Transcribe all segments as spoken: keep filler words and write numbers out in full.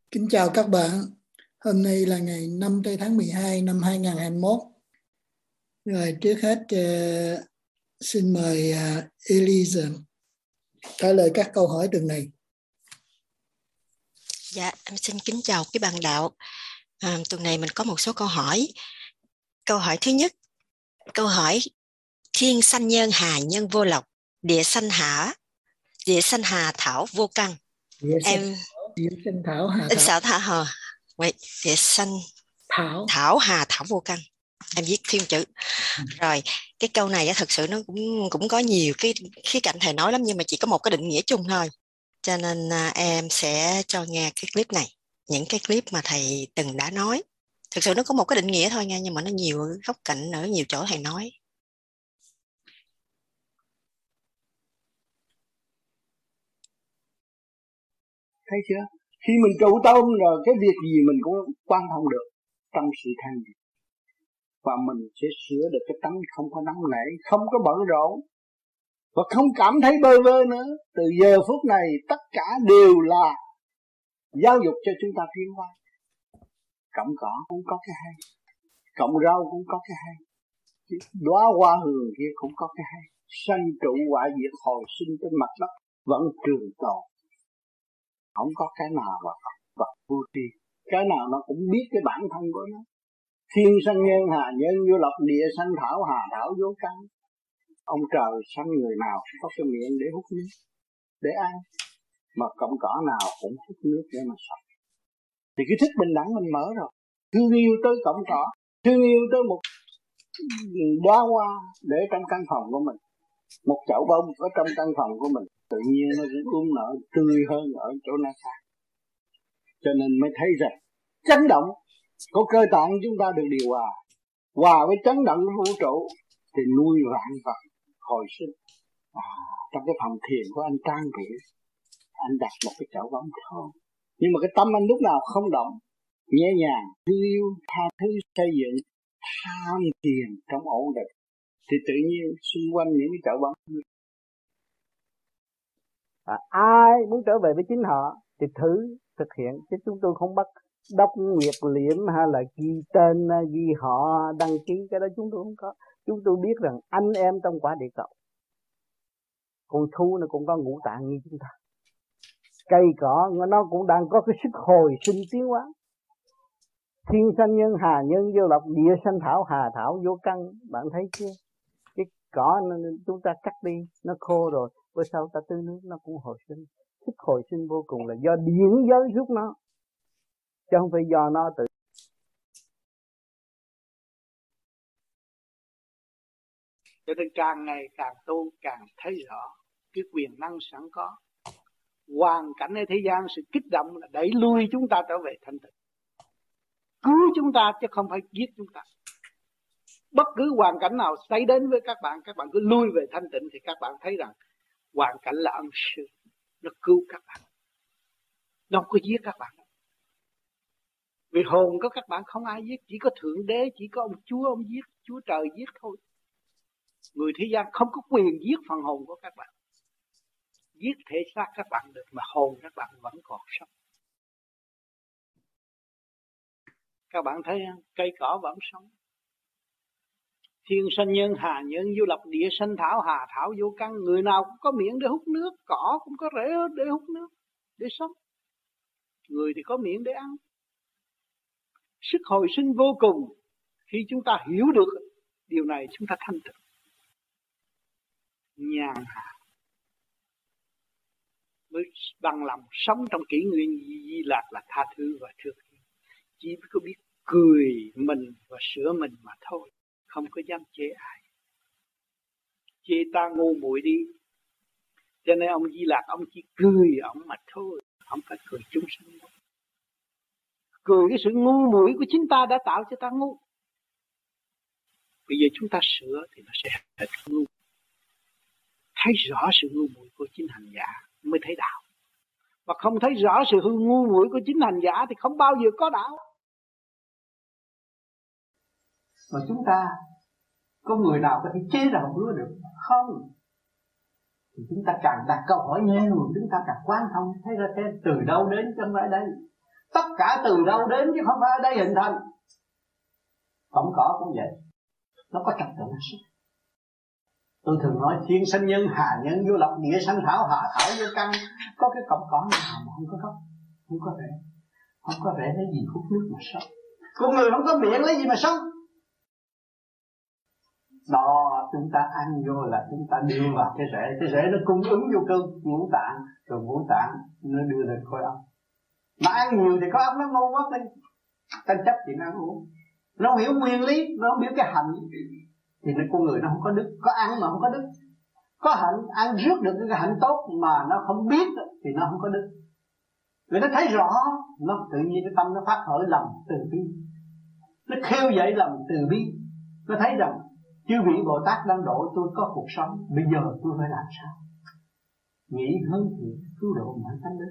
Kính chào các bạn. Hôm nay là ngày năm tây tháng mười hai năm hai nghìn không trăm hai mươi mốt. Rồi trước hết uh, xin mời uh, Elisa trả lời các câu hỏi tuần này. Dạ, em xin kính chào quý bạn đạo. À, tuần này mình có một số câu hỏi. Câu hỏi thứ nhất, câu hỏi thiên sanh nhân hà nhân vô lộc, địa sanh hạ, địa sanh hà thảo vô căn. Địa sanh Em thảo, địa sanh thảo hà in thảo. sợ thả hờ. Wait, địa sanh Thảo. thảo hà thảo vô căn. Em viết thêm chữ. Rồi, cái câu này thật sự nó cũng cũng có nhiều cái khía cạnh thầy nói lắm, nhưng mà chỉ có một cái định nghĩa chung thôi. Cho nên à, em sẽ cho nghe cái clip này, những cái clip mà thầy từng đã nói. Thực sự nó có một cái định nghĩa thôi nha, nhưng mà nó nhiều góc cạnh ở nhiều chỗ thầy nói. Thấy chưa? Khi mình trụ tâm rồi cái việc gì mình cũng quan thông được trong sự thanh nhẹ, và mình sẽ sửa được cái tánh không có nóng nảy, không có bận rộn và không cảm thấy bơ vơ nữa. Từ giờ phút này tất cả đều là giáo dục cho chúng ta tiến hóa. Cọng cỏ cũng có cái hay, cọng rau cũng có cái hay, đóa hoa hường kia cũng có cái hay. Sanh trụ hoại diệt hồi sinh trên mặt đất vẫn trường tồn, không có cái nào mà vật vô tri. Cái nào nó cũng biết cái bản thân của nó. Thiên sanh nhân hà nhân vô lộc, địa sanh thảo hà thảo vô căn. Ông trời sanh người nào cũng có cái miệng để hút nước, để ăn, mà cọng cỏ nào cũng hút nước để mà sống. Thì cái thức bình đẳng mình mở rồi. Thương yêu tới cọng cỏ, thương yêu tới một đóa hoa để trong căn phòng của mình, một chậu bông ở trong căn phòng của mình, tự nhiên nó cũng um nở tươi hơn ở chỗ nào khác. Cho nên mới thấy rằng chấn động của cơ tạng chúng ta được điều hòa, hòa với chấn động của vũ trụ thì nuôi vạn vật hồi sinh. À, trong cái phòng thiền của anh trang bị, anh đặt một cái chậu bông thôi, nhưng mà cái tâm anh lúc nào không động, nhẹ nhàng, thương yêu, tha thứ, xây dựng, tham thiền trong ổn định, thì tự nhiên xung quanh những cái chậu bông. À, ai muốn trở về với chính họ thì thử thực hiện, chứ chúng tôi không bắt đốc nguyệt liễm hay là ghi tên, ghi họ, đăng ký, cái đó chúng tôi không có. Chúng tôi biết rằng anh em trong quả địa cầu, con thú nó cũng có ngũ tạng như chúng ta, cây cỏ nó cũng đang có cái sức hồi sinh tiến hóa. Thiên sanh nhân hà nhân vô lộc, địa sanh thảo hà thảo vô căn. Bạn thấy chưa? Cái cỏ chúng ta cắt đi, nó khô rồi, bữa sau ta tưới nước nó cũng hồi sinh. Sức hồi sinh vô cùng là do điện giới giúp nó, chứ không phải do nó tự. Cho nên càng ngày càng tu càng thấy rõ cái quyền năng sẵn có. Hoàn cảnh ở thế gian sự kích động là đẩy lui chúng ta trở về thanh tịnh, cứu chúng ta chứ không phải giết chúng ta. Bất cứ hoàn cảnh nào xảy đến với các bạn, các bạn cứ lui về thanh tịnh thì các bạn thấy rằng hoàn cảnh là ân sư, nó cứu các bạn, nó không có giết các bạn. Vì hồn của các bạn không ai giết, chỉ có Thượng Đế, chỉ có ông Chúa, ông giết, Chúa Trời giết thôi. Người thế gian không có quyền giết phần hồn của các bạn. Giết thể xác các bạn được, mà hồn các bạn vẫn còn sống. Các bạn thấy không? Cây cỏ vẫn sống. Thiên sanh nhân hà nhân vô lộc, địa sanh thảo hà thảo vô căn. Người nào cũng có miệng để hút nước, cỏ cũng có rễ để hút nước, để sống. Người thì có miệng để ăn. Sức hồi sinh vô cùng. Khi chúng ta hiểu được điều này, chúng ta thanh tịnh, nhàn hạ, mới bằng lòng sống trong kỷ nguyên Di Lạc là tha thứ và thương yêu. Chỉ có biết cười mình và sửa mình mà thôi, không có dám chê ai. Chê ta ngu muội đi. Cho nên ông Di Lạc ông chỉ cười ông mà thôi, không phải cười chúng sinh đâu. Cười cái sự ngu muội của chính ta đã tạo cho ta ngu. Bây giờ chúng ta sửa thì nó sẽ hết ngu. Thấy rõ sự ngu muội của chính hành giả mới thấy đạo. Và không thấy rõ sự hư ngu muội của chính hành giả thì không bao giờ có đạo. Mà chúng ta có người nào có thể chế ra một hứa được không? Thì chúng ta càng đặt câu hỏi nhiều, chúng ta càng quan thông, thấy ra thế từ đâu đến trong phải đây. Tất cả từ đâu đến chứ không phải ở đây hình thành. Cọng cỏ cũng vậy, nó có trật tự nó sinh. Tôi thường nói thiên sanh nhân, hà nhân vô lập, địa sanh thảo, hà thảo vô căn. Có cái cọng cỏ nào mà không có gốc, không có rễ. Không có rễ lấy gì hút nước mà sống. Con người không có miệng lấy gì mà sống. Đó, chúng ta ăn vô là chúng ta đưa vào cái rễ. Cái rễ nó cung ứng vô cơ ngũ tạng, rồi ngũ tạng nó đưa lên khối óc. Mà ăn nhiều thì có óc nó ngu mất đi. Ta chấp chuyện ăn uống. Nó không hiểu nguyên lý, nó không biết cái hạnh, thì nên con người nó không có đức. Có ăn mà không có đức. Có hạnh, ăn rước được cái hạnh tốt mà nó không biết thì nó không có đức. Người nó thấy rõ, nó tự nhiên cái tâm nó phát khởi lòng từ bi. Nó khêu dậy lòng từ bi. Nó thấy rằng chư vị Bồ Tát đang độ tôi có cuộc sống, bây giờ tôi phải làm sao? Nghĩ hướng thiện cứu độ mọi tánh đức.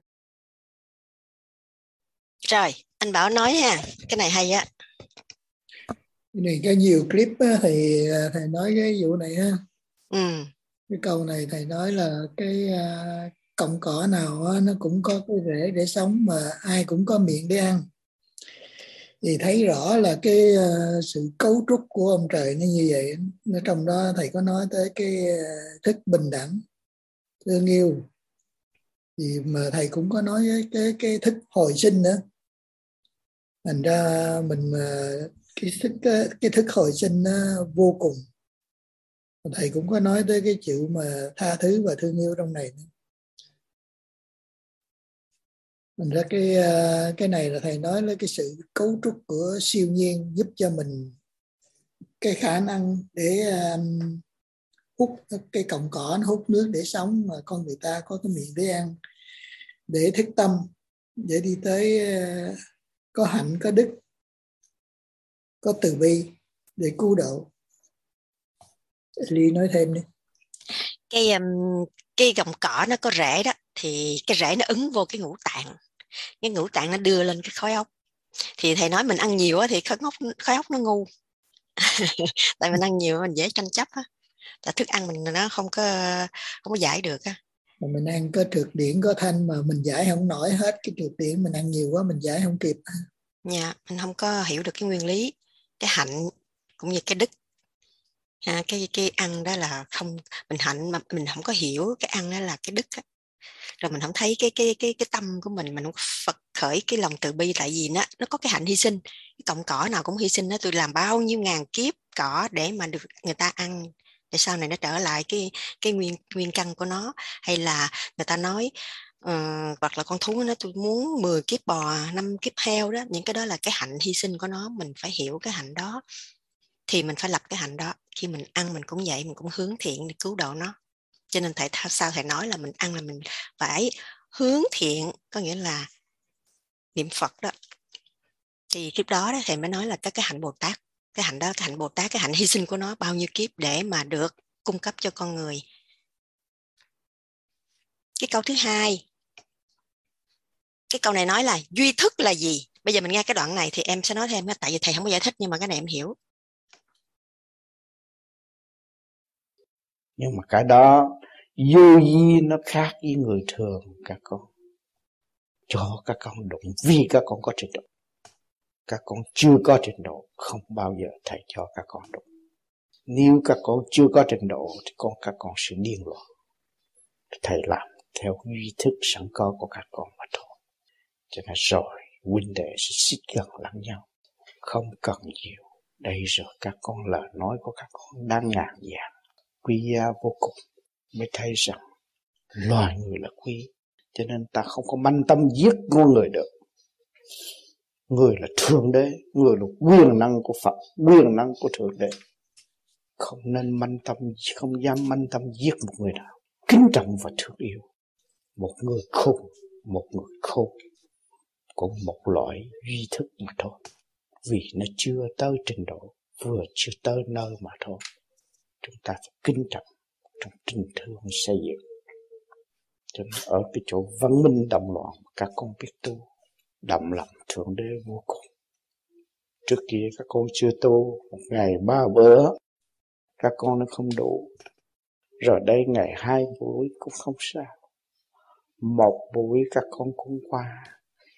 Rồi, anh Bảo nói ha, cái này hay á. Cái này có nhiều clip á, thì thầy nói cái vụ này ha. Ừ. Cái câu này thầy nói là cái uh, cọng cỏ nào á, nó cũng có cái rễ để sống, mà ai cũng có miệng để ăn. Thì thấy rõ là cái uh, sự cấu trúc của ông trời nó như vậy. Nó trong đó thầy có nói tới cái uh, thức bình đẳng, thương yêu. Thì mà thầy cũng có nói cái cái, cái thức hồi sinh nữa. Thành ra mình uh, cái thức cái, cái thức hồi sinh nó vô cùng. Thầy cũng có nói tới cái chữ mà tha thứ và thương yêu trong này nữa. Mình ra cái cái này là thầy nói là cái sự cấu trúc của siêu nhiên giúp cho mình cái khả năng để um, hút cái cọng cỏ, nó hút nước để sống, mà con người ta có cái miệng để ăn, để thức tâm, để đi tới uh, có hạnh, có đức, có từ bi để cứu độ. Ly nói thêm đi. Cái um, cái cọng cỏ nó có rễ đó, thì cái rễ nó ứng vô cái ngũ tạng. Cái ngũ tạng nó đưa lên cái khối óc. Thì thầy nói mình ăn nhiều á thì khối óc khối óc nó ngu. Tại mình ăn nhiều mình dễ tranh chấp á. Tại thức ăn mình nó không có không có giải được á. Mà mình ăn có trượt điển có thanh mà mình giải không nổi hết cái trượt điển, mình ăn nhiều quá mình giải không kịp. Dạ, mình không có hiểu được cái nguyên lý, cái hạnh cũng như cái đức. À, cái cái ăn đó là không, mình hạnh mà mình không có hiểu cái ăn đó là cái đức á. Rồi mình không thấy cái cái cái cái tâm của mình mình không phật khởi cái lòng từ bi, tại vì nó nó có cái hạnh hy sinh. Cái cọng cỏ nào cũng hy sinh đó, tôi làm bao nhiêu ngàn kiếp cỏ để mà được người ta ăn, để sau này nó trở lại cái cái nguyên nguyên căn của nó. Hay là người ta nói uh, hoặc là con thú nó tôi muốn mười kiếp bò, năm kiếp heo đó, những cái đó là cái hạnh hy sinh của nó. Mình phải hiểu cái hạnh đó thì mình phải lập cái hạnh đó. Khi mình ăn mình cũng vậy, mình cũng hướng thiện để cứu độ nó. Cho nên thầy sao thầy nói là mình ăn là mình phải hướng thiện, có nghĩa là niệm Phật đó. Thì kiếp đó, đó thầy mới nói là cái cái hạnh Bồ Tát, cái hạnh đó, cái hạnh Bồ Tát, cái hạnh hy sinh của nó bao nhiêu kiếp để mà được cung cấp cho con người. Cái câu thứ hai, cái câu này nói là duy thức là gì? Bây giờ mình nghe cái đoạn này thì em sẽ nói thêm, tại vì thầy không có giải thích nhưng mà cái này em hiểu. Nhưng mà cái đó vô vi nó khác với người thường các con. Cho các con đụng vì các con có trình độ. Các con chưa có trình độ không bao giờ thầy cho các con đụng. Nếu các con chưa có trình độ thì con các con sẽ điên loạn. Thầy làm theo duy thức sẵn có của các con mà thôi. Cho nên rồi huynh đệ sẽ xích gần lẫn nhau, không cần nhiều. Đây rồi các con lời nói của các con đang ngàn vàng, quý giá vô cùng, mới thấy rằng loài người là quý. Cho nên ta không có manh tâm giết con người được. Người là thượng đế, người là quyền năng của Phật, quyền năng của thượng đế. Không nên manh tâm, không dám manh tâm giết một người nào. Kính trọng và thương yêu. Một người khôn, một người khôn cũng một loại duy thức mà thôi. Vì nó chưa tới trình độ, vừa chưa tới nơi mà thôi. Chúng ta phải kính trọng trong tình thương xây dựng. Cho nên ở cái chỗ văn minh động loạn, các con biết tu, đậm lòng thượng đế vô cùng. Trước kia các con chưa tu, một ngày ba bữa, các con nó không đủ. Rồi đây ngày hai buổi cũng không sao. Một buổi các con cũng qua.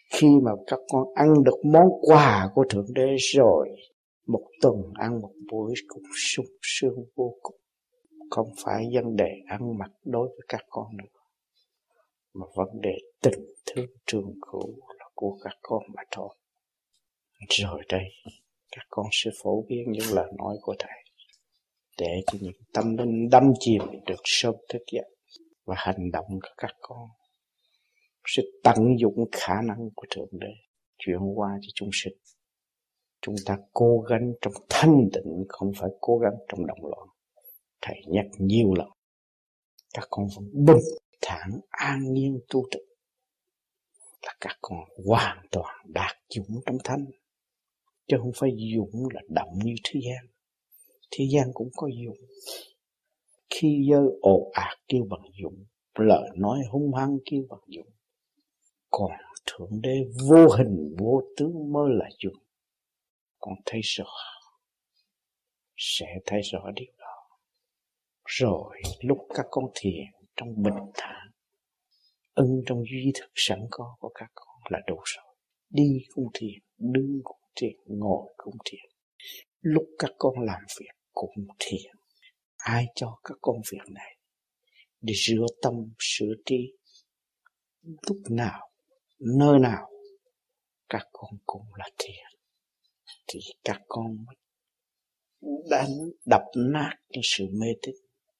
Khi mà các con ăn được món quà của Thượng Đế rồi, một tuần ăn một buổi cũng sung sướng vô cùng. Không phải vấn đề ăn mặc đối với các con nữa, mà vấn đề tình thương trường cửu là của các con mà thôi. Rồi đây, các con sẽ phổ biến những lời nói của Thầy, để cho những tâm linh đắm chìm được sớm thức dậy, và hành động của các con sẽ tận dụng khả năng của Thượng Đế chuyển qua cho chúng sinh. Chúng ta cố gắng trong thanh tịnh, không phải cố gắng trong động loạn. Thầy nhắc nhiều lần, các con vẫn bình thản an nhiên tu tập, là các con hoàn toàn đạt dũng trong thanh, chứ không phải dũng là động như thế gian. Thế gian cũng có dũng. Khi dơ ồ ạt kêu bằng dũng, lời nói hung hăng kêu bằng dũng. Còn Thượng Đế vô hình vô tướng mới là dũng. Con thấy rõ, sẽ thấy rõ điều đó. Rồi lúc các con thiền trong bình thản, ưng trong duy thức sẵn có của các con là đủ rồi. Đi cũng thiền, đứng cũng thiền, ngồi cũng thiền. Lúc các con làm việc cũng thiền. Ai cho các con việc này? Để rửa tâm, sửa trí. Lúc nào, nơi nào, các con cũng là thiền. Thì các con mới đánh đập nát cái sự mê tín,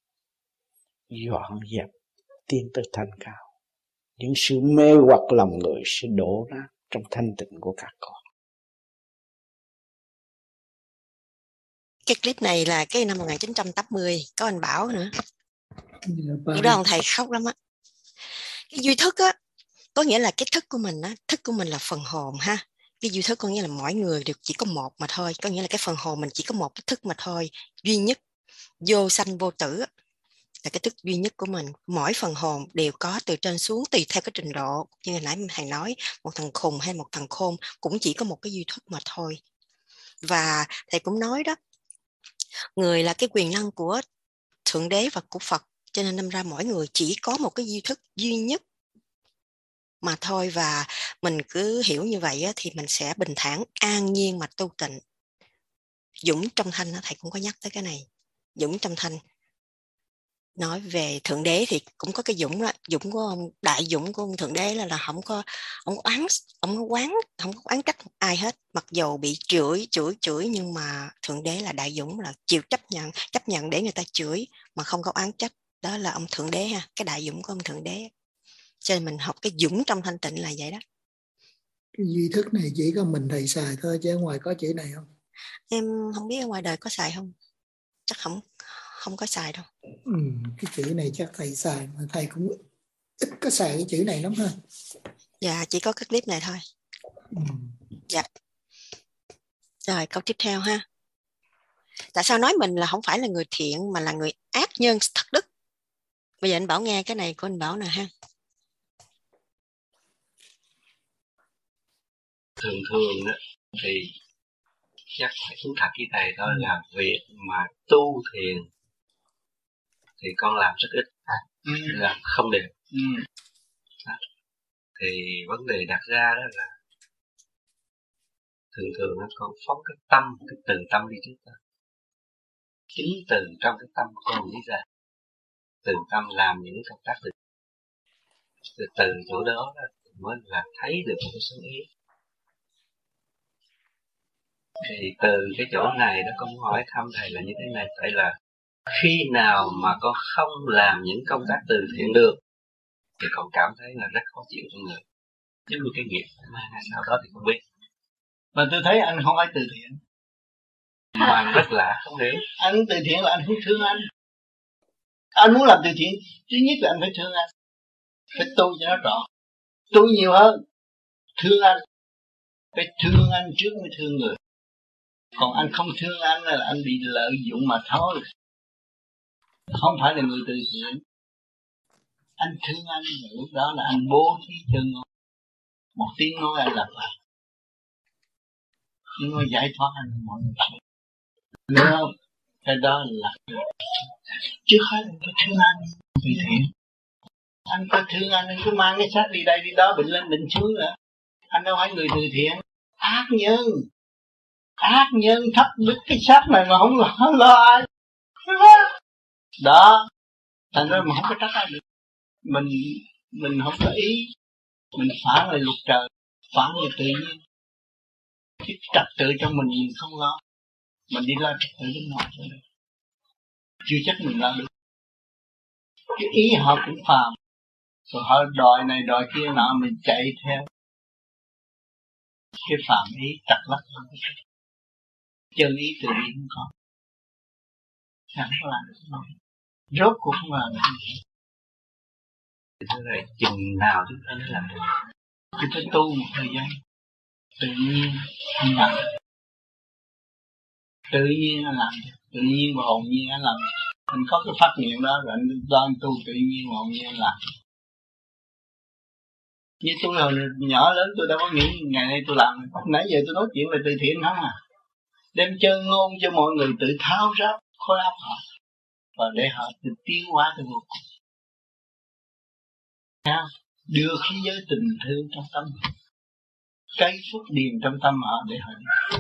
dọn dẹp tiến tới thanh cao. Những sự mê hoặc lòng người sẽ đổ nát trong thanh tịnh của các con. Cái clip này là cái năm một nghìn chín trăm tám mươi, có anh Bảo nữa. Dạ, Lúc đó ông thầy khóc lắm á. Cái duy thức á, có nghĩa là cái thức của mình á, thức của mình là phần hồn ha. Cái duy thức có nghĩa là mỗi người đều chỉ có một mà thôi, có nghĩa là cái phần hồn mình chỉ có một cái thức mà thôi, duy nhất, vô sanh vô tử là cái thức duy nhất của mình. Mỗi phần hồn đều có từ trên xuống tùy theo cái trình độ. Như hồi nãy thầy nói, một thằng khùng hay một thằng khôn cũng chỉ có một cái duy thức mà thôi. Và thầy cũng nói đó, người là cái quyền năng của Thượng Đế và của Phật, cho nên đâm ra mỗi người chỉ có một cái duy thức duy nhất mà thôi. Và mình cứ hiểu như vậy á, thì mình sẽ bình thản an nhiên mà tu tịnh. Dũng trong thanh á, thầy cũng có nhắc tới cái này. Dũng trong thanh, nói về Thượng Đế thì cũng có cái dũng đó. Dũng của ông, đại dũng của ông Thượng Đế là là không có ông có oán ông có oán không có oán trách ai hết, mặc dù bị chửi chửi chửi nhưng mà Thượng Đế là đại dũng, là chịu chấp nhận chấp nhận để người ta chửi mà không có oán trách. Đó là ông Thượng Đế ha, cái đại dũng của ông Thượng Đế. Cho nên mình học cái dũng trong thanh tịnh là vậy đó. Cái duy thức này chỉ có mình thầy xài thôi, chứ ở ngoài có chữ này không? Em không biết ở ngoài đời có xài không, chắc không không có xài đâu. Ừ, cái chữ này chắc thầy xài, mà thầy cũng ít có xài cái chữ này lắm ha. Dạ, chỉ có cái clip này thôi. Ừ. Dạ. Rồi câu tiếp theo ha. Tại sao nói mình là không phải là người thiện mà là người ác nhân thất đức? Bây giờ anh Bảo nghe cái này của anh Bảo nè ha. Thường thường đó, thì chắc phải thú thật với thầy thôi, là việc mà tu thiền thì con làm rất ít, ừ. làm không đều. Ừ. Thì vấn đề đặt ra đó là thường thường nó con phóng cái tâm, cái từ tâm đi trước đó. Chính từ trong cái tâm con đi ra, từ tâm làm những công tác từ từ, từ chỗ đó, đó mới là thấy được một cái sự ý. Thì từ cái chỗ này đó con hỏi thăm thầy là như thế này, phải là khi nào mà con không làm những công tác từ thiện được thì con cảm thấy là rất khó chịu trong người, giống như cái nghiệp mà sau đó thì không biết. Mà tôi thấy anh không ai từ thiện, mà rất lạ, không hiểu. Anh từ thiện là anh không thương anh. Anh muốn làm từ thiện, thứ nhất là anh phải thương anh, phải tu cho nó rõ, tu nhiều hơn, thương anh, phải thương anh trước mới thương người. Còn anh không thương anh là anh bị lợi dụng mà thôi, không phải là người từ thiện. Anh thương anh, lúc đó là anh bố thí cho người. Một tiếng nói anh là phải, nhưng mà giải thoát anh mọi người phải. Đúng không? Cái đó là trước hết anh phải thương anh từ thiện. Anh có thương anh, anh cứ mang cái xác đi đây đi đó, bệnh lên bệnh xuống nữa. Anh đâu phải người từ thiện. Ác nhân. Ác nhân thấp đức cái xác này mà không lo, lo ai. Đó. Thành ra mà không có trách ai được. Mình mình không có ý. Mình phản lại luật trời, phản lại tự nhiên. Cái trật tự trong mình mình không lo. Mình đi lo trật tự bên ngoài thôi. Chưa chắc mình lo được. Cái ý họ cũng phàm. Rồi họ đòi này đòi kia nọ mình chạy theo. Cái phàm ý trật lắc không có trật. Chân ý tự nhiên không có. Chẳng có làm được đâu. Rốt cũng không làm được. Thế này chừng nào chúng ta mới làm được? Chúng ta tu một thời gian. Tự nhiên anh làm. Tự nhiên anh làm. Tự nhiên và hồn nhiên anh làm. Anh có cái phát nguyện đó rồi anh đang tu tự nhiên và hồn nhiên anh làm. Như tôi hồi nhỏ lớn tôi đâu có nghĩ ngày nay tôi làm. Nãy giờ tôi nói chuyện về từ thiện không à. Đem chân ngôn cho mọi người tự tháo ra khối óc họ. Và để họ tự tiến hóa tới vô cùng. Nha. Đưa khí giới tình thương trong tâm. Cái phúc điền trong tâm họ để họ đi.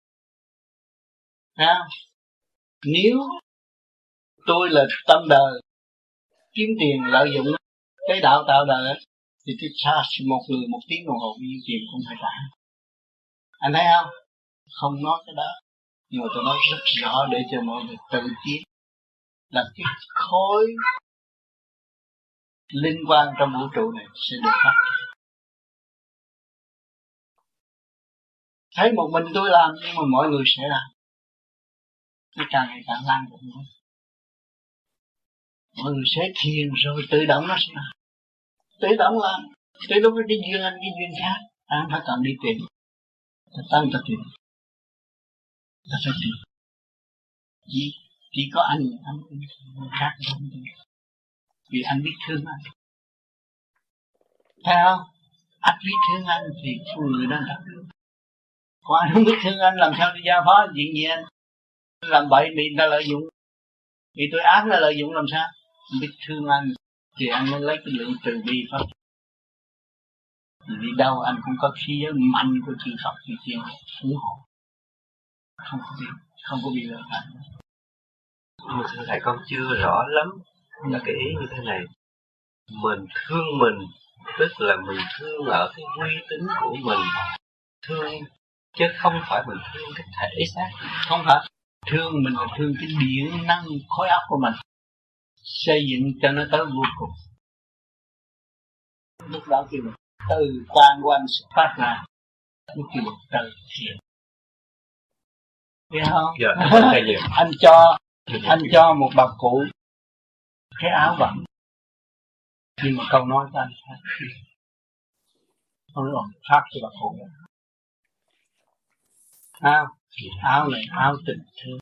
Nha. Nếu tôi là tâm đời kiếm tiền lợi dụng cái đạo tạo đời thì tôi xa một người một tiếng đồng hồ nhiêu tiền cũng phải trả. Anh thấy không? Không nói cái đó, nhưng mà tôi nói rất rõ để cho mọi người tự tiến. Là cái khối linh quan trong vũ trụ này sẽ được phát triển. Thấy một mình tôi làm nhưng mà mọi người sẽ làm. Nó càng ngày càng lan rộng hơn. Mọi người sẽ thiền rồi tự động nó sẽ làm. Tự động làm. Tự động cái duyên anh, cái duyên khác. Anh phải cần đi tìm. Ta tăng ta tìm. Ta phải tìm. Chỉ, chỉ có anh, anh khác không tìm. Vì anh biết thương anh. Thấy không? Anh biết thương anh thì người đó thật thương. Còn anh không biết thương anh làm sao đi giao phó chuyện gì anh. Làm bậy bị người ta lợi dụng. Vì tôi ác là lợi dụng làm sao? Anh biết thương anh thì anh mới lấy cái lượng từ bi pháp. Vì đi đâu anh cũng có khí giới mạnh của chư Phật chư Thiên phù hộ. Không có bị, không có bị lợi hại. Nhưng thưa thầy con chưa rõ lắm là cái ý như thế này. Mình thương mình, tức là mình thương ở cái uy tín của mình. Thương, chứ không phải mình thương cái thể xác. Không phải. Thương mình là thương cái điện năng khối óc của mình. Xây dựng cho nó tới vô cùng. Lúc đó kêu mình từ quan của anh xuất phát ra. Lúc kêu mình từ thiện. Biết không? Dạ, anh cho anh cho một bà cụ cái áo bẩn, nhưng mà câu nói của anh khác. Không nói khác cho bà cụ. Áo, áo này áo tình thương.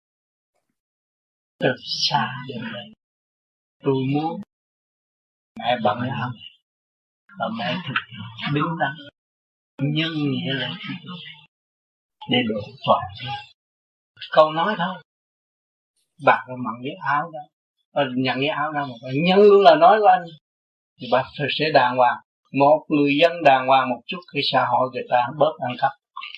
Từ xa đến đây tôi muốn mẹ bận cái áo này và mẹ thực hiện đứng đắn nhân nghĩa lại để độ toàn. Câu nói thôi. Bà có mặc cái áo đó, nhận cái áo đó mà phải nhân luôn là nói của anh thì bà sẽ đàng hoàng. Một người dân đàng hoàng một chút cái xã hội người ta bớt ăn cắp.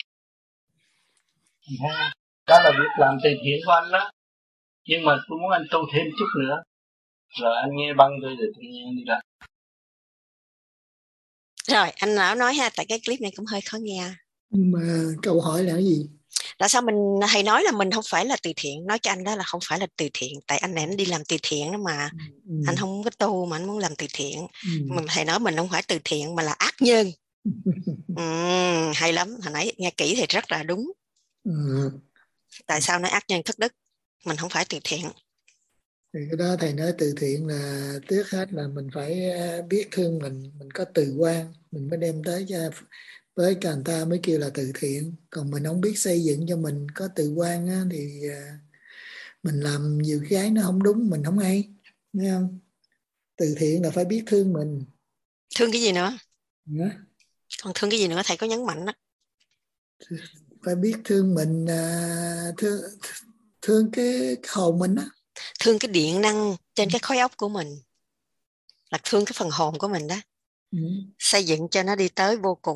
Đó là việc làm từ thiện của anh đó. Nhưng mà tôi muốn anh tu thêm chút nữa. Rồi anh nghe băng tôi rồi tự nhiên đi làm. Rồi anh lão nói ha, tại cái clip này cũng hơi khó nghe. Nhưng mà câu hỏi là cái gì? Tại sao mình thầy nói là mình không phải là từ thiện, nói cho anh đó là không phải là từ thiện, tại anh này anh đi làm từ thiện đó mà. Ừ. Anh không có tu mà anh muốn làm từ thiện. Ừ. Mà thầy nói mình không phải từ thiện mà là ác nhân. Ừ, hay lắm, hồi nãy nghe kỹ thì rất là đúng. Ừ. Tại sao nói ác nhân thất đức? Mình không phải từ thiện. Thì cái đó thầy nói từ thiện là trước hết là mình phải biết thương mình, mình có từ quan, mình mới đem tới cho với cả người ta mới kêu là từ thiện. Còn mình không biết xây dựng cho mình có từ quan á, thì mình làm nhiều cái nó không đúng, mình không hay, thấy không? Từ thiện là phải biết thương mình. Thương cái gì nữa? Hả? Còn thương cái gì nữa thầy có nhấn mạnh đó. Phải biết thương mình, thương thương cái hồn mình á. Thương cái điện năng trên cái khối óc của mình, là thương cái phần hồn của mình đó. Ừ. Xây dựng cho nó đi tới vô cùng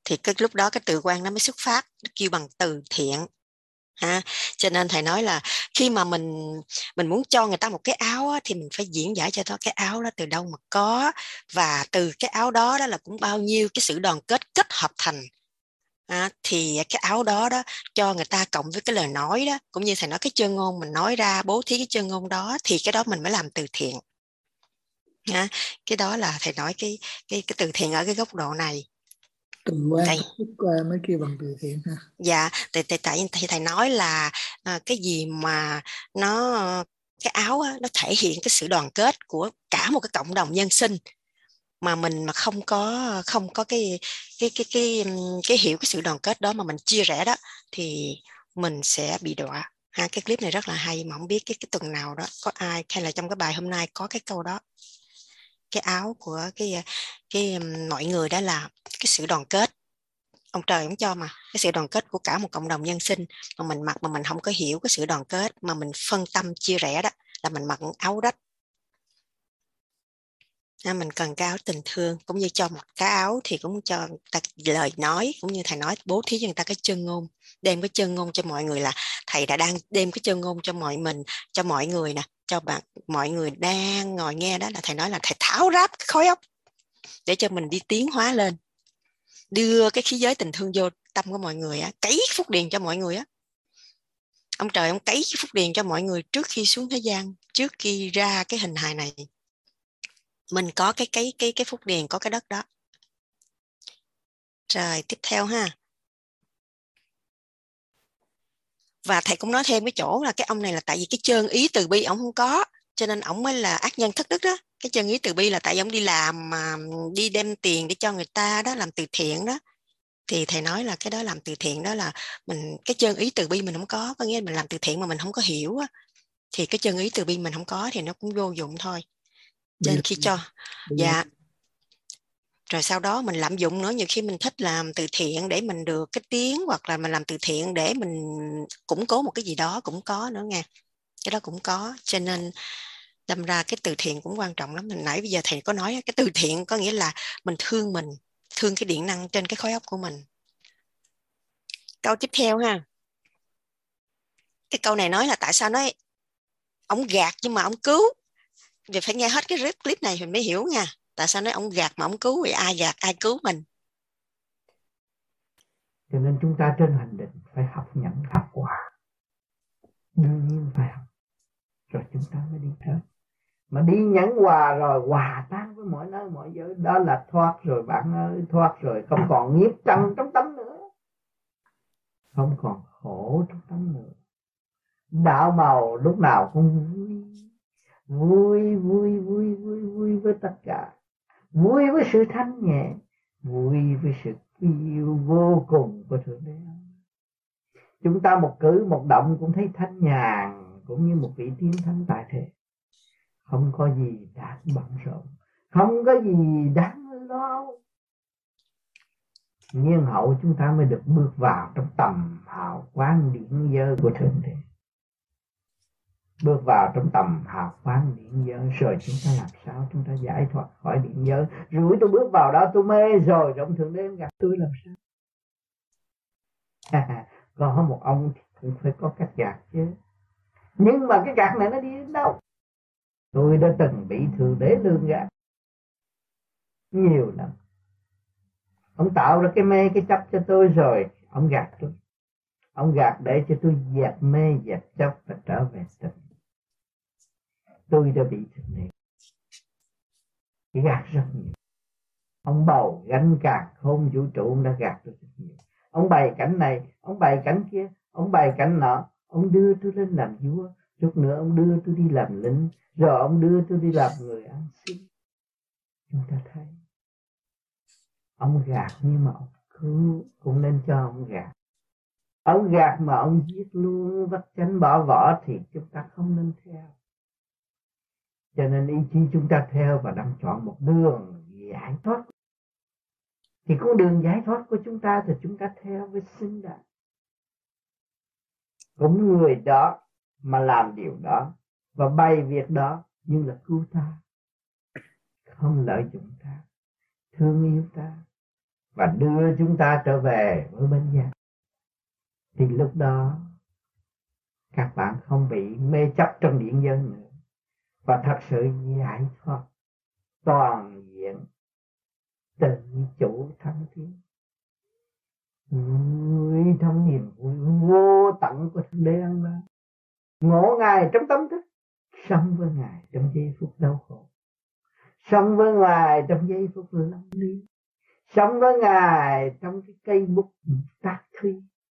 thì cái lúc đó cái từ quan nó mới xuất phát, nó kêu bằng từ thiện. Ha, cho nên thầy nói là khi mà mình mình muốn cho người ta một cái áo á, thì mình phải diễn giải cho nó cái áo đó từ đâu mà có, và từ cái áo đó đó là cũng bao nhiêu cái sự đoàn kết kết hợp thành. À, thì cái áo đó đó cho người ta cộng với cái lời nói đó, cũng như thầy nói cái chân ngôn mình nói ra, bố thí cái chân ngôn đó, thì cái đó mình mới làm từ thiện. À, cái đó là thầy nói cái cái cái từ thiện ở cái góc độ này. Từ quan thầy, qua mới kêu bằng từ thiện ha. Dạ, tại tại tại thầy, thầy nói là à, cái gì mà nó cái áo á, nó thể hiện cái sự đoàn kết của cả một cái cộng đồng nhân sinh, mà mình mà không có không có cái cái cái cái cái hiểu cái sự đoàn kết đó mà mình chia rẽ đó, thì mình sẽ bị đọa. Ha, cái clip này rất là hay, mà không biết cái cái tuần nào đó có ai hay là trong cái bài hôm nay có cái câu đó, cái áo của cái cái mọi người đó là cái sự đoàn kết. Ông trời cũng cho mà cái sự đoàn kết của cả một cộng đồng nhân sinh, mà mình mặc mà mình không có hiểu cái sự đoàn kết, mà mình phân tâm chia rẽ đó, là mình mặc áo rách. À, mình cần cái áo tình thương, cũng như cho một cái áo thì cũng cho ta lời nói, cũng như thầy nói bố thí cho người ta cái chân ngôn, đem cái chân ngôn cho mọi người, là thầy đã đang đem cái chân ngôn cho mọi mình, cho mọi người nè, cho bạn mọi người đang ngồi nghe đó, là thầy nói là thầy tháo ráp cái khối óc để cho mình đi tiến hóa lên, đưa cái khí giới tình thương vô tâm của mọi người á, cấy phúc điền cho mọi người á. Ông trời ông cấy cái phúc điền cho mọi người trước khi xuống thế gian, trước khi ra cái hình hài này, mình có cái cái cái cái phúc điền, có cái đất đó. Rồi tiếp theo ha. Và thầy cũng nói thêm cái chỗ là cái ông này là tại vì cái chân ý từ bi ông không có, cho nên ông mới là ác nhân thất đức đó. Cái chân ý từ bi là tại vì ông đi làm mà đi đem tiền để cho người ta đó, làm từ thiện đó. Thì thầy nói là cái đó làm từ thiện đó là mình, cái chân ý từ bi mình không có, có nghĩa là mình làm từ thiện mà mình không có hiểu á, thì cái chân ý từ bi mình không có thì nó cũng vô dụng thôi. Cho nên khi cho dạ rồi sau đó mình lạm dụng nữa, nhiều khi mình thích làm từ thiện để mình được cái tiếng, hoặc là mình làm từ thiện để mình củng cố một cái gì đó cũng có nữa nha, cái đó cũng có. Cho nên đâm ra cái từ thiện cũng quan trọng lắm. Mình nãy bây giờ thầy có nói cái từ thiện có nghĩa là mình thương mình, thương cái điện năng trên cái khối óc của mình. Câu tiếp theo ha, cái câu này nói là tại sao nói ông gạt nhưng mà ông cứu. Vì phải nghe hết cái clip này mình mới hiểu nha, tại sao nói ông gạt mà ông cứu, vì ai gạt ai cứu mình. Cho nên chúng ta trên hành trình phải học nhận học hòa, đương nhiên phải học rồi chúng ta mới đi tới. Mà đi nhẫn hòa rồi hòa tan với mọi nơi mọi giới, đó là thoát rồi bạn ơi, thoát rồi, không còn nhiếp trần trong tâm nữa, không còn khổ trong tâm nữa. Đạo màu lúc nào cũng vui, vui vui vui vui vui với tất cả, vui với sự thanh nhẹ, vui với sự yêu vô cùng của Thượng Đế. Chúng ta một cử một động cũng thấy thanh nhàn, cũng như một vị tiên thánh tại thế, không có gì đáng bận rộn, không có gì đáng lo. Nhiên hậu chúng ta mới được bước vào trong tầm hào quang điển giới của Thượng Đế. Bước vào trong tầm hào quang điển giới rồi chúng ta làm sao chúng ta giải thoát khỏi điển giới. Rồi tôi bước vào đó tôi mê rồi, trong Thượng Đế gặp tôi làm sao? Có một ông thì cũng phải có cách gạt chứ, nhưng mà cái gạt này nó đi đến đâu? Tôi đã từng bị Thượng Đế lường gạt nhiều lắm. Ông tạo ra cái mê cái chấp cho tôi rồi ông gạt tôi. Ông gạt để cho tôi dẹp mê dẹp chấp và trở về tình. Tôi đã bị Thượng Đế gạt rất nhiều. Ông bầu gánh càng khôn vũ trụ, ông đã gạt tôi rất nhiều. Ông bày cảnh này, ông bày cảnh kia, ông bày cảnh nọ. Ông đưa tôi lên làm vua, chút nữa ông đưa tôi đi làm lính, rồi ông đưa tôi đi làm người ăn xin. Chúng ta thấy ông gạt, nhưng mà ông cứu cũng nên cho ông gạt. Ông gạt mà ông giết luôn, vắt chánh bỏ vỏ thì chúng ta không nên theo. Cho nên ý chí chúng ta theo và đang chọn một đường giải thoát. Thì con đường giải thoát của chúng ta thì chúng ta theo với xứng đáng. Cũng người đó mà làm điều đó và bày việc đó nhưng là cứu ta, không lợi dụng ta, thương yêu ta, và đưa chúng ta trở về với bên giác, thì lúc đó các bạn không bị mê chấp trong điện dân nữa, và thật sự giải thoát toàn diện, tự chủ thăng tiến, người trong niềm vui vô tận của Thượng Đế ăn ra, ngộ Ngài trong tâm thức, sống với Ngài trong giây phút đau khổ, sống với Ngài trong giây phút lâm ly, sống với Ngài trong cái cây bút tác thủy.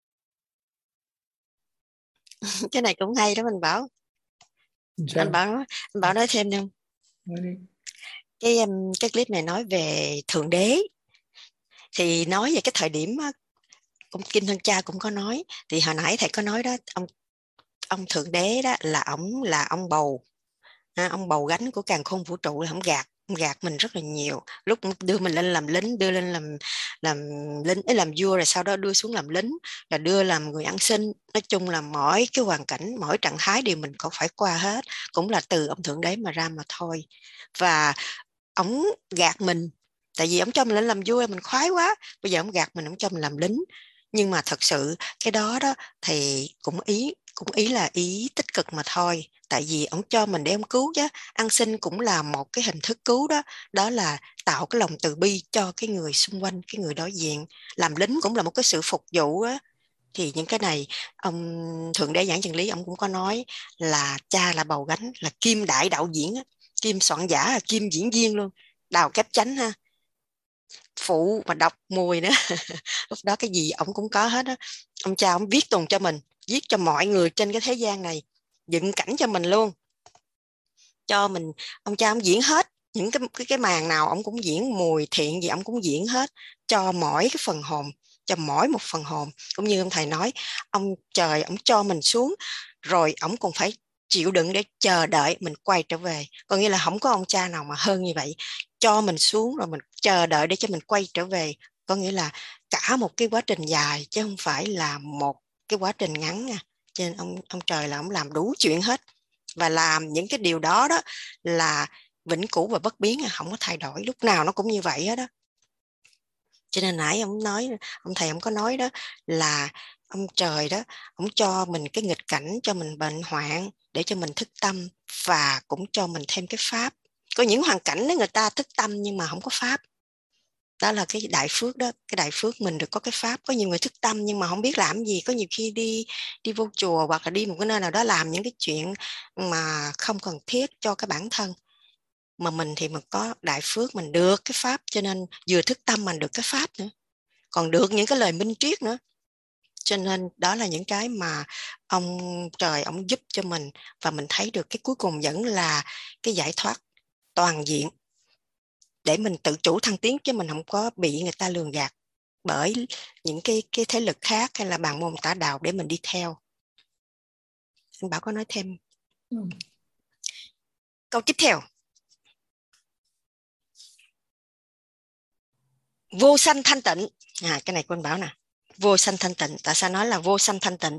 Cái này cũng hay đó mình Bảo. Sao? Anh Bảo nói, anh Bảo nói thêm không? Nói đi. Cái cái clip này nói về Thượng Đế, thì nói về cái thời điểm ông Kinh Thân Cha cũng có nói, thì hồi nãy thầy có nói đó, ông ông Thượng Đế đó là ông là ông bầu, à, ông bầu gánh của càn khôn vũ trụ, là ông gạt ông gạt mình rất là nhiều. Lúc đưa mình lên làm lính, đưa lên làm làm lính ấy, làm vua, rồi sau đó đưa xuống làm lính, là đưa làm người ăn xin. Nói chung là mỗi cái hoàn cảnh, mỗi trạng thái đều mình có phải qua hết, cũng là từ ông Thượng Đế mà ra mà thôi. Và ông gạt mình, tại vì ông cho mình lên làm vua mình khoái quá, bây giờ ông gạt mình, ông cho mình làm lính. Nhưng mà thật sự cái đó đó thì cũng ý cũng ý là ý tích cực mà thôi, tại vì ông cho mình để ông cứu chứ. Ăn xin cũng là một cái hình thức cứu đó, đó là tạo cái lòng từ bi cho cái người xung quanh, cái người đối diện. Làm lính cũng là một cái sự phục vụ á. Thì những cái này ông Thượng Đế giảng chân lý ông cũng có nói là cha là bầu gánh, là kim đại đạo diễn á, kim soạn giả, là kim diễn viên luôn, Đào Kép Chánh ha, phụ mà đọc mùi nữa. Lúc đó cái gì ông cũng có hết á. Ông cha ông viết tùng cho mình, viết cho mọi người trên cái thế gian này, dựng cảnh cho mình luôn, cho mình. Ông cha ông diễn hết những cái cái, cái màn nào ông cũng diễn, mùi thiện gì ông cũng diễn hết, cho mỗi cái phần hồn, cho mỗi một phần hồn. Cũng như ông thầy nói, ông trời ông cho mình xuống, rồi ông còn phải chịu đựng để chờ đợi mình quay trở về. Có nghĩa là không có ông cha nào mà hơn như vậy, cho mình xuống rồi mình chờ đợi để cho mình quay trở về. Có nghĩa là cả một cái quá trình dài, chứ không phải là một cái quá trình ngắn nha. Cho nên ông ông trời là ông làm đủ chuyện hết, và làm những cái điều đó đó là vĩnh cửu và bất biến, không có thay đổi, lúc nào nó cũng như vậy hết đó. Cho nên nãy ông nói, ông thầy ông có nói đó, là ông trời đó, ông cho mình cái nghịch cảnh, cho mình bệnh hoạn để cho mình thức tâm, và cũng cho mình thêm cái pháp. Có những hoàn cảnh đó người ta thức tâm nhưng mà không có pháp, đó là cái đại phước đó. Cái đại phước mình được có cái pháp. Có nhiều người thức tâm nhưng mà không biết làm gì, có nhiều khi đi đi vô chùa hoặc là đi một cái nơi nào đó làm những cái chuyện mà không cần thiết cho cái bản thân. Mà mình thì mình có đại phước, mình được cái pháp, cho nên vừa thức tâm mình được cái pháp nữa, còn được những cái lời minh triết nữa. Cho nên đó là những cái mà ông trời ông giúp cho mình, và mình thấy được cái cuối cùng vẫn là cái giải thoát toàn diện, để mình tự chủ thăng tiến, chứ mình không có bị người ta lường gạt bởi những cái cái thế lực khác hay là bàn môn tả đạo để mình đi theo. Anh Bảo có nói thêm Ừ. câu tiếp theo. Vô sanh thanh tịnh. À, cái này của anh Bảo nè. Vô sanh thanh tịnh. Tại sao nói là vô sanh thanh tịnh?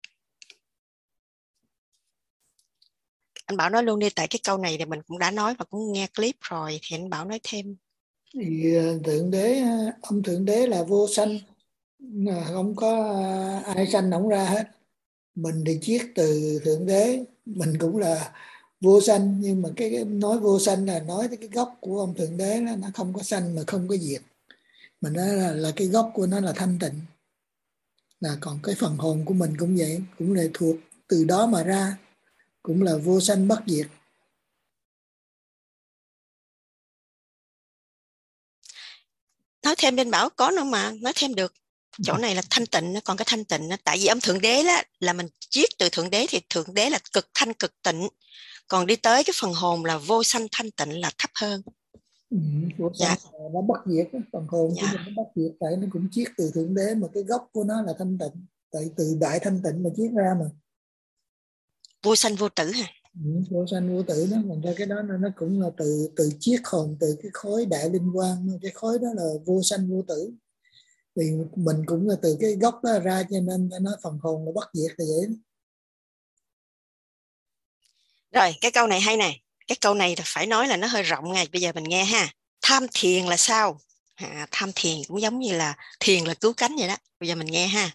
Anh Bảo nói luôn đi, tại cái câu này thì mình cũng đã nói và cũng nghe clip rồi, thì anh Bảo nói thêm. Thì Thượng Đế, ông Thượng Đế là vô sanh, không có ai sanh ổng ra hết. Mình thì chiết từ Thượng Đế, mình cũng là vô sanh, nhưng mà cái, cái nói vô sanh là nói tới cái gốc của ông Thượng Đế đó, nó không có sanh mà không có diệt. Mình nói là, là cái gốc của nó là thanh tịnh. Là còn cái phần hồn của mình cũng vậy, cũng là thuộc từ đó mà ra, cũng là vô sanh bất diệt. Nói thêm bên Bảo có nữa mà, nói thêm được. Chỗ này là thanh tịnh, còn cái thanh tịnh, tại vì ông Thượng Đế đó, là mình chiết từ Thượng Đế, thì Thượng Đế là cực thanh cực tịnh, còn đi tới cái phần hồn là vô sanh thanh tịnh là thấp hơn. Ừ, vô sanh Dạ. nó bất diệt, phần hồn Dạ. của mình nó bất diệt, tại nó cũng chiết từ Thượng Đế, mà cái gốc của nó là thanh tịnh, tại từ đại thanh tịnh mà chiết ra mà. Vô sanh vô tử hả? Ừ, vô sanh vô tử đó, còn ra cái đó nó, nó cũng là từ từ chiết hồn, từ cái khối đại linh quang, cái khối đó là vô sanh vô tử. Thì mình cũng là từ cái gốc đó ra, cho nên nó phần hồn là bất diệt là vậy. Rồi, cái câu này hay này. Cái câu này là phải nói là nó hơi rộng ngay. Bây giờ mình nghe ha. Tham thiền là sao? À, tham thiền cũng giống như là thiền là cứu cánh vậy đó. Bây giờ mình nghe ha.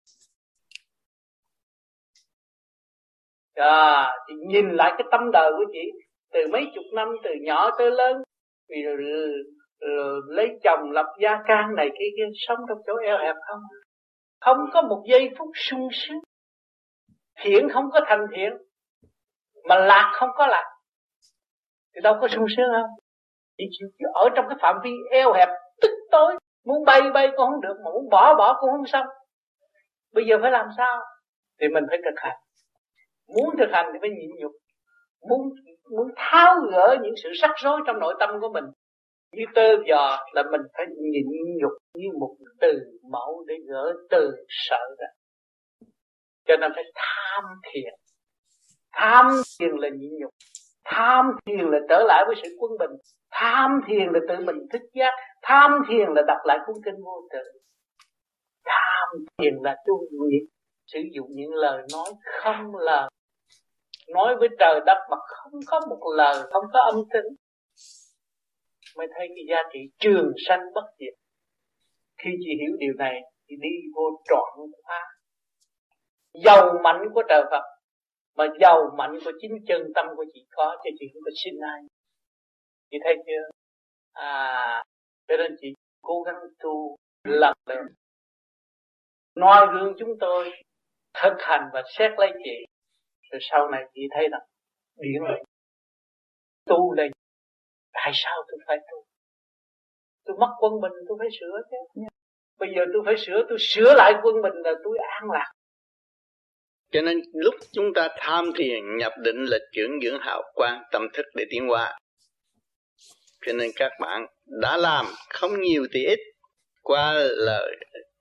À, thì nhìn lại cái tâm đời của chị từ mấy chục năm, từ nhỏ tới lớn, vì rồi, rồi, rồi lấy chồng lập gia can này kia kia, sống trong chỗ eo hẹp không, không có một giây phút sung sướng. Thiện không có thành thiện, mà lạc không có lạc, thì đâu có sung sướng không? Chỉ, chỉ, chỉ ở trong cái phạm vi eo hẹp tức tối, muốn bay bay cũng không được, mà muốn bỏ bỏ cũng không xong. Bây giờ phải làm sao? Thì mình phải thực hành. Muốn thực hành thì phải nhịn nhục. Muốn muốn tháo gỡ những sự rắc rối trong nội tâm của mình như tơ giò, là mình phải nhịn nhục như một từ mẫu để gỡ từ sợ ra. Cho nên phải tham thiền. Tham thiền là nhịn nhục, tham thiền là trở lại với sự quân bình, tham thiền là tự mình thức giác, tham thiền là đọc lại cuốn kinh vô tự, tham thiền là tu luyện, sử dụng những lời nói không lời, nói với trời đất mà không có một lời, không có âm thanh, mới thấy cái giá trị trường sanh bất diệt. Khi chị hiểu điều này thì đi vô trọn hóa, giàu mạnh của trời Phật, mà giàu mạnh của chính chân tâm của chị có, cho chị không có xin ai. Chị thấy chưa? À, cho nên chị cố gắng tu lần lượt, noi gương chúng tôi, thực hành và xét lấy chị, rồi sau này chị thấy rằng điển lệnh tu lên. Tại sao tôi phải tu? Tôi mất quân bình, tôi phải sửa chứ. Bây giờ tôi phải sửa, tôi sửa lại quân bình là tôi an lạc. Cho nên lúc chúng ta tham thiền nhập định là chuyển dưỡng hào quang tâm thức để tiến hóa. Cho nên các bạn đã làm không nhiều thì ít, qua lời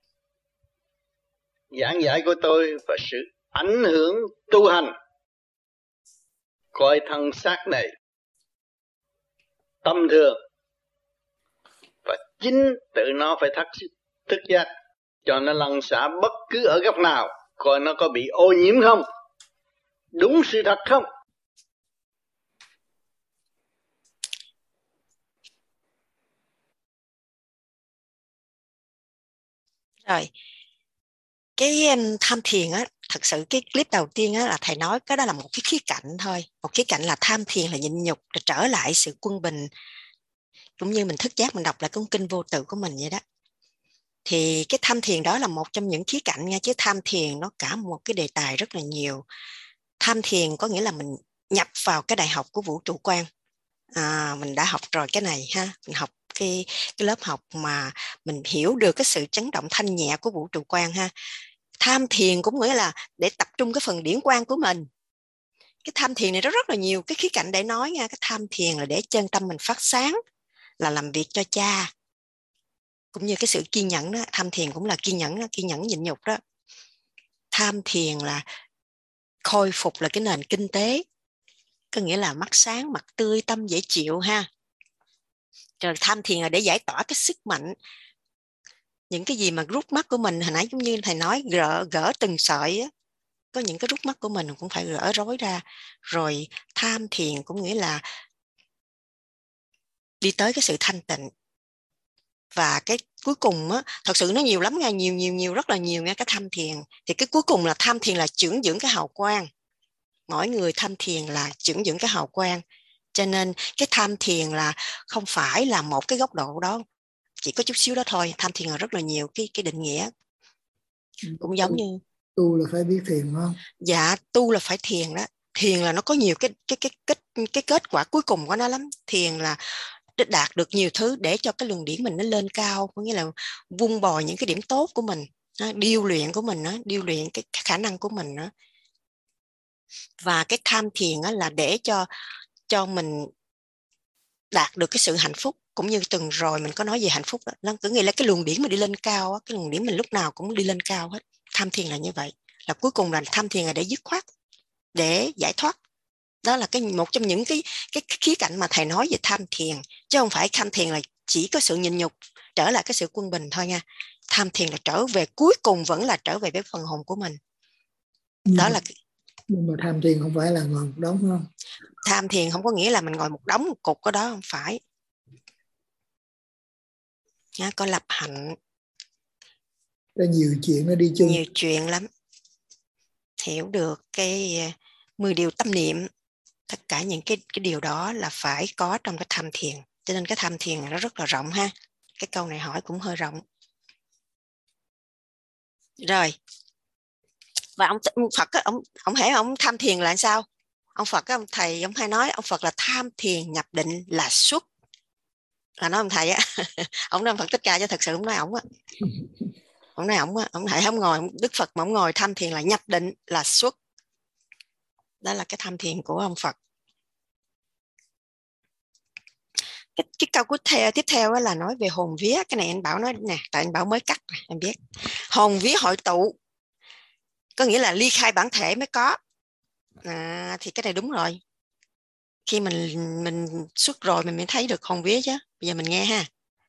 giảng giải của tôi và sự ảnh hưởng tu hành, coi thân xác này tâm thường, và chính tự nó phải thắc thức giác cho nó lăn xả bất cứ ở góc nào, coi nó có bị ô nhiễm không, đúng sự thật không. Rồi, cái um, tham thiền á, thật sự cái clip đầu tiên á là thầy nói cái đó là một cái khía cạnh thôi. Một khía cạnh là tham thiền là nhịn nhục, rồi trở lại sự quân bình, cũng như mình thức giác, mình đọc lại cuốn kinh vô tự của mình vậy đó. Thì cái tham thiền đó là một trong những khía cạnh nha, chứ tham thiền nó cả một cái đề tài rất là nhiều. Tham thiền có nghĩa là mình nhập vào cái đại học của vũ trụ quan. À, mình đã học rồi cái này ha, mình học cái, cái lớp học mà mình hiểu được cái sự chấn động thanh nhẹ của vũ trụ quan ha. Tham thiền cũng nghĩa là để tập trung cái phần điển quang của mình. Cái tham thiền này rất rất là nhiều cái khía cạnh để nói nha. Cái tham thiền là để chân tâm mình phát sáng, là làm việc cho cha, cũng như cái sự kiên nhẫn đó. Tham thiền cũng là kiên nhẫn đó, kiên nhẫn nhịn nhục đó. Tham thiền là khôi phục là cái nền kinh tế, có nghĩa là mắt sáng, mặt tươi, tâm dễ chịu ha. Rồi tham thiền là để giải tỏa cái sức mạnh, những cái gì mà rút mắt của mình hồi nãy giống như thầy nói, gỡ, gỡ từng sợi á. Có những cái rút mắt của mình cũng phải gỡ rối ra. Rồi tham thiền cũng nghĩa là đi tới cái sự thanh tịnh. Và cái cuối cùng á, thật sự nó nhiều lắm nha, nhiều nhiều nhiều rất là nhiều nha, cái tham thiền. Thì cái cuối cùng là tham thiền là trưởng dưỡng cái hào quang. Mỗi người tham thiền là trưởng dưỡng cái hào quang. Cho nên cái tham thiền là không phải là một cái góc độ đó, chỉ có chút xíu đó thôi. Tham thiền là rất là nhiều cái cái định nghĩa. Cũng giống như tu là phải biết thiền không? Dạ, tu là phải thiền đó. Thiền là nó có nhiều cái cái cái kết cái, cái kết quả cuối cùng của nó lắm. Thiền là đạt được nhiều thứ để cho cái luồng điển mình nó lên cao, có nghĩa là vun bồi những cái điểm tốt của mình, điêu luyện của mình, điêu luyện cái khả năng của mình. Và cái tham thiền là để cho cho mình đạt được cái sự hạnh phúc, cũng như tuần rồi mình có nói về hạnh phúc đó. Có nghĩa là cái luồng điển mình đi lên cao, cái luồng điển mình lúc nào cũng đi lên cao hết. Tham thiền là như vậy, là cuối cùng là tham thiền là để dứt khoát, để giải thoát. Đó là cái một trong những cái cái khía cạnh mà thầy nói về tham thiền, chứ không phải tham thiền là chỉ có sự nhịn nhục, trở lại cái sự quân bình thôi nha. Tham thiền là trở về, cuối cùng vẫn là trở về với phần hồn của mình. Đó nhưng là nhưng mà tham thiền không phải là ngồi một đống không? Tham thiền không có nghĩa là mình ngồi một đống một cục ở đó, không phải nha, có lập hạnh. Có nhiều chuyện nó đi chung. Nhiều chuyện lắm. Hiểu được cái mười điều tâm niệm, tất cả những cái cái điều đó là phải có trong cái tham thiền. Cho nên cái tham thiền nó rất là rộng ha. Cái câu này hỏi cũng hơi rộng. Rồi. Và ông, ông Phật á, ông ông hễ ông tham thiền là sao? Ông Phật á, ông thầy ông hay nói ông Phật là tham thiền nhập định là xuất. Là nói ông thầy á. Ông nói ông Phật Thích Ca chứ thật sự ông nói ổng á. Ông nói ổng á, ông thầy không ngồi Đức Phật mà ông ngồi tham thiền là nhập định là xuất. Đó là cái tham thiền của ông Phật. Cái, cái câu tiếp theo tiếp theo là nói về hồn vía. Cái này anh Bảo nói nè, tại anh Bảo mới cắt em biết. Hồn vía hội tụ có nghĩa là ly khai bản thể mới có. À, thì cái này đúng rồi. Khi mình mình xuất rồi mình mới thấy được hồn vía chứ. Bây giờ mình nghe ha.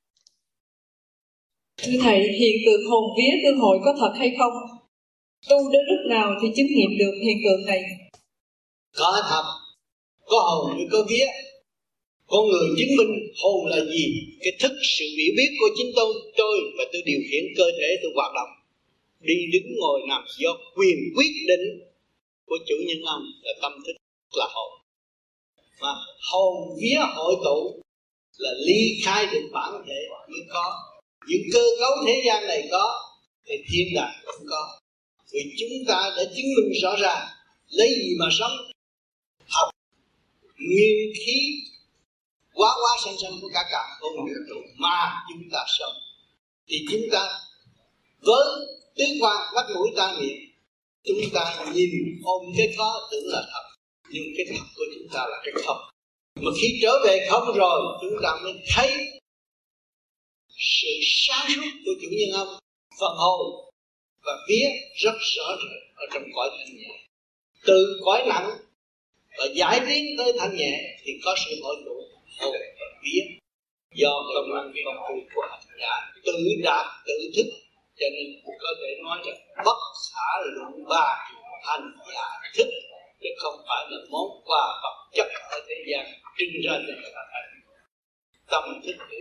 Thưa thầy, hiện tượng hồn vía tương hội có thật hay không? Tu đến lúc nào thì chứng nghiệm được hiện tượng này? Có thật, có hồn như có vía. Con người chứng minh hồn là gì? Cái thức sự hiểu biết của chính tôi, tôi và tôi điều khiển cơ thể tôi hoạt động. Đi đứng ngồi nằm do quyền quyết định của chủ nhân ông là tâm thức là hồn. Mà hồn vía hội tụ là ly khai được bản thể mới có. Những cơ cấu thế gian này có thì thiên đàng cũng có. Vì chúng ta đã chứng minh rõ ràng lấy gì mà sống? Học nguyên khí quá quá sanh sanh của cả cả không vũ trụ mà chúng ta sống. Thì chúng ta với tứ quan mắt mũi tai miệng, chúng ta nhìn ôm cái có tưởng là thật, nhưng cái thật của chúng ta là cái không. Mà khi trở về không rồi, chúng ta mới thấy sự sáng suốt của chủ nhân ông, phần hồn và vía rất rõ rệt ở trong cõi thanh nhẹ. Từ cõi nặng và giải tiến tới thanh nhẹ thì có sự hội tụ hồn và vía do công năng công phu của hành giả tự đạt tự thức, cho nên có thể nói là bất khả luận ba hành giả thức, chứ không phải là món quà vật chất ở thế gian trưng ra cho người ta thấy. Tâm thức thì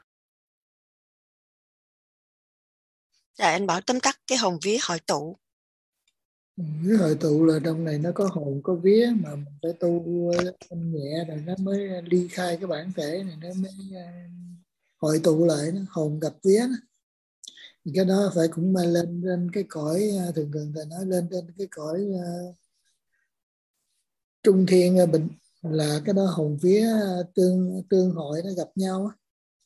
Rồi anh Bảo tóm tắt cái hồn vía hội tụ. Vía hội tụ là trong này nó có hồn có vía, mà mình phải tu thanh nhẹ rồi nó mới ly khai cái bản thể này, nó mới hội tụ lại, nó hồn gặp vía đó. Thì cái đó phải cũng mà lên lên cái cõi, thường thường thầy nói lên trên cái cõi uh, trung thiên uh, bình là cái đó hồn vía tương tương hội nó gặp nhau á.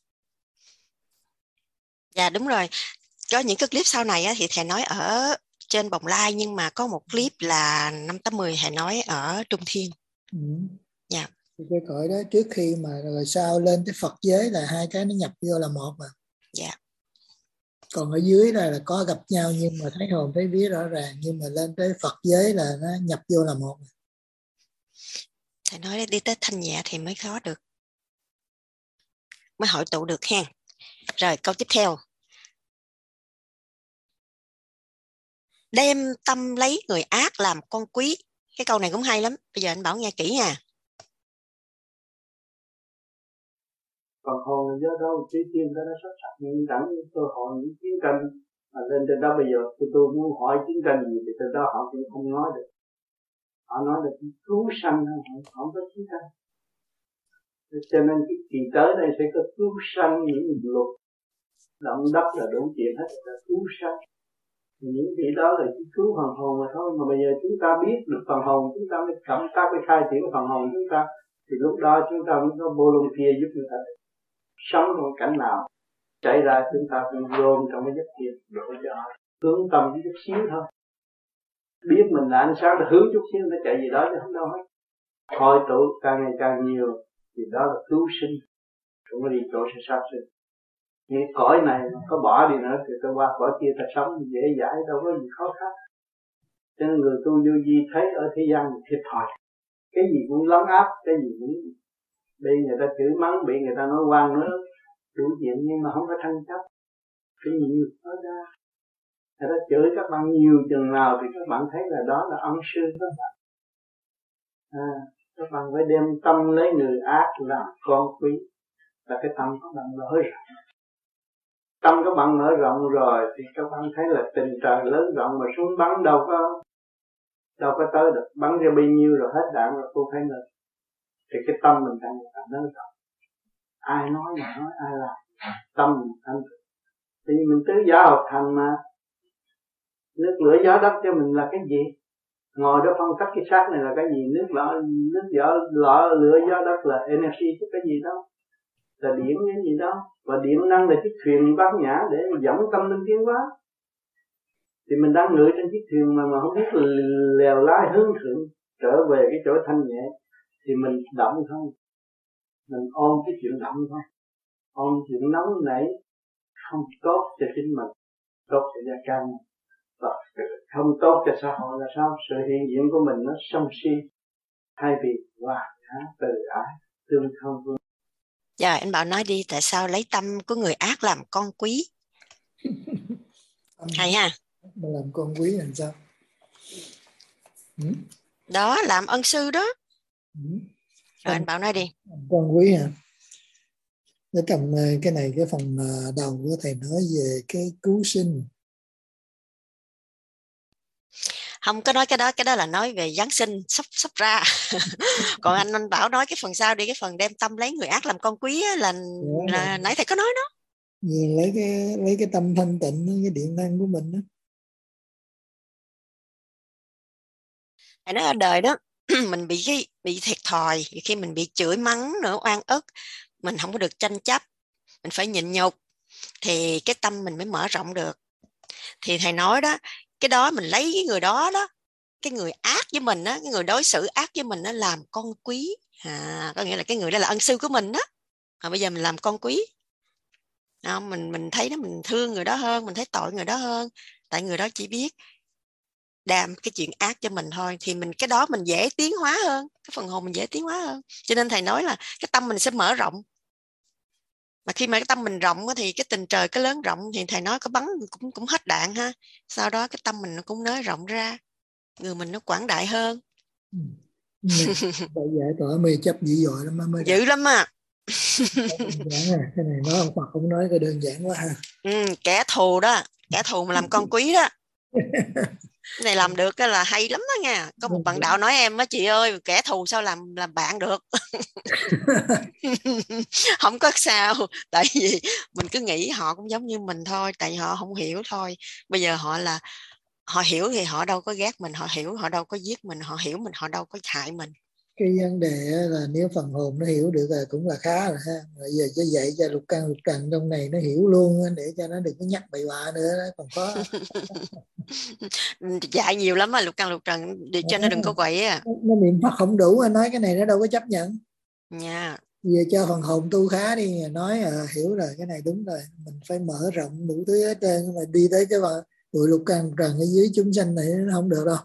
Dạ đúng rồi. Có những cái clip sau này á, thì thầy nói ở trên bồng lai, nhưng mà có một clip là năm tám mười thầy nói ở trung thiên. Ừ. Dạ. Thì cái cõi đó trước khi mà rồi sau lên tới Phật giới là hai cái nó nhập vô là một mà. Dạ. Còn ở dưới là, là có gặp nhau nhưng mà thấy hồn thấy vía rõ ràng, nhưng mà lên tới Phật giới là nó nhập vô là một. Thầy nói đi tới thanh nhẹ thì mới khó được, mới hội tụ được ha. Rồi câu tiếp theo. Đem tâm lấy người ác làm con quý. Cái câu này cũng hay lắm. Bây giờ anh Bảo nghe kỹ nha. Còn hồn do đâu trí tiên đó nó sắp sạch, nhưng chẳng cơ hội những chiến tranh mà lên trên đó. Bây giờ tôi, tôi muốn hỏi chiến tranh gì thì từ đó họ cũng không nói được. Họ nói là cứu sanh, họ không có chiến tranh. Cho nên cái kỳ tới đây sẽ có cứu sanh, những luật động đất là đủ chuyện hết, là cứu sanh. Những vị đó là chỉ cứu phần hồn mà thôi. Mà bây giờ chúng ta biết được phần hồn, chúng ta mới cảm tác với khai triển phần hồn chúng ta, thì lúc đó chúng ta mới có volunteer giúp người ta sống trong cảnh nào chạy ra, chúng ta cũng gom trong cái giấc thiền đổ cho họ hướng tâm với chút xíu thôi. Biết mình là ánh sáng, là hướng chút xíu nó chạy gì đó chứ không đâu hết. Hội tụ càng ngày càng nhiều thì đó là cứu sinh, không có đi chỗ sẽ sát sinh. Những cõi này có bỏ đi nữa thì tôi qua cõi kia ta sống dễ dãi, đâu có gì khó khăn. Cho nên người tu vô vi thấy ở thế gian thiệt thòi, cái gì cũng lấn áp, cái gì cũng bị người ta chửi mắng, bị người ta nói oan nữa đủ chuyện, nhưng mà không có tranh chấp. Cái gì nói ra, người ta chửi các bạn nhiều chừng nào thì các bạn thấy là đó là ân sư các bạn. À, các bạn phải đem tâm lấy người ác làm con quý, là cái tâm các bạn lỗi rồi. tâm các bạn mở rộng rồi thì các bạn thấy là tình trời lớn rộng mà xuống bắn đâu có đâu có tới được, bắn ra bao nhiêu rồi hết đạn rồi không thấy nữa. Thì cái tâm mình đang là lớn rộng. Ai nói mà nói, ai làm tâm mình thanh tịnh. Thì mình tứ giả hợp thành mà. Nước lửa gió đất cho mình là cái gì? Ngồi đó phân tích cái xác này là cái gì? Nước lửa, nước gió, lửa, lửa gió đất là energy chứ cái gì đâu? Là điện cái gì đâu? Và điện năng là chiếc thuyền bát nhã để dẫn tâm linh tiến hóa. Thì mình đang ngự trên chiếc thuyền mà mà không biết lèo lái hướng thượng trở về cái chỗ thanh nhẹ thì mình động thôi. Mình ôm cái chuyện động thôi. Ôm chuyện nóng nảy không tốt cho chính mình, tốt cho gia can, và không tốt cho xã hội là sao? Sự hiện diện của mình nó sân si, thay vì hòa nhã, từ ái, tương thông vương. Dạ anh Bảo nói đi, tại sao lấy tâm của người ác làm con quý? Hay ha. Mà làm con quý làm sao? Ừ? Đó, làm ân sư đó. Ừ. Rồi anh Bảo nói đi. Con quý hả? Để cầm cái này, cái phần đầu của thầy nói về cái cứu sinh. Không có nói cái đó, cái đó là nói về Giáng sinh sắp sắp ra. Còn anh anh Bảo nói cái phần sau đi, cái phần đem tâm lấy người ác làm con quý á, là, Đó, là là nãy thầy có nói đó. lấy cái lấy cái tâm thanh tịnh, cái điện năng của mình đó. Thầy nói ở đời đó mình bị cái bị thiệt thòi khi mình bị chửi mắng nữa, oan ức, mình không có được tranh chấp, mình phải nhịn nhục thì cái tâm mình mới mở rộng được. Thì thầy nói đó, cái đó mình lấy cái người đó đó, cái người ác với mình á, cái người đối xử ác với mình nó làm con quý, à, có nghĩa là cái người đó là ân sư của mình đó, à, bây giờ mình làm con quý. Không, mình mình thấy đó, mình thương người đó hơn, mình thấy tội người đó hơn, tại người đó chỉ biết đàm cái chuyện ác cho mình thôi, thì mình cái đó mình dễ tiến hóa hơn, cái phần hồn mình dễ tiến hóa hơn. Cho nên thầy nói là cái tâm mình sẽ mở rộng, mà khi mà cái tâm mình rộng thì cái tình trời cái lớn rộng, thì thầy nói có bắn cũng cũng hết đạn ha, sau đó cái tâm mình nó cũng nới rộng ra, người mình nó quảng đại hơn. Ừ. Bởi giải tỏa mê chấp dữ dội lắm mới dữ lắm à. À. Cái này nói ông Phật cũng nói cái đơn giản quá ha. Ừ, kẻ thù đó, kẻ thù mà làm con quý đó. Cái này làm được cái là hay lắm đó nha. Có một bạn đạo nói em á, chị ơi, kẻ thù sao làm làm bạn được. Không có sao, tại vì mình cứ nghĩ họ cũng giống như mình thôi, tại họ không hiểu thôi. Bây giờ họ là họ hiểu thì họ đâu có ghét mình, họ hiểu họ đâu có giết mình, họ hiểu mình họ đâu có hại mình. Cái vấn đề là nếu phần hồn nó hiểu được là cũng là khá rồi ha. Bây giờ cho dạy cho lục căn lục trần trong này nó hiểu luôn, để cho nó đừng có nhắc bậy bạ nữa đó, còn có dạy nhiều lắm mà lục căn lục trần để cho à, nó đừng có quậy á. Nó niệm Phật không đủ, nói cái này nó đâu có chấp nhận nha. Yeah. Giờ cho phần hồn tu khá đi, nói à, hiểu rồi, cái này đúng rồi, mình phải mở rộng đủ thứ hết trơn, mà đi tới cái bụi lục căn lục trần ở dưới chúng sanh này nó không được đâu.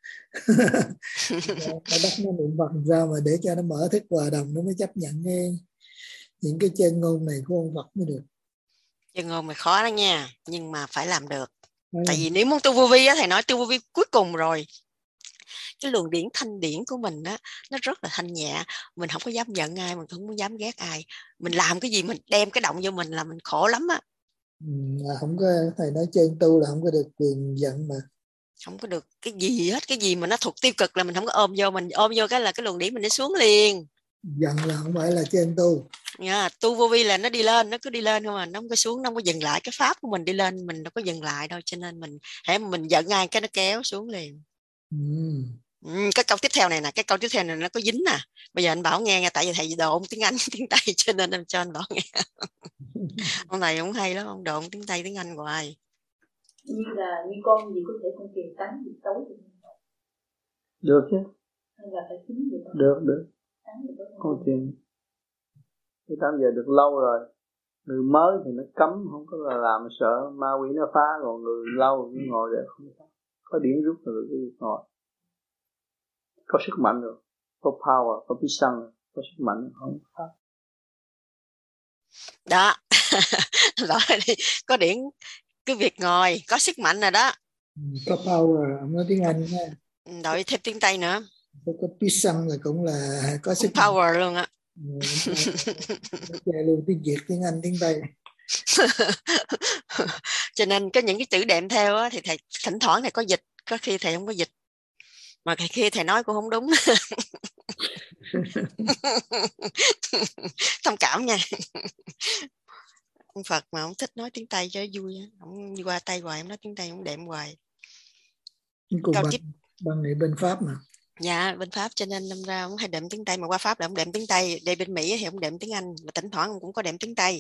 Phải bắt nó niệm Phật ra mà để cho nó mở thức hòa đồng, nó mới chấp nhận nghe những cái chân ngôn này của ông Phật mới được. Chân ngôn mày khó đó nha, nhưng mà phải làm được. Đấy. Tại vì nếu muốn tu vô vi á, thầy nói tu vô vi cuối cùng rồi, cái luồng điển thanh điển của mình á, nó rất là thanh nhẹ, mình không có dám giận ai, mình không có dám ghét ai, mình làm cái gì mình đem cái động vô mình là mình khổ lắm á. Ừ, không có, thầy nói chân tu là không có được quyền giận mà. Không có được cái gì hết, cái gì mà nó thuộc tiêu cực là mình không có ôm vô, mình ôm vô cái là cái luồng điển mình nó xuống liền. Giận là không phải là chân tu. Yeah, tu vô vi là nó đi lên, nó cứ đi lên không mà nó không có xuống, nó không có dừng lại, cái pháp của mình đi lên mình đâu có dừng lại đâu, cho nên mình hễ mình giận ai cái nó kéo xuống liền. Ừ. Ừ, cái câu tiếp theo này nè, cái câu tiếp theo này nó có dính nè, bây giờ anh Bảo nghe nha, tại vì thầy đồn tiếng Anh tiếng Tây cho nên em cho anh Bảo nghe. Ông này cũng hay lắm, ông đồn tiếng Tây tiếng Anh hoài. Như là như con gì có thể con tiền tánh gì tối được không? Được chứ. Hay là phải chính gì không? Được, được. Con tiền cái tám giờ được lâu rồi. Người mới thì nó cấm, không có là làm sợ ma quỷ nó phá, còn người lâu cứ ngồi để không phá. Có điển rút rồi cái ngồi. Có sức mạnh rồi, có power, có bí xăng, có sức mạnh không phá. Đó. Đó đi, có điển cái việc ngồi, có sức mạnh rồi đó. Có power, ông nói tiếng Anh nha. Đổi thêm tiếng Tây nữa. Có bí xăng là cũng là có cũng sức power mạnh luôn á. Chơi luôn tiếng Việt, tiếng Anh, tiếng Tây. Cho nên có những cái chữ đệm theo á, thì thầy thỉnh thoảng thầy có dịch, có khi thầy không có dịch, mà khi thầy nói cũng không đúng. Thông cảm nha. Ông Phật mà ông thích nói tiếng Tây cho vui, ông qua Tây hoài, ông nói tiếng Tây, ông đệm hoài. Cùng bằng, bằng này bên Pháp mà. Dạ, bên Pháp, cho nên năm ra ông hay đệm tiếng Tây, mà qua Pháp là ông đệm tiếng Tây, đây bên Mỹ thì ông đệm tiếng Anh, và thỉnh thoảng ông cũng có đệm tiếng Tây.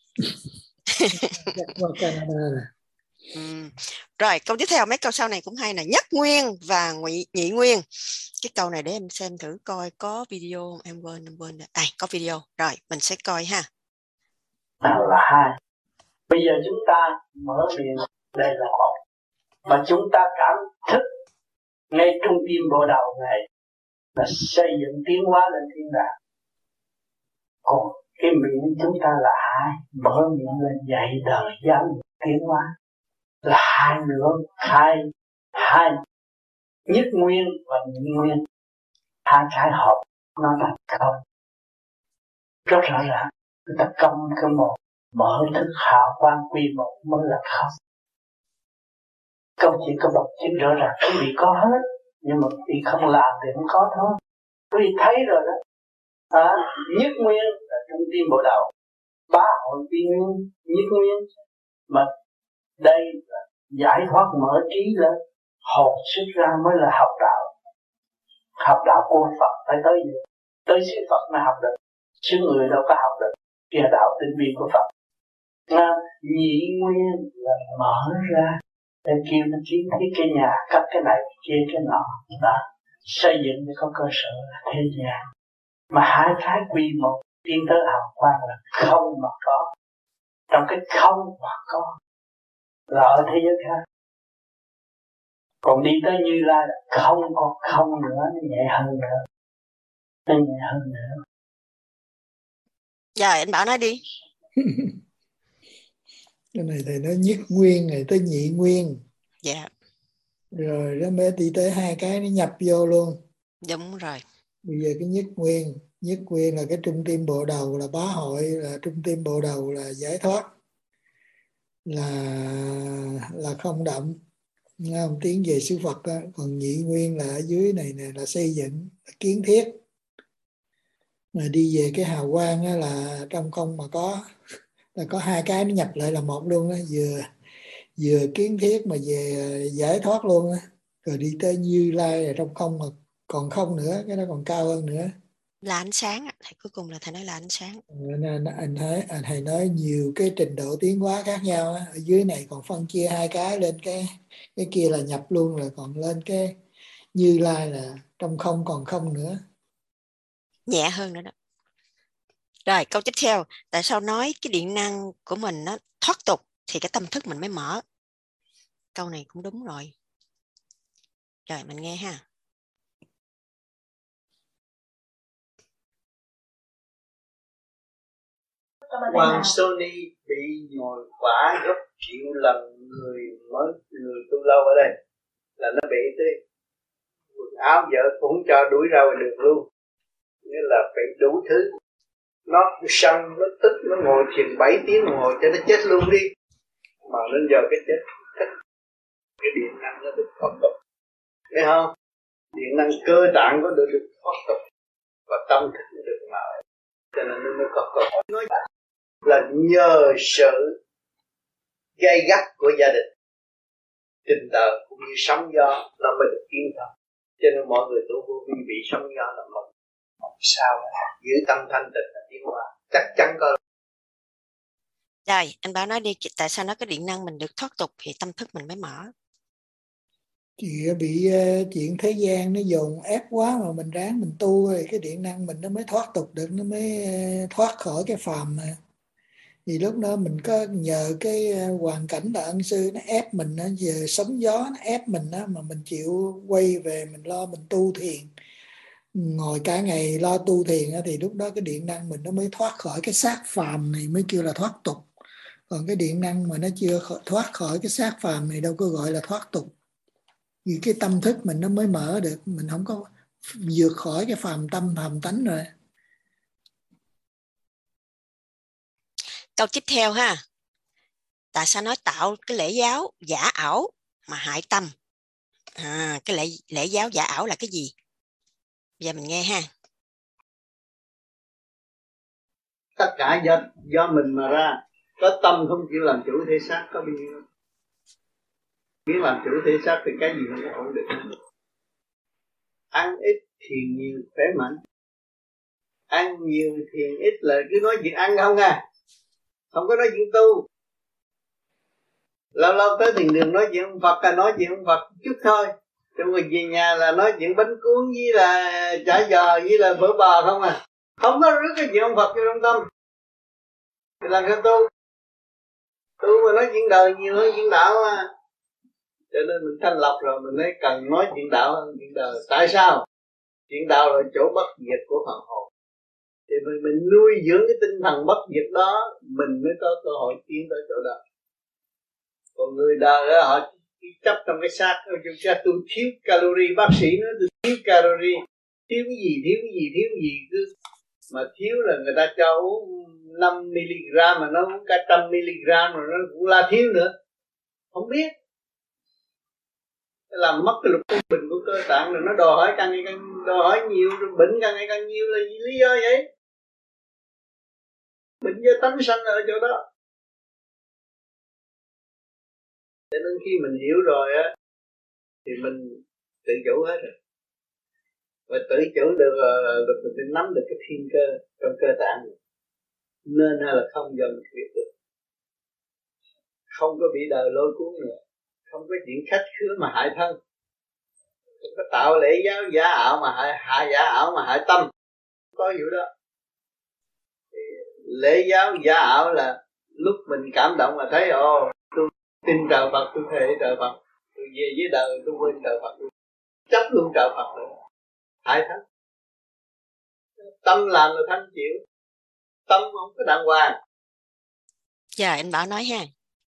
Qua Canada rồi. Ừ. Rồi câu tiếp theo, mấy câu sau này cũng hay nè. Nhất nguyên và nhị, nhị nguyên. Cái câu này để em xem thử coi có video không? Em quên, em quên. À, có video. Rồi, mình sẽ coi ha. Nào là hai. Bây giờ chúng ta mở miệng, đây là một. Mà chúng ta cảm thức ngay trung tim bộ đầu này là xây dựng tiến hóa lên thiên đàng. Còn cái miệng chúng ta là hai, mở miệng lên dạy đời giáo dục tiến hóa, là hai nữa, hai hai nhất nguyên và nhị nguyên, hai cái hợp nó là không. Rất rõ ràng người ta công cái một, mở thức hào quang quy một mới là không. Công chỉ có một chữ rõ ràng, quý vị có hết, nhưng mà quý vị không làm thì không có thôi. Quý vị thấy rồi đó. À, nhất nguyên là trung tim bộ đầu, bá hội quy nguyên, nhất nguyên. Mà đây là giải thoát mở trí lên, hồn xuất ra mới là học đạo. Học đạo của Phật phải tới gì? Tới sự Phật mới học được, chứ người đâu có học được. Kia đạo tinh vi của Phật. À, nhị nguyên là mở ra, để kêu nó kiến thiết cái nhà, cắt cái này, kia cái nọ. Đó. Xây dựng để có cơ sở là thế gian. Mà hai cái quy một, tiến tới hào quang là không mà có. Trong cái không mà có là ở thế giới khác. Còn đi tới Như Lai là không còn không nữa, nó nhẹ hơn nữa. Nó nhẹ hơn nữa. Dạ, anh Bảo nói đi. Cái này thầy nói nhất nguyên này tới nhị nguyên. Dạ. Rồi nó mới đi tới hai cái nó nhập vô luôn. Đúng rồi. Bây giờ cái nhất nguyên, nhất nguyên là cái trung tim bộ đầu, là bá hội, là trung tim bộ đầu, là giải thoát, là là không động, không tiến về sư Phật đó. Còn nhị nguyên là ở dưới này nè, là xây dựng, là kiến thiết. Mà đi về cái hào quang đó là trong không mà có, là có hai cái nó nhập lại là một luôn đó, vừa vừa kiến thiết mà về giải thoát luôn đó. Rồi đi tới Như Lai là trong không mà còn không nữa, cái đó còn cao hơn nữa. Là ánh sáng, thầy cuối cùng là thầy nói là ánh sáng. Nên anh thấy anh thầy nói nhiều cái trình độ tiến hóa khác nhau á. Ở dưới này còn phân chia hai cái, lên cái cái kia là nhập luôn, rồi còn lên cái Như Lai là trong không còn không nữa, nhẹ hơn nữa đó. Rồi câu tiếp theo, tại sao nói cái điện năng của mình nó thoát tục thì cái tâm thức mình mới mở? Câu này cũng đúng rồi. Rồi mình nghe ha. Hoàng Sony bị nhồi quả gấp triệu lần người mới người tu lâu ở đây là nó bị tới quần áo vợ cũng cho đuổi ra ngoài đường luôn, nghĩa là phải đủ thứ. Nó sân, nó tức, nó ngồi thiền bảy tiếng đồng hồ cho nó chết luôn đi, mà đến giờ cái chết thích cái điện năng nó được thoát tục, thấy không? Điện năng cơ tạng có được được thoát tục và tâm thức nó được mở, cho nên nó mới có cơ hội nói là nhờ sự gay gắt của gia đình, tình tờ cũng như sóng gió nó mới được tiến thân. Cho nên mọi người tu vô vi bị sóng gió là một một sao giữ tâm thanh tịnh là tiến hóa chắc chắn có. Rồi anh Bảo nói đi, tại sao nó cái điện năng mình được thoát tục thì tâm thức mình mới mở? Chị bị uh, chuyện thế gian nó dồn ép quá, mà mình ráng mình tu rồi cái điện năng mình nó mới thoát tục được, nó mới uh, thoát khỏi cái phàm này. Vì lúc đó mình có nhờ cái hoàn cảnh là ân sư nó ép mình, nó về sóng gió nó ép mình đó, mà mình chịu quay về mình lo mình tu thiền, ngồi cả ngày lo tu thiền đó, thì lúc đó cái điện năng mình nó mới thoát khỏi cái xác phàm này, mới kêu là thoát tục. Còn cái điện năng mà nó chưa thoát khỏi cái xác phàm này đâu có gọi là thoát tục. Vì cái tâm thức mình nó mới mở được, mình không có vượt khỏi cái phàm tâm phàm tánh rồi. Câu tiếp theo ha, Tại sao nói tạo cái lễ giáo giả ảo mà hại tâm? À, cái lễ, lễ giáo giả ảo là cái gì? Giờ mình nghe ha. Tất cả do, do mình mà ra. Có tâm không chịu làm chủ thể xác có bao nhiêu. Biết làm chủ thể xác thì cái gì nó cũng ổn định. Ăn ít thiền nhiều khỏe mạnh. Ăn nhiều thiền ít là cứ nói chuyện ăn không à. Không có nói chuyện tu. Lâu lâu tới thiền đường nói chuyện ông Phật là nói chuyện ông Phật chút thôi. Rồi về nhà là nói chuyện bánh cuốn với là chả giò với là phở bò không à. Không có rước cái chuyện ông Phật vô trong tâm. Thì làm sao tu? Tu mà nói chuyện đời nhiều hơn chuyện đạo mà. Cho nên mình thanh lọc rồi mình mới cần nói chuyện đạo hơn chuyện đời. Tại sao? Chuyện đạo là chỗ bất diệt của phần hồn. Thì mình, mình nuôi dưỡng cái tinh thần bất diệt đó, mình mới có cơ hội tiến tới chỗ đó. Còn người đời đó, họ chấp trong cái xác, trong xác tôi thiếu calorie, bác sĩ nói tôi thiếu calorie, thiếu cái gì, thiếu cái gì, thiếu cái gì cứ mà thiếu là người ta cho uống năm mi-li-gam mà nó uống cả trăm mi-li-gam rồi nó cũng la thiếu nữa, không biết. Làm mất cái lục trung bình của cơ tạng rồi nó đòi hỏi càng ngày càng đòi hỏi nhiều, rồi bệnh càng ngày càng nhiều là gì lý do vậy? Bệnh do tánh sanh ở chỗ đó. Cho nên khi mình hiểu rồi á thì mình tự chủ hết rồi. Và tự chủ được được mình nắm được cái thiên cơ trong cơ tạng này. Nên hay là không do mình biết được. Không có bị đời lôi cuốn nữa. Không có chuyện khách khứa mà hại thân. Không có tạo lễ giáo giả ảo mà hại, hại giả ảo mà hại tâm. Không có vụ đó. Thì lễ giáo giả ảo là lúc mình cảm động là thấy ồ tôi tin trời Phật, tôi thề trời Phật, tôi về với đời tôi quên trời Phật, tôi chấp luôn trời Phật nữa. Hại thân. Tâm làm là thân chịu. Tâm không có đàng hoàng. Dạ anh Bảo nói ha.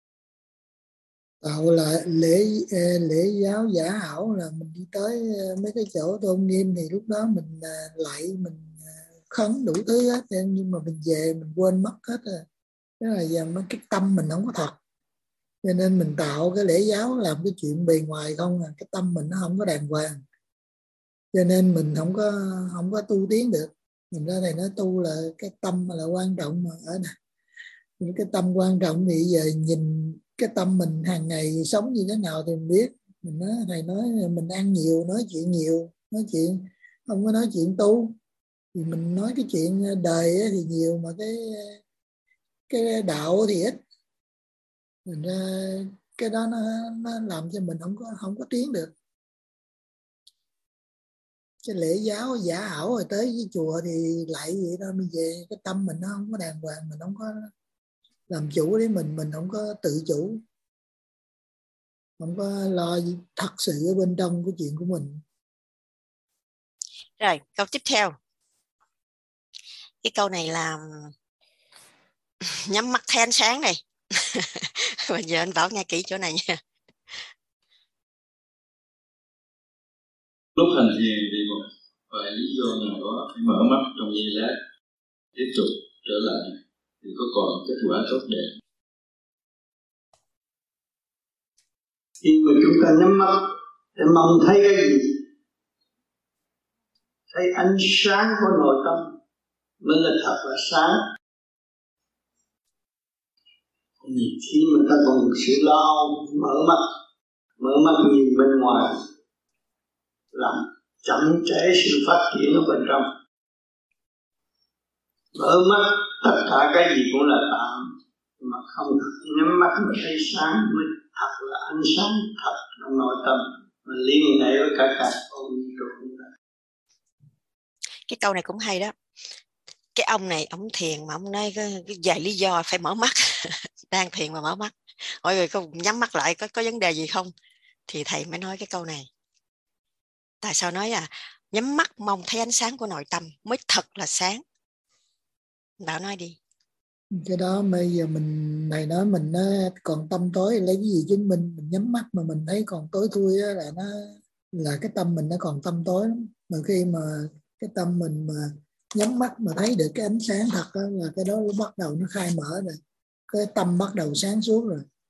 Tạo là lễ lễ giáo giả ảo là mình đi tới mấy cái chỗ tôn nghiêm thì lúc đó mình lạy, mình khấn đủ thứ hết, nhưng mà mình về mình quên mất hết rồi. Thế là giờ mấy cái tâm mình không có thật. Cho nên mình tạo cái lễ giáo làm cái chuyện bề ngoài không à, cái tâm mình nó không có đàng hoàng. Cho nên mình không có không có tu tiến được. Mình ra này nói tu là cái tâm là quan trọng mà ở đây. Những cái tâm quan trọng thì giờ nhìn cái tâm mình hàng ngày sống như thế nào thì mình biết. Mình nói thầy nói mình ăn nhiều, nói chuyện nhiều, nói chuyện không có nói chuyện tu. Thì mình nói cái chuyện đời thì nhiều mà cái cái đạo thì ít. Mình ra cái đó nó nó làm cho mình không có không có tiến được. Cái lễ giáo giả ảo rồi tới với chùa thì lại vậy đó, mình về cái tâm mình nó không có đàng hoàng, mình không có làm chủ để mình mình không có tự chủ, không có lo thật sự ở bên trong của chuyện của mình. Rồi câu tiếp theo, cái câu này là nhắm mắt thấy ánh sáng này. Bây giờ anh Bảo nghe kỹ chỗ này nha. Lúc hành thiền vì một vài lý do nào đó phải mở mắt trong giây lát, tiếp tục trở lại thì có còn kết quả tốt đẹp. Khi mà chúng ta nhắm mắt để mong thấy cái gì? Thấy ánh sáng của nội tâm mới là thật là sáng. Khi mà ta còn sự lo mở mắt, mở mắt nhìn bên ngoài, làm chậm trễ sự phát triển ở bên trong. Mở mắt tất cả cái gì cũng là tạm, mà không thật nhắm mắt mà thấy sáng mới thật là ánh sáng thật trong nội tâm, mà liên hệ với cả cả con vũ trụ. Cái câu này cũng hay đó. Cái ông này ông thiền mà ông nói cái, cái vài lý do phải mở mắt. Đang thiền mà mở mắt, mọi người có nhắm mắt lại có có vấn đề gì không, thì thầy mới nói cái câu này. Tại sao nói à nhắm mắt mong thấy ánh sáng của nội tâm mới thật là sáng. Bảo nói đi. Cái đó bây giờ mình này nói mình nó còn tâm tối lấy cái gì chứng minh? Mình nhắm mắt mà mình thấy còn tối thui đó là nó là cái tâm mình nó còn tâm tối lắm. Mà khi mà cái tâm mình mà nhắm mắt mà thấy được cái ánh sáng thật đó, là cái đó nó bắt đầu nó khai mở rồi, cái tâm bắt đầu sáng suốt rồi.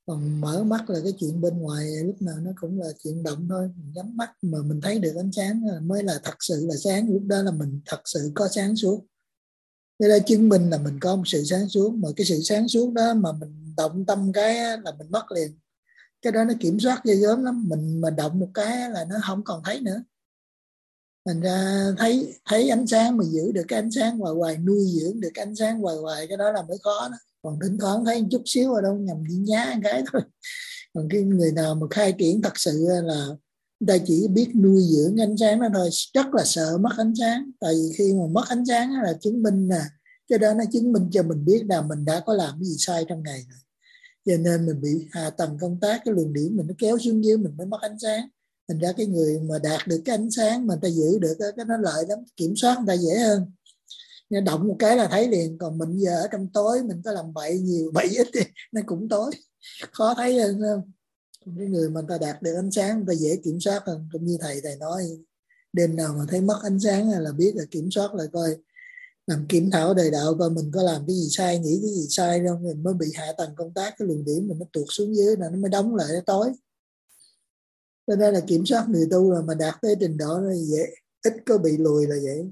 Còn mở mắt là cái chuyện bên ngoài lúc nào nó cũng là chuyện động thôi. Mình nhắm mắt mà mình thấy được ánh sáng mới là thật sự là sáng. Lúc đó là mình thật sự có sáng suốt. Thế đó chứng minh là mình có một sự sáng suốt. Mà cái sự sáng suốt đó mà mình động tâm cái là mình mất liền. Cái đó nó kiểm soát ghê gớm lắm. Mình mà động một cái là nó không còn thấy nữa. Mình ra thấy thấy ánh sáng mà giữ được cái ánh sáng hoài hoài, nuôi dưỡng được cái ánh sáng hoài hoài, cái đó là mới khó đó. Còn thỉnh thoảng thấy một chút xíu ở đâu nhầm đi nhá một cái thôi. Còn cái người nào mà khai triển thật sự là người ta chỉ biết nuôi dưỡng ánh sáng đó thôi. Rất là sợ mất ánh sáng. Tại vì khi mà mất ánh sáng là chứng minh nè, cái đó nó chứng minh cho mình biết là mình đã có làm cái gì sai trong ngày rồi. Cho nên mình bị hạ tầng công tác, cái luồng điểm mình nó kéo xuống dưới, mình mới mất ánh sáng. Thành ra cái người mà đạt được cái ánh sáng mà người ta giữ được cái nó lợi lắm, kiểm soát người ta dễ hơn. Nó động một cái là thấy liền. Còn mình giờ ở trong tối mình có làm bậy nhiều bậy ít thì nó cũng tối, khó thấy hơn không? Cái người mà người ta đạt được ánh sáng người ta dễ kiểm soát hơn. Cũng như thầy thầy nói, đêm nào mà thấy mất ánh sáng là biết là kiểm soát lại coi, làm kiểm thảo đời đạo coi mình có làm cái gì sai, nghĩ cái gì sai đâu, mình mới bị hạ tầng công tác, cái luồng điểm mình nó tuột xuống dưới là nó mới đóng lại, nó tối. Cho nên là kiểm soát người tu là mà đạt tới trình độ nó dễ, ít có bị lùi là vậy.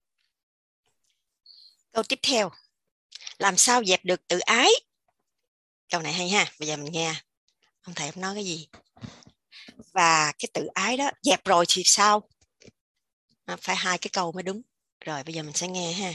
Câu tiếp theo, làm sao dẹp được tự ái? Câu này hay ha, bây giờ mình nghe ông thầy ông nói cái gì. Và cái tự ái đó dẹp rồi thì sao? À, phải hai cái câu mới đúng. Rồi bây giờ mình sẽ nghe ha.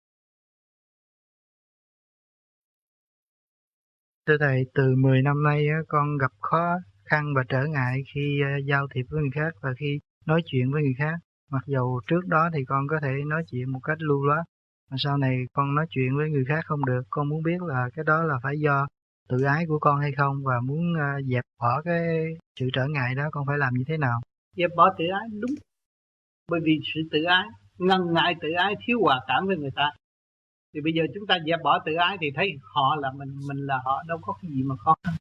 Thưa thầy, từ mười năm nay con gặp khó khăn và trở ngại khi giao thiệp với người khác và khi nói chuyện với người khác. Mặc dầu trước đó thì con có thể nói chuyện một cách lưu loát, mà sau này con nói chuyện với người khác không được. Con muốn biết là cái đó là phải do tự ái của con hay không, và muốn dẹp bỏ cái sự trở ngại đó con phải làm như thế nào? Dẹp bỏ tự ái đúng. Bởi vì sự tự ái, ngần ngại tự ái, thiếu hòa cảm với người ta. Thì bây giờ chúng ta dẹp bỏ tự ái thì thấy họ là mình, mình là họ, đâu có cái gì mà khó khăn.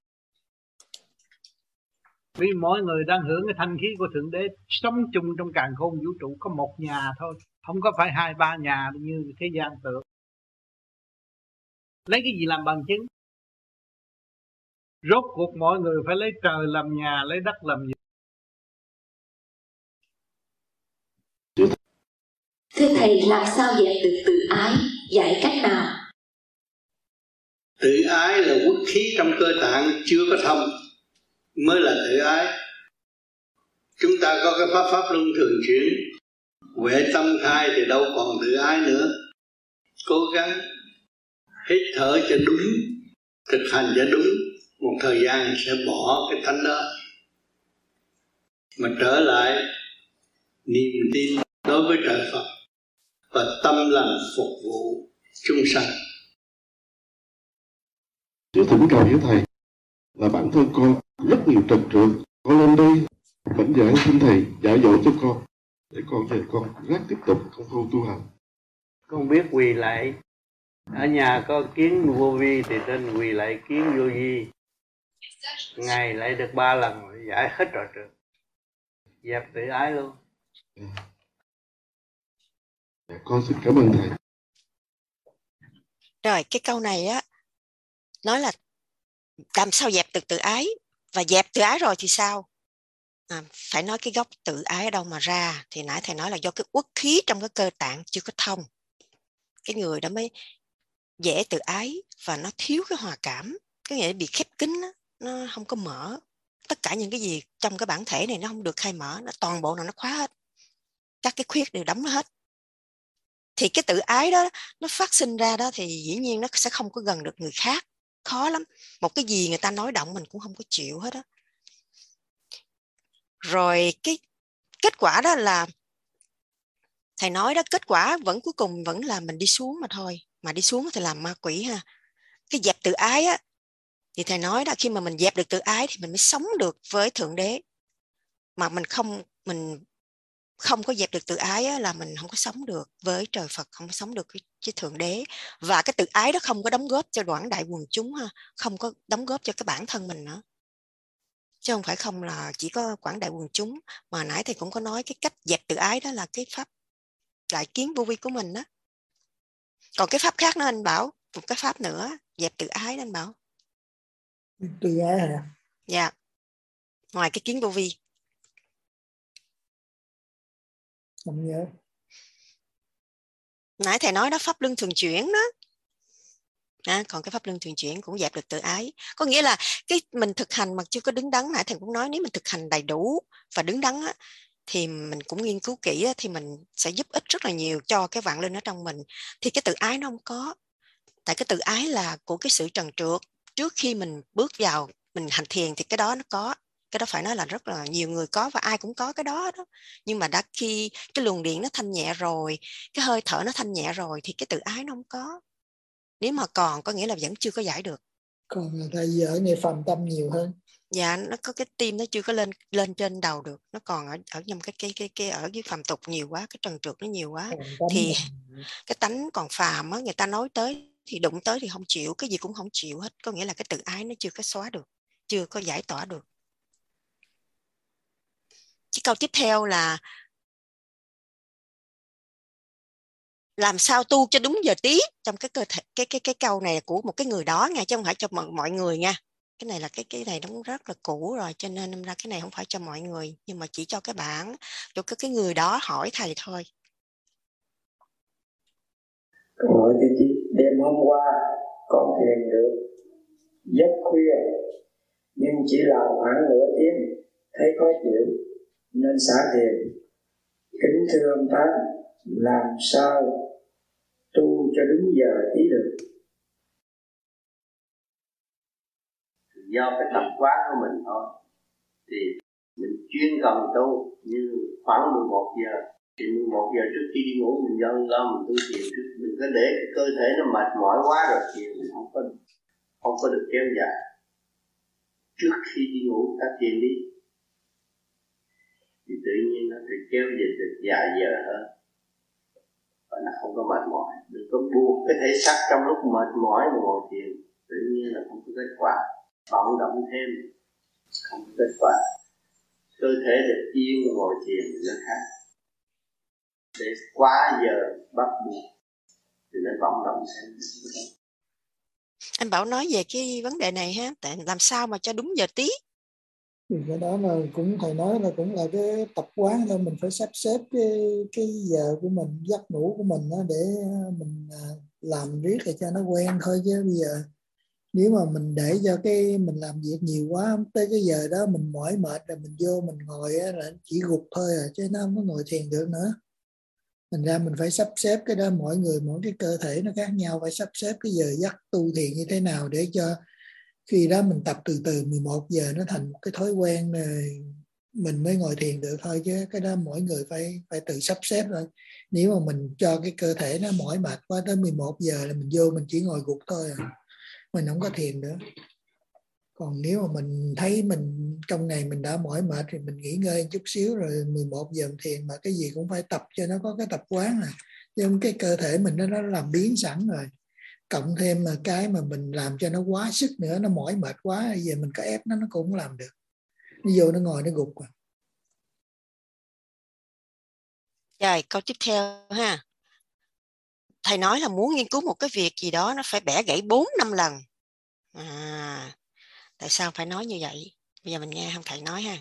Vì mỗi người đang hưởng cái thanh khí của Thượng Đế, sống chung trong càn khôn vũ trụ, có một nhà thôi, không có phải hai ba nhà như thế gian tưởng. Lấy cái gì làm bằng chứng? Rốt cuộc mọi người phải lấy trời làm nhà, lấy đất làm gì? Thưa thầy, làm sao dẹp được tự ái, dạy cách nào? Tự ái là quốc khí trong cơ tạng chưa có thông mới là tự ái. Chúng ta có cái pháp pháp luân thường chuyển, huệ tâm khai thì đâu còn tự ái nữa. Cố gắng hít thở cho đúng, thực hành cho đúng, một thời gian sẽ bỏ cái tánh đó, mà trở lại niềm tin đối với trời Phật và tâm lành phục vụ chúng sanh. Chứ thỉnh cầu với thầy là bản thân con rất nhiều trần trượt, con lên đây mạnh dạn xin thầy dạy dỗ cho con để con về con ráng tiếp tục công phu tu hành. Con biết quỳ lại, ở nhà có kiến vô vi thì nên quỳ lại kiến vô vi. Ngày lại được ba lần giải hết trò trượt, dẹp tự ái luôn. Dạ, con xin cảm ơn thầy. Rồi cái câu này á nói là làm sao dẹp được tự ái, và dẹp tự ái rồi thì sao? À, phải nói cái gốc tự ái ở đâu mà ra, thì nãy thầy nói là do cái uất khí trong cái cơ tạng chưa có thông, cái người đó mới dễ tự ái và nó thiếu cái hòa cảm, cái nghĩa bị khép kín đó, nó không có mở. Tất cả những cái gì trong cái bản thể này nó không được khai mở, nó toàn bộ là nó khóa hết, các cái khuyết đều đóng hết. Thì cái tự ái đó nó phát sinh ra đó thì dĩ nhiên nó sẽ không có gần được người khác, khó lắm. Một cái gì người ta nói động mình cũng không có chịu hết đó. Rồi cái kết quả đó là thầy nói đó, kết quả vẫn cuối cùng vẫn là mình đi xuống mà thôi. Mà đi xuống thì làm ma quỷ ha. Cái dẹp tự ái á, thì thầy nói đó, khi mà mình dẹp được tự ái thì mình mới sống được với Thượng Đế. Mà mình không mình không có dẹp được tự ái á, là mình không có sống được với trời Phật, không có sống được với, với Thượng Đế. Và cái tự ái đó không có đóng góp cho quảng đại quần chúng ha, không có đóng góp cho cái bản thân mình nữa. Chứ không phải không là chỉ có quảng đại quần chúng. Mà nãy thầy cũng có nói cái cách dẹp tự ái đó là cái pháp đại kiến vô vi của mình đó. Còn cái pháp khác nữa anh Bảo, một cái pháp nữa dẹp tự ái đó anh Bảo. Từ ái hả? Dạ. Ngoài cái kiến vô vi. Không nhớ. Nãy thầy nói đó, pháp luân thường chuyển đó. À, còn cái pháp luân thường chuyển cũng dẹp được tự ái. Có nghĩa là cái mình thực hành mà chưa có đứng đắn, nãy thầy cũng nói nếu mình thực hành đầy đủ và đứng đắn á, thì mình cũng nghiên cứu kỹ á, thì mình sẽ giúp ích rất là nhiều cho cái vạn linh ở trong mình. Thì cái tự ái nó không có. Tại cái tự ái là của cái sự trần trượt. Trước khi mình bước vào mình hành thiền thì cái đó nó có. Cái đó phải nói là rất là nhiều người có và ai cũng có cái đó đó. Nhưng mà đã khi cái luồng điện nó thanh nhẹ rồi, cái hơi thở nó thanh nhẹ rồi thì cái tự ái nó không có. Nếu mà còn có nghĩa là vẫn chưa có giải được. Còn người ta dở nghe phàm tâm nhiều hơn. Dạ, nó có cái tim nó chưa có lên lên trên đầu được, nó còn ở ở trong cái cái cái cái ở dưới phàm tục nhiều quá, cái trần trượt nó nhiều quá. Thì cái tánh còn phàm á, người ta nói tới thì đụng tới thì không chịu, cái gì cũng không chịu hết, có nghĩa là cái tự ái nó chưa có xóa được, chưa có giải tỏa được. Cái câu tiếp theo là làm sao tu cho đúng giờ tí, trong cái cơ thể cái cái cái câu này của một cái người đó nha, chứ không phải cho mọi, mọi người nha. Cái này là cái cái này nó rất là cũ rồi, cho nên ra cái này không phải cho mọi người, nhưng mà chỉ cho cái bản cho cái cái người đó hỏi thầy thôi. Câu hỏi thứ chín: đêm hôm qua con thiền được giấc khuya nhưng chỉ làm khoảng nửa tiếng thấy khó chịu nên xả thiền. Kính thưa ông Tám, làm sao tu cho đúng giờ tí được? Do cái tập quán của mình thôi. Thì mình chuyên cần tu như khoảng mười một giờ. Thì mười một giờ trước khi đi ngủ mình do lo mình tu thiền trước. Đừng có để cái cơ thể nó mệt mỏi quá rồi thiền mình không có không có được kéo dài. Trước khi đi ngủ ta thiền đi. Thì tự nhiên nó sẽ kéo dài được dài giờ hơn. Và nó không có mệt mỏi. Đừng có buộc cái thể xác trong lúc mệt mỏi mà ngồi thiền. Tự nhiên là không có kết quả. Vận động thêm không có kết quả. Cơ thể được yên ngồi thiền nó khác. Để quá giờ bắt buộc thì nó vận động thêm. Anh Bảo nói về cái vấn đề này ha, tại làm sao mà cho đúng giờ tí. Thì cái đó là cũng thầy nói là cũng là cái tập quán thôi, mình phải sắp xếp cái cái giờ của mình, giấc ngủ của mình đó để mình làm riết để cho nó quen thôi. Chứ bây giờ nếu mà mình để cho cái mình làm việc nhiều quá, tới cái giờ đó mình mỏi mệt rồi mình vô mình ngồi là chỉ gục thôi à, chứ nó không có ngồi thiền được nữa. Thành ra mình phải sắp xếp cái đó, mỗi người mỗi cái cơ thể nó khác nhau, phải sắp xếp cái giờ giấc tu thiền như thế nào để cho khi đó mình tập từ từ mười một giờ nó thành một cái thói quen rồi mình mới ngồi thiền được thôi. Chứ cái đó mỗi người phải phải tự sắp xếp thôi. Nếu mà mình cho cái cơ thể nó mỏi mệt quá tới mười một giờ là mình vô mình chỉ ngồi gục thôi à, mình không có thiền nữa. Còn nếu mà mình thấy mình trong ngày mình đã mỏi mệt thì mình nghỉ ngơi chút xíu rồi mười một giờ mình thiền. Mà cái gì cũng phải tập cho nó có cái tập quán à, chứ cái cơ thể mình nó, nó làm biến sẵn rồi. Cộng thêm mà cái mà mình làm cho nó quá sức nữa, nó mỏi mệt quá, giờ mình có ép nó nó cũng không làm được. Nó vô nó ngồi nó gục à. Rồi câu tiếp theo ha. Thầy nói là muốn nghiên cứu một cái việc gì đó nó phải bẻ gãy bốn năm lần. À, tại sao phải nói như vậy? Bây giờ mình nghe thầy nói ha.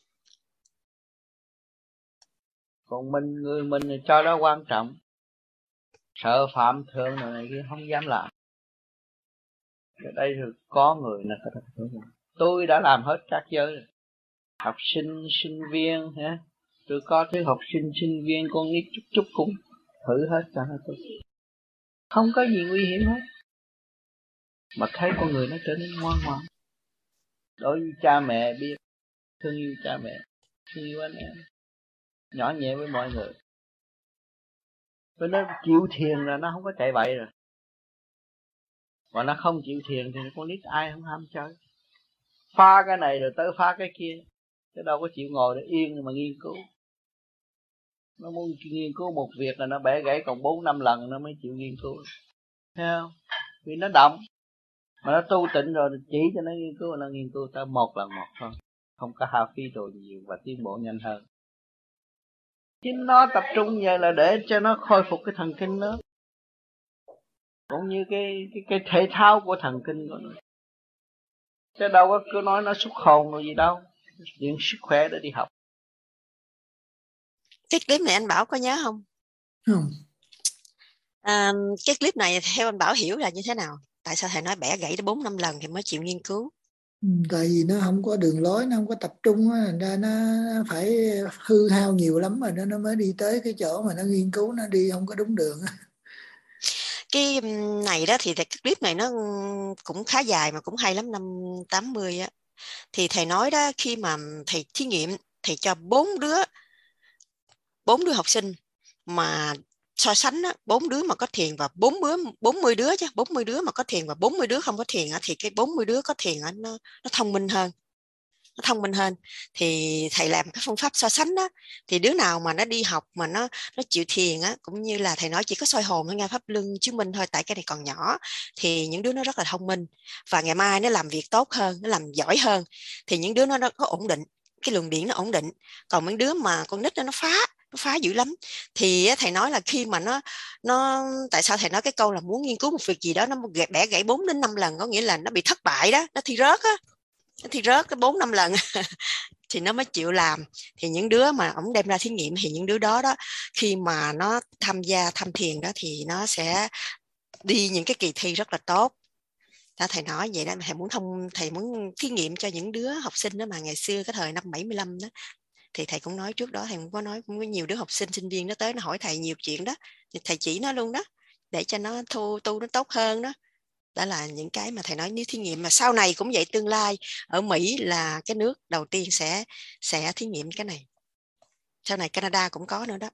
Còn mình người mình thì cho đó quan trọng, sợ phạm thượng này, này kia không dám làm. Ở đây thì có người là có thật thượng. Tôi đã làm hết các giới rồi. Học sinh sinh viên ha, tôi có thứ học sinh sinh viên con nít chút chút cũng thử hết cả tôi. Không có gì nguy hiểm hết. Mà thấy con người nó trở nên ngoan ngoãn. Đối với cha mẹ biết thương yêu cha mẹ, thương yêu anh em, nhỏ nhẹ với mọi người. Với nó chịu thiền là nó không có chạy bậy rồi. Mà nó không chịu thiền thì con nít ai không ham chơi. Phá cái này rồi tới phá cái kia. Chứ đâu có chịu ngồi để yên mà nghiên cứu. Nó muốn nghiên cứu một việc là nó bẻ gãy còn bốn năm lần nó mới chịu nghiên cứu. Thấy không? Vì nó động. Mà nó tu tịnh rồi chỉ cho nó nghiên cứu, nó nghiên cứu tới một lần một thôi. Không có hao phí đồ nhiều và tiến bộ nhanh hơn. Chính nó tập trung như vậy là để cho nó khôi phục cái thần kinh đó. Cũng như cái cái cái thể thao của thần kinh của nó. chứ đâu có cứ nói nó xuất hồn rồi gì đâu, chuyện sức khỏe để đi học. Cái clip này anh Bảo có nhớ không? Không. À, cái clip này theo anh Bảo hiểu là như thế nào? Tại sao thầy nói bẻ gãy đến bốn năm lần thì mới chịu nghiên cứu? Ừ, tại vì nó không có đường lối, nó không có tập trung á, thành ra nó phải hư hao nhiều lắm rồi nó nó mới đi tới cái chỗ mà nó nghiên cứu, nó đi không có đúng đường. Cái này đó thì cái clip này nó cũng khá dài mà cũng hay lắm, năm tám mươi á. Thì thầy nói đó, khi mà thầy thí nghiệm, thầy cho bốn đứa bốn đứa học sinh mà so sánh á, bốn đứa mà có thiền và bốn đứa bốn mươi đứa chứ, bốn mươi đứa mà có thiền và bốn mươi đứa không có thiền á, thì cái bốn mươi đứa có thiền á, nó nó thông minh hơn. Nó thông minh hơn thì thầy làm cái phương pháp so sánh đó, thì đứa nào mà nó đi học mà nó nó chịu thiền á, cũng như là thầy nói chỉ có soi hồn thôi, nghe pháp luân chứng minh thôi, tại cái này còn nhỏ, thì những đứa nó rất là thông minh và ngày mai nó làm việc tốt hơn, nó làm giỏi hơn, thì những đứa nó, nó có ổn định, cái luồng điển nó ổn định. Còn mấy đứa mà con nít nó nó phá nó phá dữ lắm, thì thầy nói là khi mà nó nó tại sao thầy nói cái câu là muốn nghiên cứu một việc gì đó nó bẻ gãy bốn đến năm lần, có nghĩa là nó bị thất bại đó, nó thi rớt á, thì rớt cái bốn năm lần thì nó mới chịu làm. Thì những đứa mà ổng đem ra thí nghiệm thì những đứa đó đó, khi mà nó tham gia tham thiền đó thì nó sẽ đi những cái kỳ thi rất là tốt đó. Thầy nói vậy đó, thầy muốn thông thầy muốn thí nghiệm cho những đứa học sinh đó mà ngày xưa cái thời năm bảy mươi lăm đó, thì thầy cũng nói trước đó, thầy cũng có nói, cũng có nhiều đứa học sinh sinh viên nó tới nó hỏi thầy nhiều chuyện đó, thì thầy chỉ nó luôn đó để cho nó thu tu nó tốt hơn đó. Đó là những cái mà thầy nói nếu thí nghiệm, mà sau này cũng vậy, tương lai ở Mỹ là cái nước đầu tiên sẽ sẽ thí nghiệm cái này, sau này Canada cũng có nữa đó.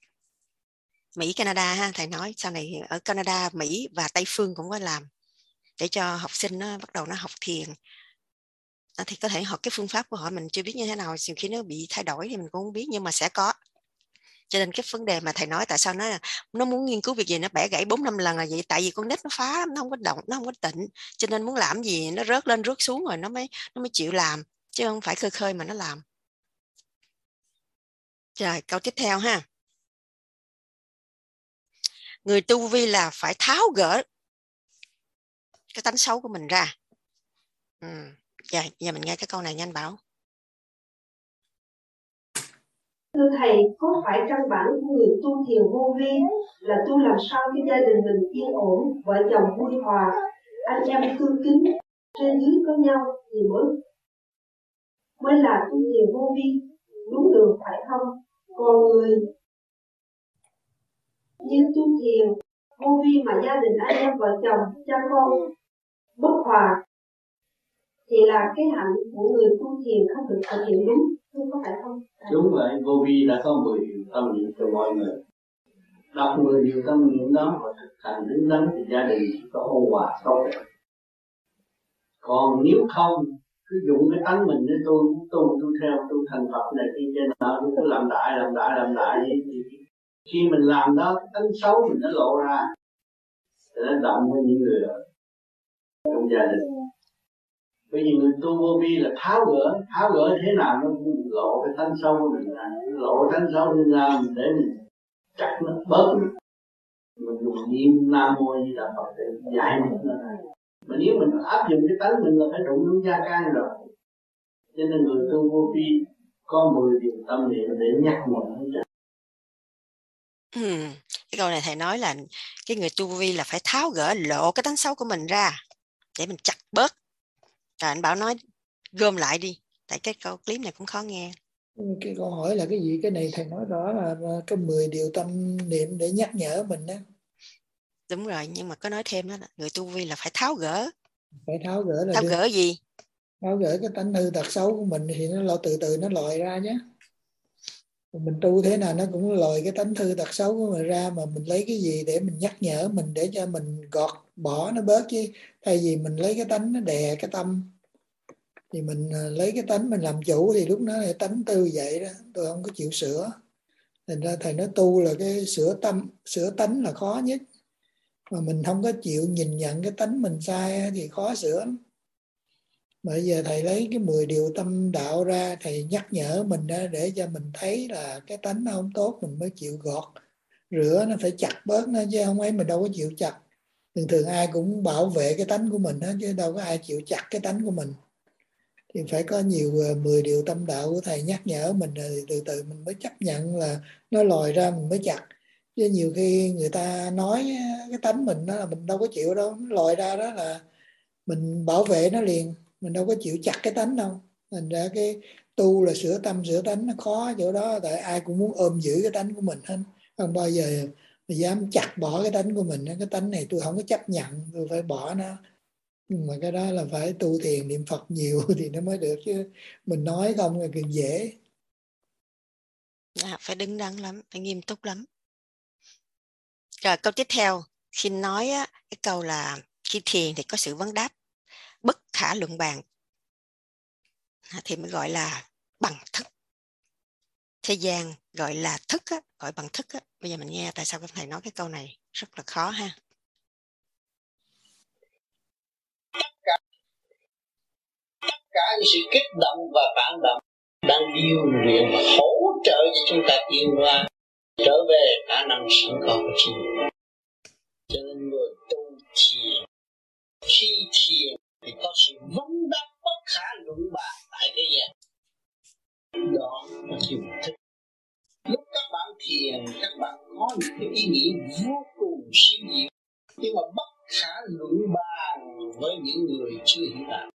Mỹ Canada ha, thầy nói sau này ở Canada, Mỹ và Tây phương cũng có làm để cho học sinh nó bắt đầu nó học thiền. Đó, thì có thể học cái phương pháp của họ mình chưa biết như thế nào, nhiều khi nó bị thay đổi thì mình cũng không biết, nhưng mà sẽ có. Cho nên cái vấn đề mà thầy nói tại sao nó nó muốn nghiên cứu việc gì nó bẻ gãy bốn năm lần là vậy, tại vì con nít nó phá, nó không có động, nó không có tịnh, cho nên muốn làm gì nó rớt lên rớt xuống rồi nó mới nó mới chịu làm, chứ không phải khơi khơi mà nó làm. Rồi câu tiếp theo ha, người tu vi là phải tháo gỡ cái tánh xấu của mình ra. Ừ. Giờ, giờ mình nghe cái câu này nha anh Bảo. Thưa Thầy, có phải căn bản của người tu thiền vô vi là tu làm sao cho gia đình mình yên ổn, vợ chồng vui hòa, anh em tương kính, trên dưới có nhau thì mới mới là tu thiền vô vi đúng đường phải không? Còn người như tu thiền vô vi mà gia đình anh em vợ chồng cha con bất hòa thì là cái hạnh của người tu thiền không được thực hiện đúng, không có phải không? Đúng vậy, vô vi đã có mười điều tâm niệm cho mọi người. Đọc mười điều tâm niệm đó và thực hành đứng đắn thì gia đình có ôn hòa tốt đẹp. Còn nếu không cứ dùng cái tánh mình để tôi tu tu theo tu thành Phật này kia trên đó, cứ làm đại làm đại làm đại vậy thì khi mình làm đó cái tánh xấu mình nó lộ ra, nó động với những người trong gia đình. Bởi vì người tu vô vi là tháo gỡ, tháo gỡ thế nào nó cũng lộ cái tánh xấu của mình ra, lộ tánh xấu lên ra để mình chặt nó bớt nó. Mình dùng niệm Nam Mô Di Đà Phật để giải mình nó ra. Mà nếu mình áp dụng cái tánh mình là phải đụng đúng gia can rồi. Cho nên người tu vô vi có mười điều tâm niệm để nhắc mình. Ừ. Cái câu này thầy nói là cái người tu vi là phải tháo gỡ lộ cái tánh xấu của mình ra để mình chặt bớt. Rồi anh Bảo nói gom lại đi, tại cái câu clip này cũng khó nghe. Cái câu hỏi là cái gì? Cái này thầy nói đó là cái mười điều tâm niệm để nhắc nhở mình đó. Đúng rồi, nhưng mà có nói thêm đó là người tu vi là phải tháo gỡ. Phải tháo gỡ là tháo được. gỡ gì? Tháo gỡ cái tánh hư tật xấu của mình thì nó từ từ nó lòi ra nhé. Mình tu thế nào nó cũng lòi cái tánh hư tật xấu của mình ra, mà mình lấy cái gì để mình nhắc nhở mình để cho mình gọt bỏ nó bớt, chứ thay vì mình lấy cái tánh nó đè cái tâm thì mình lấy cái tánh mình làm chủ, thì lúc đó là tánh tư vậy đó, tôi không có chịu sửa. Thành ra thầy nói tu là cái sửa tâm, sửa tánh là khó nhất, mà mình không có chịu nhìn nhận cái tánh mình sai thì khó sửa. Bây giờ thầy lấy cái mười điều tâm đạo ra, thầy nhắc nhở mình đó để cho mình thấy là cái tánh nó không tốt, mình mới chịu gọt rửa nó, phải chặt bớt nó, chứ không ấy mình đâu có chịu chặt. thường thường ai cũng bảo vệ cái tánh của mình hết, chứ đâu có ai chịu chặt cái tánh của mình. Thì phải có nhiều mười điều tâm đạo của thầy nhắc nhở mình, rồi từ từ mình mới chấp nhận là nó lòi ra mình mới chặt. Chứ nhiều khi người ta nói cái tánh mình đó là mình đâu có chịu đâu, nó lòi ra đó là mình bảo vệ nó liền, mình đâu có chịu chặt cái tánh đâu. Thành ra cái tu là sửa tâm sửa tánh nó khó chỗ đó, tại ai cũng muốn ôm giữ cái tánh của mình hết, không bao giờ mà dám chặt bỏ cái tánh của mình. Cái tánh này tôi không có chấp nhận, tôi phải bỏ nó. Nhưng mà cái đó là phải tu thiền niệm Phật nhiều thì nó mới được, chứ mình nói không là càng dễ. À, phải đứng đắn lắm, phải nghiêm túc lắm. Rồi câu tiếp theo, khi nói á, cái câu là khi thiền thì có sự vấn đáp bất khả luận bàn, thì mới gọi là bằng thức. Thế gian gọi là thức á, gọi bằng thức á. Bây giờ mình nghe tại sao các thầy nói cái câu này rất là khó ha. Tất cả những sự kích động và phản động đang điều luyện hỗ trợ cho chúng ta tiến hóa trở về khả năng sẵn có của chính mình. Cho nên người tu thiền, khi thiền thì có sự vấn đáp bất khả luận bàn tại thế gian. Đó là thiền thức. Lúc các bạn thiền, các bạn có những cái ý nghĩ vô cùng siêu diệu, nhưng mà bất khả luận bàn với những người chưa hiểu đạo.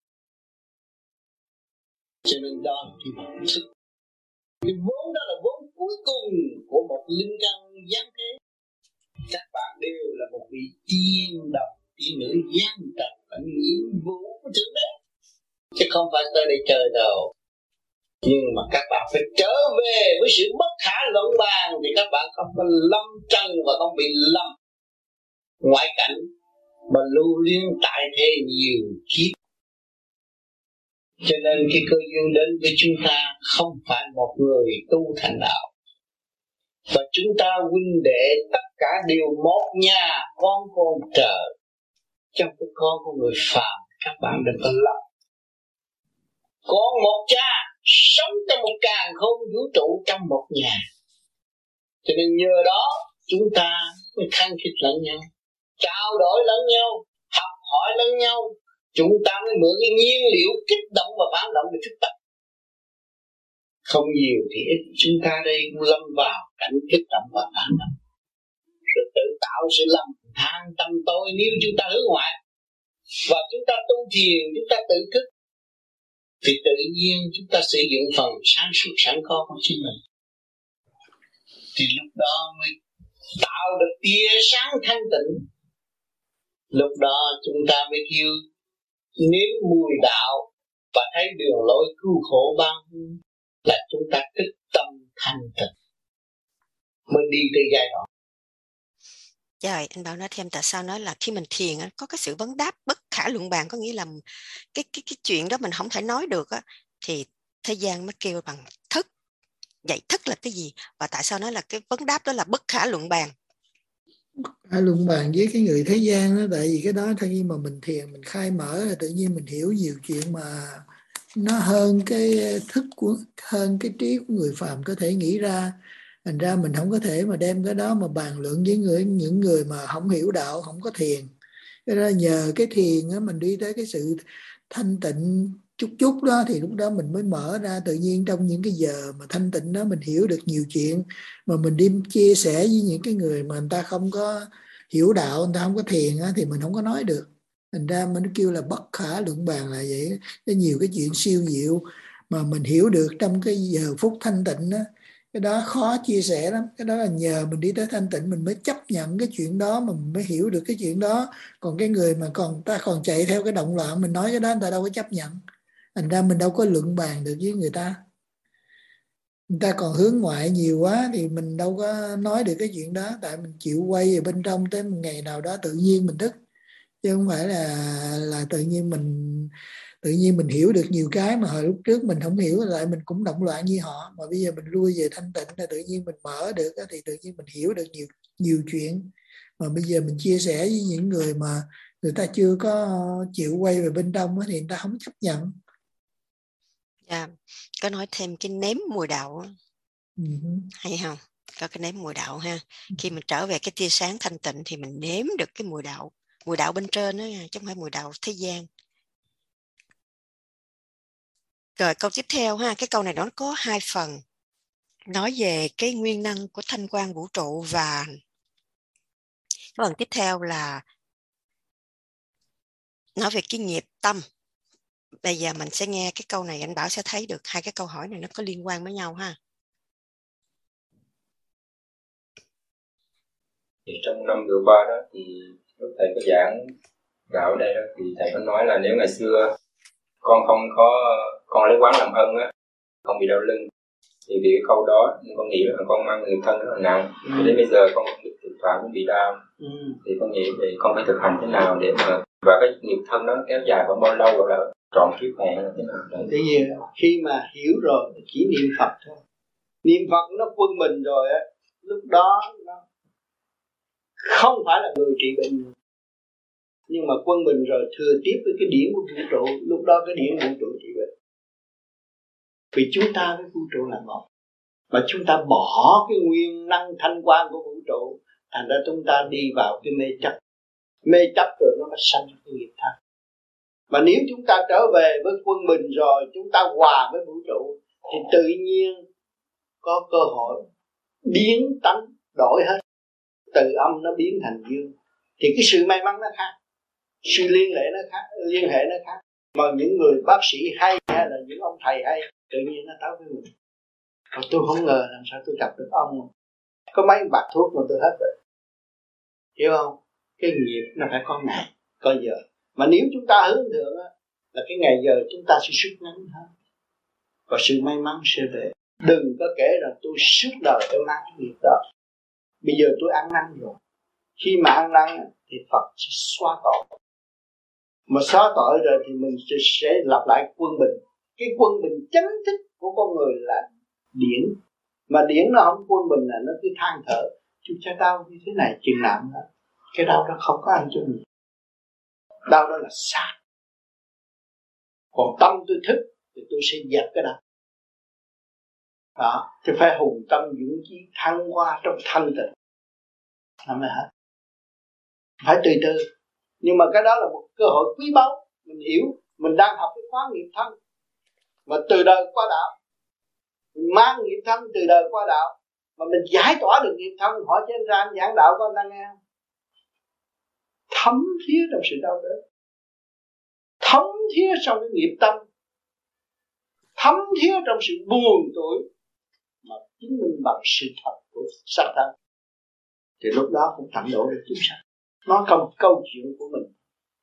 Cho nên đó là cái bản thức. Cái vốn đó là vốn cuối cùng của một linh căn giáng thế. Các bạn đều là một vị tiên đồng, tiên nữ giáng trần và nhiệm vụ của Thượng Đế, chứ không phải tới đây chơi đâu. Nhưng mà các bạn phải trở về với sự bất khả luận bàn thì các bạn không có lâm trần và không bị lâm ngoại cảnh mà lưu liên tại thế nhiều kiếp. Cho nên khi cơ duyên đến với chúng ta không phải một người tu thành đạo, và chúng ta huynh đệ tất cả đều một nhà con con trời, trong cái con của người phàm. Các bạn đừng có lầm. Con một cha sống trong một càn khôn vũ trụ trong một nhà. Cho nên nhờ đó chúng ta mới khăng khít lẫn nhau, trao đổi lẫn nhau, học hỏi lẫn nhau. Chúng ta mới mượn cái nhiên liệu kích động và phản động để thức tập. Không nhiều thì ít, chúng ta đây cũng lâm vào cảnh kích động và phản động, rồi tự tạo sự lầm than tâm tôi nếu chúng ta hướng ngoại. Và chúng ta tu thiền, chúng ta tự thức, thì tự nhiên chúng ta sử dụng phần sáng suốt sẵn có của chính mình, thì lúc đó mới tạo được tia sáng thanh tịnh. Lúc đó chúng ta mới kêu nếm mùi đạo và thấy đường lối cứu khổ ban, là chúng ta thức tâm thanh tịnh mới đi tới giai đoạn. Trời, anh Bảo nói thêm tại sao nói là khi mình thiền á, có cái sự vấn đáp bất khả luận bàn, có nghĩa là cái cái cái chuyện đó mình không thể nói được á, thì thế gian mới kêu bằng thức. Vậy thức là cái gì? Và tại sao nói là cái vấn đáp đó là bất khả luận bàn? Bất khả luận bàn với cái người thế gian đó, tại vì cái đó khi mà mình thiền mình khai mở là tự nhiên mình hiểu nhiều chuyện mà nó hơn cái thức của hơn cái trí của người phàm có thể nghĩ ra. Thành ra mình không có thể mà đem cái đó mà bàn luận với người những người mà không hiểu đạo, không có thiền. Cho nên nhờ cái thiền á, mình đi tới cái sự thanh tịnh chút chút đó, thì lúc đó mình mới mở ra. Tự nhiên trong những cái giờ mà thanh tịnh đó mình hiểu được nhiều chuyện mà mình đi chia sẻ với những cái người mà người ta không có hiểu đạo, người ta không có thiền á, thì mình không có nói được. Thành ra mình kêu là bất khả luận bàn là vậy. Có nhiều cái chuyện siêu diệu mà mình hiểu được trong cái giờ phút thanh tịnh đó, cái đó khó chia sẻ lắm. Cái đó là nhờ mình đi tới thanh tịnh mình mới chấp nhận cái chuyện đó, mà mình mới hiểu được cái chuyện đó. Còn cái người mà còn ta còn chạy theo cái động loạn, mình nói cái đó người ta đâu có chấp nhận. Thành ra mình đâu có luận bàn được với người ta. Người ta còn hướng ngoại nhiều quá thì mình đâu có nói được cái chuyện đó. Tại mình chịu quay ở bên trong, tới một ngày nào đó tự nhiên mình thức, chứ không phải là là tự nhiên mình tự nhiên mình hiểu được nhiều cái mà hồi lúc trước mình không hiểu, lại mình cũng động loạn như họ. Mà bây giờ mình lui về thanh tịnh là tự nhiên mình mở được, thì tự nhiên mình hiểu được nhiều nhiều chuyện mà bây giờ mình chia sẻ với những người mà người ta chưa có chịu quay về bên trong thì người ta không chấp nhận. Yeah. Có nói thêm cái nếm mùi đạo. Uh-huh. Hay không? Có cái nếm mùi đạo ha. Khi mình trở về cái tia sáng thanh tịnh thì mình nếm được cái mùi đạo mùi đạo bên trên đó, chứ không phải mùi đạo thế gian. Rồi câu tiếp theo ha, cái câu này nó có hai phần, nói về cái nguyên năng của thanh quan vũ trụ, và cái phần tiếp theo là nói về cái nghiệp tâm. Bây giờ mình sẽ nghe cái câu này, anh Bảo sẽ thấy được hai cái câu hỏi này nó có liên quan với nhau ha. Thì trong năm vừa qua đó thì lúc thầy có giảng đạo ở đây đó, thì thầy có nói là nếu ngày xưa con không có con lấy quán làm ân á, không bị đau lưng, thì vì cái câu đó con nghĩ là con mang nghiệp thân rất là nặng. Ừ. Cho đến bây giờ con cũng thực phạm cũng bị đau. Ừ. Thì con nghĩ thì con phải thực hành thế nào để mà, và cái nghiệp thân nó kéo dài khoảng bao lâu, gọi là trọn kiếp này là thế nào? Tại vì khi mà hiểu rồi chỉ niệm Phật thôi, niệm Phật nó quân mình rồi á, lúc đó nó không phải là người trị bệnh, nhưng mà quân mình rồi thừa tiếp với cái điển của vũ trụ, lúc đó cái điển vũ trụ trị bệnh. Vì chúng ta với vũ trụ là một, mà chúng ta bỏ cái nguyên năng thanh quan của vũ trụ, thành ra chúng ta đi vào cái mê chấp, mê chấp rồi nó mới sanh cái nghiệp thân. Mà nếu chúng ta trở về với quân bình rồi, chúng ta hòa với vũ trụ, thì tự nhiên có cơ hội biến tánh đổi hết, từ âm nó biến thành dương, thì cái sự may mắn nó khác, sự liên hệ nó khác, liên hệ nó khác. Mà những người bác sĩ hay hay là những ông thầy hay, tự nhiên nó tới với mình. Và tôi không ngờ làm sao tôi gặp được ông, có mấy bạc thuốc mà tôi hết rồi, hiểu không? Cái nghiệp nó phải có ngày, có giờ. Mà nếu chúng ta hướng thượng á, là cái ngày giờ chúng ta sẽ rút ngắn hơn, và sự may mắn sẽ về. Đừng có kể rằng tôi suốt đời tôi mang cái nghiệp đó. Bây giờ tôi ăn năn rồi, khi mà ăn năn thì Phật sẽ xóa tội. Mà xóa tội rồi thì mình sẽ, sẽ lặp lại quân bình. Cái quân bình chánh thức của con người là điển. Mà điển nó không quân bình là nó cứ than thở, chú cha đau như thế này chừng nào nữa. Cái đau đó không có ăn cho mình, đau đó là sát. Còn tâm tôi thức thì tôi sẽ dẹp cái đau đó. Chứ phải hùng tâm dũng chí thăng hoa trong thanh tịnh làm mới hết. Phải từ từ. Nhưng mà cái đó là một cơ hội quý báu. Mình hiểu, mình đang học cái khóa nghiệp thân, mà từ đời qua đạo, mình mang nghiệp thân từ đời qua đạo, mà mình giải tỏa được nghiệp thân. Hỏi trên ra anh giảng đạo con đang nghe không? Thấm thía trong sự đau đớn, thấm thía trong cái nghiệp tâm, thấm thía trong sự buồn tuổi, mà chứng minh bằng sự thật của xác thân, thì lúc đó cũng tận độ được chúng sanh. Nói câu câu chuyện của mình,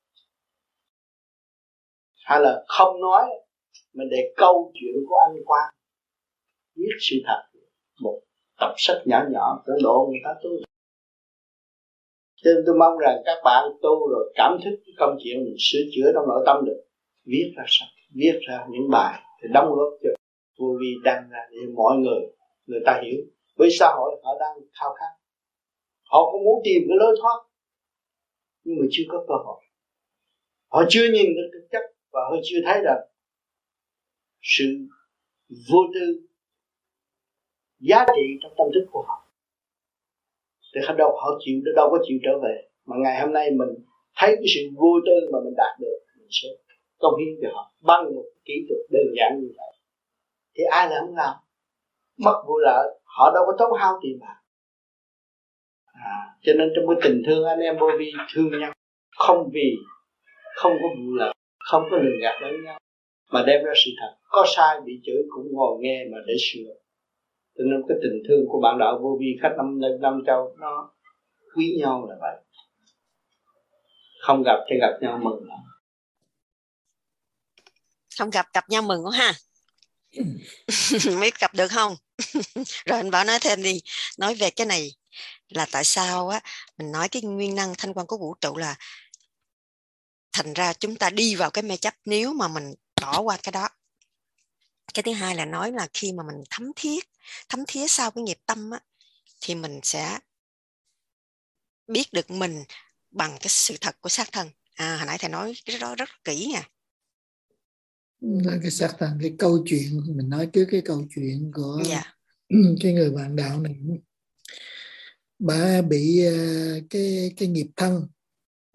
hay là không nói, mình để câu chuyện của anh Quang viết sự thật, một tập sách nhỏ nhỏ cũng độ người ta tu. Cho nên tôi mong rằng các bạn tu rồi cảm thức cái công chuyện mình sửa chữa trong nội tâm được, viết ra sách, viết ra những bài thì đóng góp cho vô vi đăng ra để mọi người người ta hiểu. Với xã hội họ đang khao khát, họ cũng muốn tìm cái lối thoát, nhưng mà chưa có cơ hội. Họ chưa nhìn được thực chất, và họ chưa thấy rằng sự vô tư giá trị trong tâm thức của họ. Thì đâu họ chịu, đâu có chịu trở về. Mà ngày hôm nay mình thấy cái sự vô tư mà mình đạt được, mình sẽ công hiến cho họ bằng một kỹ thuật đơn giản như vậy. Thì ai là không làm? Mất vụ lợi, họ đâu có tốn hao tiền bạc. À, cho nên trong cái tình thương anh em vô vi thương nhau, không vì không có vụ lợi, không có lường gạt lẫn nhau, mà đem ra sự thật. Có sai bị chửi cũng ngồi nghe mà để sửa. Cho nên cái tình thương của bạn đạo vô vi khách năm năm châu nó quý nhau là vậy. Không gặp thì gặp nhau mừng lắm. Không gặp gặp nhau mừng quá ha. Biết gặp được không? Rồi anh Bảo nói thêm đi, nói về cái này là tại sao á mình nói cái nguyên năng thanh quan của vũ trụ là thành ra chúng ta đi vào cái mê chấp nếu mà mình bỏ qua cái đó. Cái thứ hai là nói là khi mà mình thấm thiết, thấm thía sau cái nghiệp tâm á, thì mình sẽ biết được mình bằng cái sự thật của xác thân. À, hồi nãy thầy nói cái đó rất kỹ nha. Cái xác thân, cái câu chuyện mình nói trước, cái câu chuyện của yeah. cái người bạn đạo này, bà bị cái cái nghiệp thân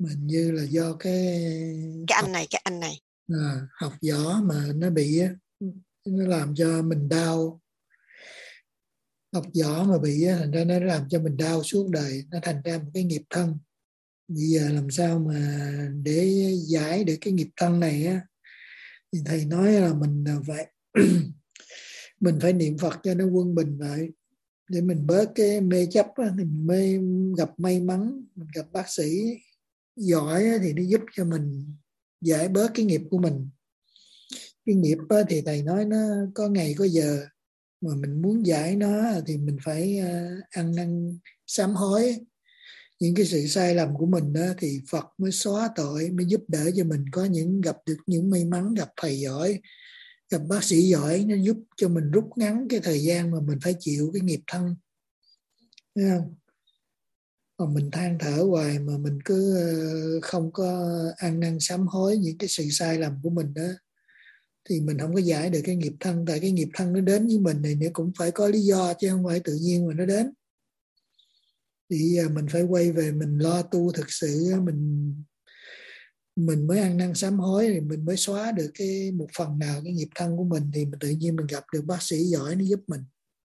mình như là do cái cái anh này cái anh này à, học võ mà nó bị nó làm cho mình đau, học võ mà bị thành ra nó làm cho mình đau suốt đời, nó thành ra một cái nghiệp thân. Bây giờ làm sao mà để giải được cái nghiệp thân này á, thì thầy nói là mình phải mình phải niệm Phật cho nó quân bình lại, để mình bớt cái mê chấp á, thì mình mới gặp may mắn, mình gặp bác sĩ giỏi á, thì nó giúp cho mình giải bớt cái nghiệp của mình. Cái nghiệp á, thì thầy nói nó có ngày có giờ, mà mình muốn giải nó thì mình phải ăn năn sám hối những cái sự sai lầm của mình đó, thì Phật mới xóa tội, mới giúp đỡ cho mình có những gặp được những may mắn, gặp thầy giỏi, gặp bác sĩ giỏi, nó giúp cho mình rút ngắn cái thời gian mà mình phải chịu cái nghiệp thân. Thấy không? Còn mình than thở hoài mà mình cứ không có ăn năn sám hối những cái sự sai lầm của mình đó, thì mình không có giải được cái nghiệp thân. Tại cái nghiệp thân nó đến với mình này nó cũng phải có lý do, chứ không phải tự nhiên mà nó đến. Thì mình phải quay về mình lo tu thực sự, mình mình mới ăn năn sám hối, thì mình mới xóa được cái một phần nào cái nghiệp thân của mình, thì mình tự nhiên mình gặp được bác sĩ giỏi nó giúp mình.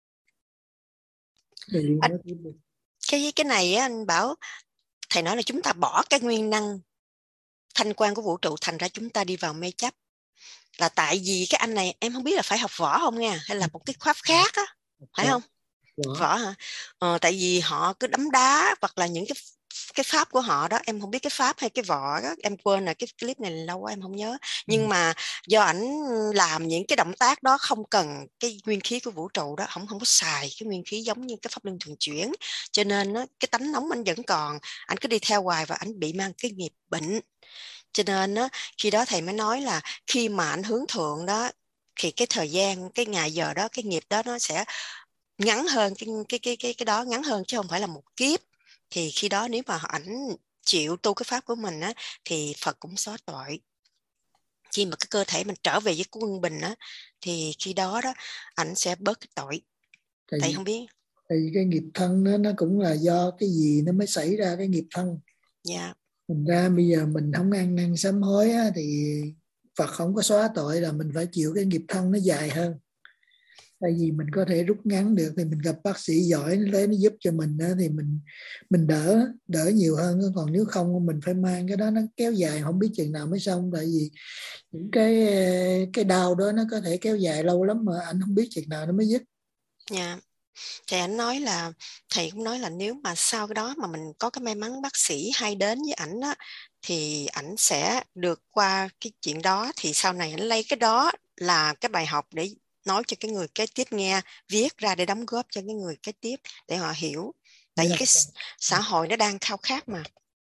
Anh, cái cái này á, anh bảo thầy nói là chúng ta bỏ cái nguyên năng thanh quan của vũ trụ, thành ra chúng ta đi vào mê chấp. Là tại vì cái anh này em không biết là phải học võ không nha, hay là một cái pháp khác á, phải không? Võ, võ hả? Ờ, tại vì họ cứ đấm đá hoặc là những cái cái pháp của họ đó, em không biết cái pháp hay cái võ đó, em quên rồi, cái clip này lâu quá em không nhớ. Nhưng ừ. mà do ảnh làm những cái động tác đó không cần cái nguyên khí của vũ trụ đó, không không có xài cái nguyên khí giống như cái pháp luân thường chuyển, cho nên đó, cái tánh nóng anh vẫn còn, anh cứ đi theo hoài và anh bị mang cái nghiệp bệnh. Cho nên đó, khi đó thầy mới nói là khi mà anh hướng thượng đó, thì cái thời gian, cái ngày giờ đó, cái nghiệp đó nó sẽ ngắn hơn, cái cái cái cái cái đó ngắn hơn chứ không phải là một kiếp. Thì khi đó nếu mà ảnh chịu tu cái pháp của mình á, thì Phật cũng xóa tội. Khi mà cái cơ thể mình trở về với quân bình á, thì khi đó đó ảnh sẽ bớt cái tội. Tại, tại không biết. Tại vì cái nghiệp thân đó, nó cũng là do cái gì nó mới xảy ra cái nghiệp thân. Dạ. Yeah. Thành ra bây giờ mình không ăn năn sám hối á, thì Phật không có xóa tội, là mình phải chịu cái nghiệp thân nó dài hơn. Tại vì mình có thể rút ngắn được, thì mình gặp bác sĩ giỏi nó lấy nó giúp cho mình đó, thì mình mình đỡ đỡ nhiều hơn. Còn nếu không mình phải mang cái đó nó kéo dài không biết chừng nào mới xong. Tại vì những cái cái đau đó nó có thể kéo dài lâu lắm mà anh không biết chừng nào nó mới dứt. Dạ. Yeah. Thì anh nói là thầy cũng nói là nếu mà sau cái đó mà mình có cái may mắn bác sĩ hay đến với ảnh á, thì ảnh sẽ được qua cái chuyện đó, thì sau này ảnh lấy cái đó là cái bài học để nói cho cái người kế tiếp nghe, viết ra để đóng góp cho cái người kế tiếp để họ hiểu. Tại vì cái xã hội nó đang khao khát mà.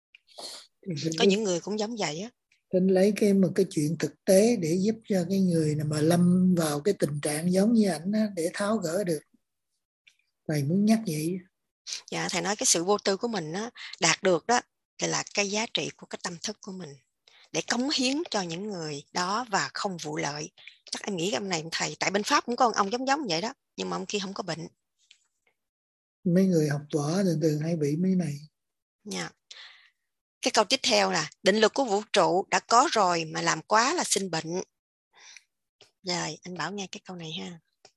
Có những người cũng giống vậy á. Nên lấy cái một cái chuyện thực tế để giúp cho cái người mà lâm vào cái tình trạng giống như ảnh á, để tháo gỡ được. Thầy muốn nhắc vậy. Dạ, thầy nói cái sự vô tư của mình á, đạt được đó thì là cái giá trị của cái tâm thức của mình để cống hiến cho những người đó và không vụ lợi. Chắc em nghĩ cái ông này thầy, tại bên Pháp cũng có ông giống giống vậy đó, nhưng mà ông kia không có bệnh. Mấy người học võ thường thường hay bị mấy này. Dạ. Cái câu tiếp theo là định luật của vũ trụ đã có rồi mà làm quá là sinh bệnh. Rồi, anh Bảo nghe cái câu này ha.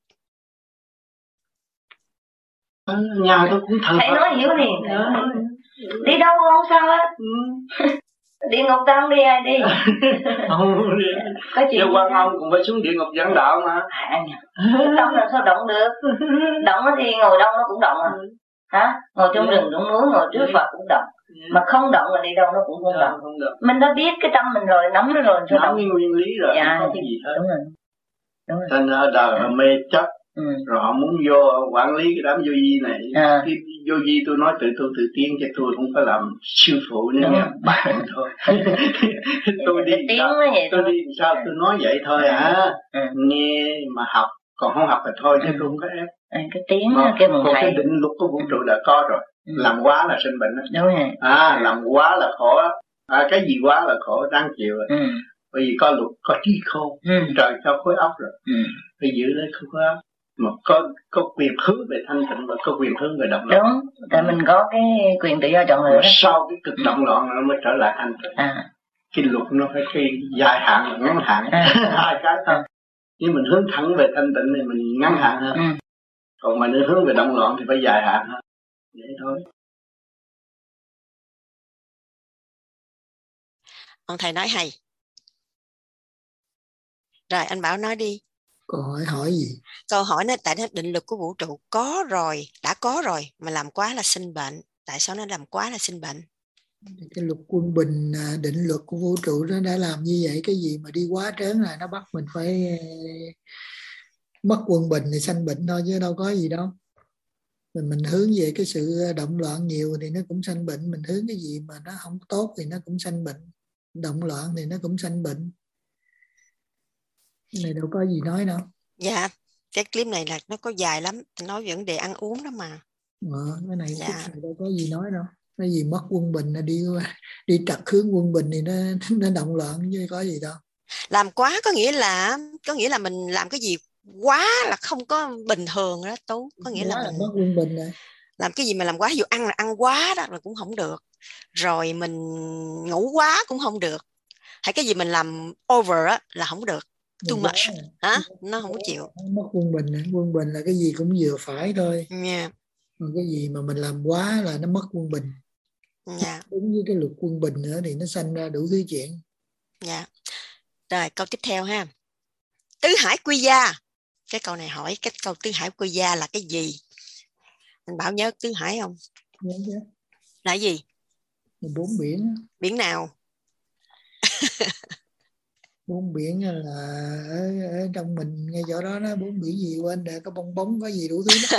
Nhà tôi cũng thật. Thầy nói hiểu liền. Đi đâu không sao hết. Địa ngục ta không đi ai đi. Không đi. Có chuyện quan ông cũng phải xuống địa ngục giảng đạo mà. À, động là sao động được. Động thì ngồi đâu nó cũng động à. Hả? Ngồi trong rừng trong núi, ngồi trước Phật cũng động. Mà không động là đi đâu nó cũng không động. Mình đã biết cái tâm mình rồi, nắm nó rồi. Nắm cái nguyên lý rồi, dạ, không có gì hết. Đúng rồi. Đúng rồi. Thành ra đời là mê chấp. Ừ. Rồi họ muốn vô quản lý cái đám vô vi này. À. Cái vô vi tôi nói tự tu tự tiến, cho tôi không phải làm sư phụ nữa, nghe bạn thôi. Tôi đi sao tôi đi sao tôi nói vậy thôi à. Ừ. Nghe mà học, còn không học thì thôi chứ. Ừ. Tôi không có ép. À, cái tiếng mà, cái còn thầy. Cái định luật của vũ trụ đã có rồi. Ừ. Làm quá là sinh bệnh đó. Đúng rồi. À, làm quá là khổ. À, cái gì quá là khổ, đáng chịu rồi. Ừ. Bởi vì có luật, có trí khôn. Ừ. Trời cho khối óc rồi. Ừ. Phải giữ lấy khối óc. mà có có quyền hướng về thanh tịnh và có quyền hướng về động loạn. Đúng, tại mình có cái quyền tự do chọn lựa đó. Sau cái cực động loạn nó mới trở lại thanh tịnh. À. Cái luật nó phải cái dài hạn và ngắn hạn, à. hai cái thôi. Nhưng mình hướng thẳng về thanh tịnh thì mình ngắn hạn hơn. Ừ. Còn mà nếu hướng về động loạn thì phải dài hạn hơn. Vậy thôi. Ông thầy nói hay. Rồi anh Bảo nói đi. Câu hỏi hỏi gì? Câu hỏi nó tại nó định lực của vũ trụ có rồi, đã có rồi mà làm quá là sinh bệnh. Tại sao nó làm quá là sinh bệnh? Cái luật quân bình, định luật của vũ trụ nó đã làm như vậy, cái gì mà đi quá trớn là nó bắt mình phải mất quân bình thì sanh bệnh thôi chứ đâu có gì đâu. Mình mình hướng về cái sự động loạn nhiều thì nó cũng sanh bệnh, mình hướng cái gì mà nó không tốt thì nó cũng sanh bệnh, động loạn thì nó cũng sanh bệnh. Cái này đâu có gì nói đâu. Dạ, cái clip này là nó có dài lắm, nói vấn đề ăn uống đó mà. Ờ, cái này, dạ. Cái này đâu có gì nói đâu. Cái gì mất quân bình là đi đi trật hướng quân bình thì nó nó động loạn chứ có gì đâu. Làm quá có nghĩa là có nghĩa là mình làm cái gì quá là không có bình thường đó Tú, có nghĩa quá là mình mất quân bình rồi. Làm cái gì mà làm quá, ví dụ ăn là ăn quá đó là cũng không được, rồi mình ngủ quá cũng không được, hay cái gì mình làm over á là không được, too much hả, nó không có chịu. Mất quân bình này. Quân bình là cái gì cũng vừa phải thôi. Yeah. Còn cái gì mà mình làm quá là nó mất quân bình. Yeah. Đúng với cái luật quân bình nữa thì nó sanh ra đủ thứ chuyện. Yeah. Rồi câu tiếp theo ha. Tứ hải quy gia. Cái câu này hỏi cái câu tứ hải quy gia là cái gì? Anh Bảo nhớ tứ hải không? Nhớ chứ. Là gì? Bốn biển. Biển nào? Bốn biển là ở, ở trong mình ngay chỗ đó đó, bốn biển gì quên để có bong bóng có gì đủ thứ đó.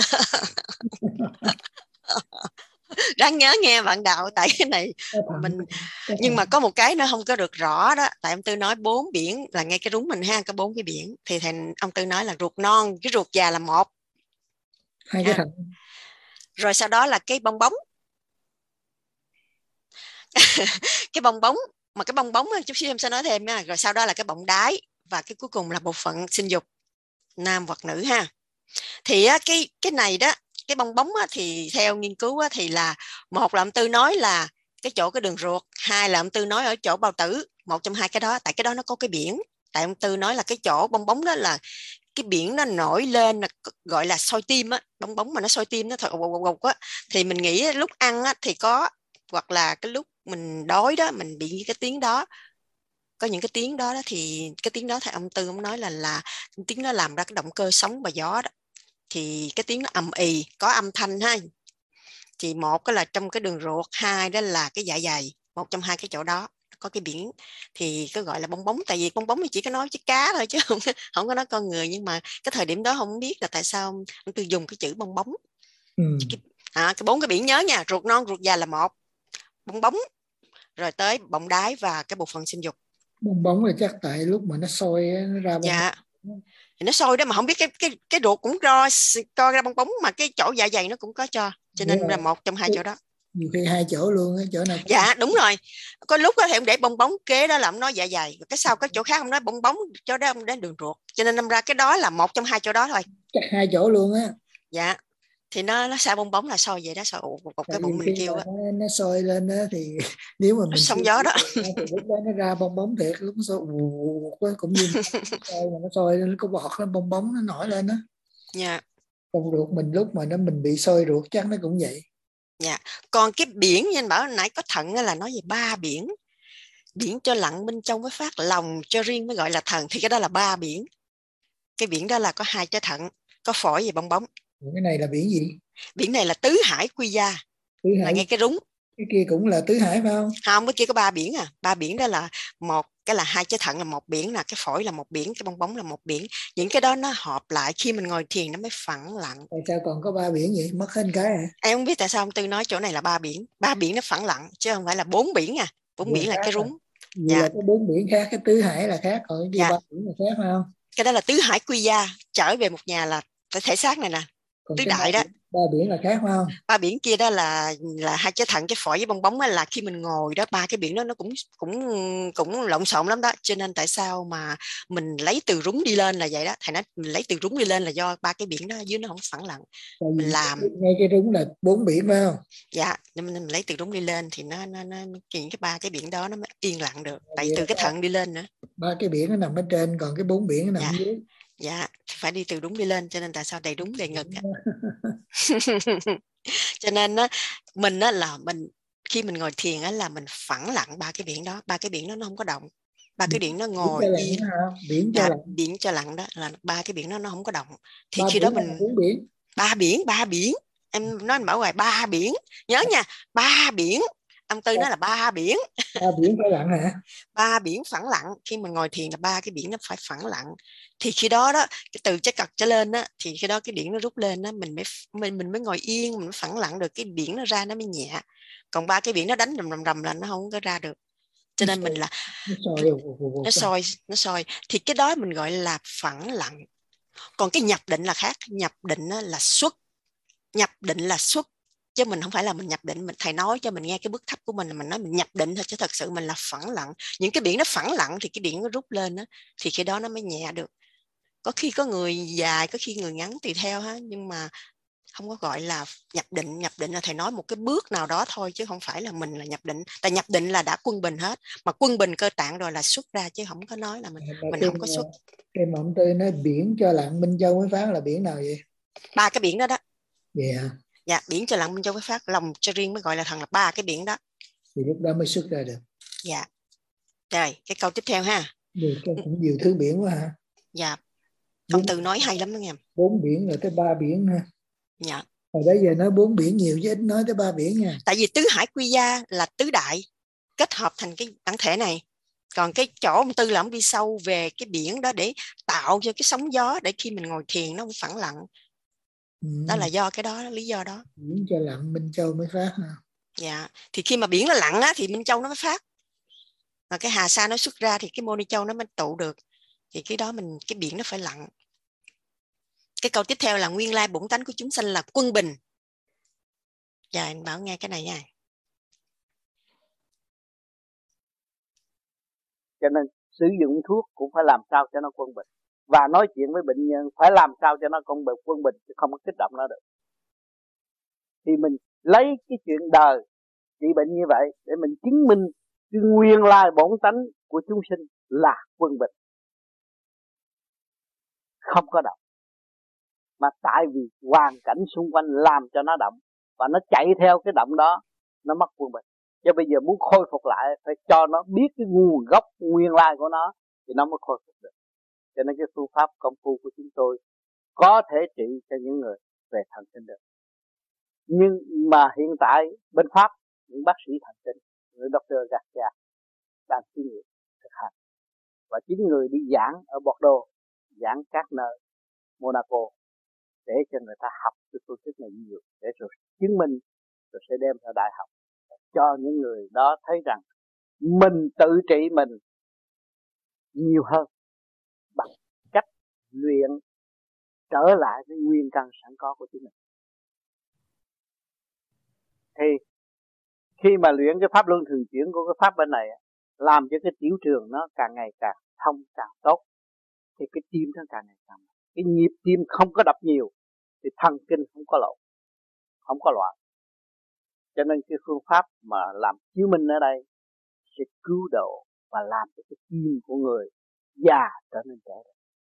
Đáng nhớ nghe bạn Đạo, tại cái này mình nhưng mà có một cái nó không có được rõ đó, tại ông Tư nói bốn biển là ngay cái rúng mình ha, có bốn cái biển thì thành ông Tư nói là ruột non cái ruột già là một, hai cái thằng. Rồi sau đó là cái bong bóng cái bong bóng mà cái bong bóng chút xíu em sẽ nói thêm nha, rồi sau đó là cái bọng đái và cái cuối cùng là bộ phận sinh dục nam hoặc nữ ha. Thì á, cái cái này đó, cái bong bóng á, thì theo nghiên cứu á, thì là một là ông Tư nói là cái chỗ cái đường ruột, hai là ông Tư nói ở chỗ bao tử, một trong hai cái đó, tại cái đó nó có cái biển. Tại ông Tư nói là cái chỗ bong bóng đó là cái biển nó nổi lên là gọi là soi tim á, bong bóng mà nó soi tim nó thật gục gục á, thì mình nghĩ lúc ăn á, thì có, hoặc là cái lúc mình đói đó mình bị cái tiếng đó, có những cái tiếng đó, đó thì cái tiếng đó thầy ông Tư ông nói là là tiếng nó làm ra cái động cơ sóng và gió đó, thì cái tiếng nó ầm ì có âm thanh ha. Thì một cái là trong cái đường ruột, hai đó là cái dạ dày, một trong hai cái chỗ đó có cái biển thì có gọi là bong bóng. Tại vì bong bóng thì chỉ có nói với cá thôi chứ không, không có nói con người, nhưng mà cái thời điểm đó không biết là tại sao ông Tư dùng cái chữ bong bóng. Ừ. Cái, à, cái bốn cái biển nhớ nha, ruột non ruột già là một, bong bóng rồi tới bọng đái và cái bộ phận sinh dục. Bong bóng là chắc tại lúc mà nó sôi nó ra bong dạ. bóng. Thì nó sôi đó mà không biết cái cái cái ruột cũng cho cho ra bong bóng, mà cái chỗ dạ dày nó cũng có cho, cho nên là một trong hai chỗ đó. Nhiều khi hai chỗ luôn á, chỗ nào cũng... Dạ đúng rồi, có lúc có thể ông để bong bóng kế đó là ông nói dạ dày, cái sau cái chỗ khác ông nói bong bóng, chỗ đó ông đến đường ruột, cho nên năm ra cái đó là một trong hai chỗ đó thôi. Chắc hai chỗ luôn á. Dạ. Thì nó nó sao bong bóng là sôi vậy đó, sôi ụ một cái bụng mình kêu á, nó, nó sôi lên đó thì nếu mà mình sóng gió đó thì lúc đó nó ra bong bóng thiệt, lúc nó sôi ù cũng như mà nó sôi lên, nó có bọt lên bong bóng nó nổi lên đó. Dạ. Còn ruột mình lúc mà nó mình bị sôi ruột chắc nó cũng vậy. Dạ. Còn cái biển như anh bảo nãy có thận là nói về ba biển, biển cho lặng bên trong mới phát lòng cho riêng mới gọi là thần, thì cái đó là ba biển. Cái biển đó là có hai trái thận, có phổi và bong bóng. Cái này là biển gì? Biển này là tứ hải quy gia, tứ hải. Là ngay cái rúng. Cái kia cũng là tứ hải phải không? Không, cái kia có ba biển à. Ba biển đó là một cái là hai trái thận là một biển, là cái phổi là một biển, cái bong bóng là một biển. Những cái đó nó hợp lại khi mình ngồi thiền nó mới phẳng lặng. Tại sao còn có ba biển vậy? Mất hết cái à? Em không biết tại sao ông Tư nói chỗ này là ba biển. Ba biển nó phẳng lặng chứ không phải là bốn biển à. Bốn biển là cái rúng. Vậy dạ. Là cái bốn biển khác, cái tứ hải là khác, còn cái kia dạ. Ba biển là khác phải không? Cái đó là tứ hải quy gia, trở về một nhà là thể xác này nè. Còn tứ đại ba, đó. ba biển là khác phải không? Ba biển kia đó là là hai trái thận, trái phổi với bong bóng á, là khi mình ngồi đó, ba cái biển đó nó cũng cũng cũng lộn xộn lắm đó. Cho nên tại sao mà mình lấy từ rúng đi lên là vậy đó. Thầy nói mình lấy từ rúng đi lên là do ba cái biển đó dưới nó không phẳng lặng. Mình làm ngay cái rúng là bốn biển phải không? Dạ, nên mình, mình lấy từ rúng đi lên thì nó nó nó những cái ba cái biển đó nó mới yên lặng được. Tại từ cái thận đi lên nữa. Ba cái biển nó nằm ở trên, còn cái bốn biển nó nằm dạ. dưới. Dạ, phải đi từ đúng đi lên, cho nên tại sao đầy đúng đầy ngực. Cho nên á, mình á là mình khi mình ngồi thiền á là mình phẳng lặng ba cái biển đó, ba cái biển đó nó không có động, ba cái biển nó ngồi biển yên, biển cho dạ, lặng, biển cho lặng đó là ba cái biển đó nó không có động. Thì ba khi đó mình bốn biển, ba biển, ba biển, em nói bảo ngoài ba biển, nhớ nha, ba biển. Ông Tư nói là ba biển. Ba biển phải lặng hả? Ba biển phẳng lặng. Khi mình ngồi thiền là ba cái biển nó phải phẳng lặng. Thì khi đó đó, cái từ trái cật trở lên á, thì khi đó cái biển nó rút lên á, mình mới mình mình mới ngồi yên, mình mới phẳng lặng được, cái biển nó ra nó mới nhẹ. Còn ba cái biển nó đánh rầm rầm rầm là nó không có ra được. Cho nên mình là nó soi, nó soi, nó soi. Thì cái đó mình gọi là phẳng lặng. Còn cái nhập định là khác. Nhập định là xuất. Nhập định là xuất. Chứ mình không phải là mình nhập định. Mình thầy nói cho mình nghe cái bước thấp của mình là mình nói mình nhập định thôi, chứ thật sự mình là phẳng lặng. Những cái biển nó phẳng lặng thì cái biển nó rút lên đó, thì cái đó nó mới nhẹ được. Có khi có người dài, có khi người ngắn tùy theo ha, nhưng mà không có gọi là nhập định. Nhập định là thầy nói một cái bước nào đó thôi, chứ không phải là mình là nhập định. Tại nhập định là đã quân bình hết, mà quân bình cơ tạng rồi là xuất ra, chứ không có nói là mình mà mình cái, không có xuất. Cái mộng Tư nói biển cho lặng Minh Châu mới phán là biển nào vậy? Ba cái biển đó đó. Vậy hả? Dạ, biển cho lặng Minh Châu mới phát, lòng cho riêng mới gọi là thần, là ba cái biển đó. Thì lúc đó mới xuất ra được. Dạ. Rồi, cái câu tiếp theo ha. Được, cũng nhiều thứ biển quá hả? Dạ. Ông Tư nói hay lắm đó nghe. Bốn biển rồi tới ba biển ha. Dạ. Hồi bây giờ nói bốn biển nhiều chứ ít nói tới ba biển nha. Tại vì tứ hải quy gia là tứ đại kết hợp thành cái bản thể này. Còn cái chỗ ông Tư là ông đi sâu về cái biển đó để tạo cho cái sóng gió, để khi mình ngồi thiền nó không phẳng lặng. Ừ. Đó là do cái đó, lý do đó. Biển cho lặng Minh Châu mới phát ha. Dạ. Thì khi mà biển nó lặng á, thì Minh Châu nó mới phát. Và cái Hà Sa nó xuất ra thì cái Moni Châu nó mới tụ được. Thì cái đó mình, cái biển nó phải lặng. Cái câu tiếp theo là nguyên lai bổn tánh của chúng sanh là quân bình. Dạ, anh bảo nghe cái này nha. Cho nên sử dụng thuốc cũng phải làm sao cho nó quân bình, và nói chuyện với bệnh nhân phải làm sao cho nó quân bình, quân bình chứ không có kích động nó được. Thì mình lấy cái chuyện đời trị bệnh như vậy để mình chứng minh cái nguyên lai bổn tánh của chúng sinh là quân bình, không có động. Mà tại vì hoàn cảnh xung quanh làm cho nó động, và nó chạy theo cái động đó, nó mất quân bình. Cho bây giờ muốn khôi phục lại phải cho nó biết cái nguồn gốc nguyên lai của nó thì nó mới khôi phục được. Cho nên cái phương pháp công phu của chúng tôi có thể trị cho những người về thần kinh được. Nhưng mà hiện tại bên Pháp, những bác sĩ thần kinh, người doctor Garcia đang thí nghiệm thực hành, và chính người đi giảng ở Bordeaux, giảng các nơi Monaco, để cho người ta học cái phương thức này nhiều, để rồi chứng minh, rồi sẽ đem ra đại học cho những người đó thấy rằng mình tự trị mình nhiều hơn bằng cách luyện trở lại với nguyên căn sẵn có của chính mình. Thì khi mà luyện cái pháp luân thường chuyển của cái pháp bên này, làm cho cái tiểu trường nó càng ngày càng thông, càng tốt, thì cái tim nó càng ngày càng, cái nhịp tim không có đập nhiều thì thần kinh không có lộn, không có loạn. Cho nên cái phương pháp mà làm chiếu minh ở đây sẽ cứu độ và làm cho cái tim của người già trở nên trẻ.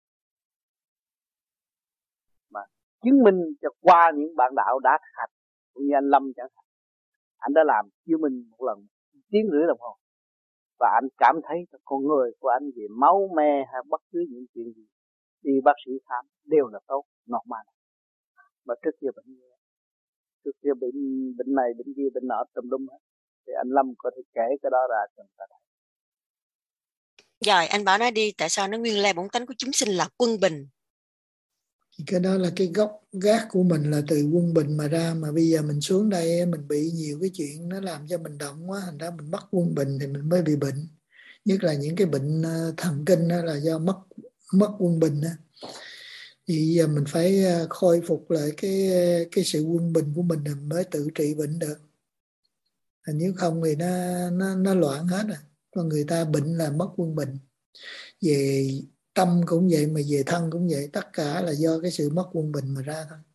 Mà chứng minh cho qua những bạn đạo đã thực hành, cũng như anh Lâm chẳng hạn, anh đã làm chiếu minh một lần tiếng rưỡi đồng hồ, và anh cảm thấy con người của anh về máu me hay bất cứ những chuyện gì đi bác sĩ khám đều là tốt, normal. Mà trước kia bệnh trước kia bệnh bệnh này bệnh kia bệnh nọ tùm lum hết, thì anh Lâm có thể kể cái đó ra cho người ta thấy. Rồi anh bảo nói đi, tại sao nó nguyên lai bổn tánh của chúng sinh là quân bình? Thì cái đó là cái gốc gác của mình là từ quân bình mà ra, mà bây giờ mình xuống đây mình bị nhiều cái chuyện nó làm cho mình động quá, thành ra mình mất quân bình thì mình mới bị bệnh. Nhất là những cái bệnh thần kinh đó là do mất mất quân bình đó. Thì giờ mình phải khôi phục lại cái cái sự quân bình của mình mới tự trị bệnh được. Nếu không thì nó nó nó loạn hết rồi. Còn người ta bệnh là mất quân bình. Về tâm cũng vậy, mà về thân cũng vậy, tất cả là do cái sự mất quân bình mà ra thôi.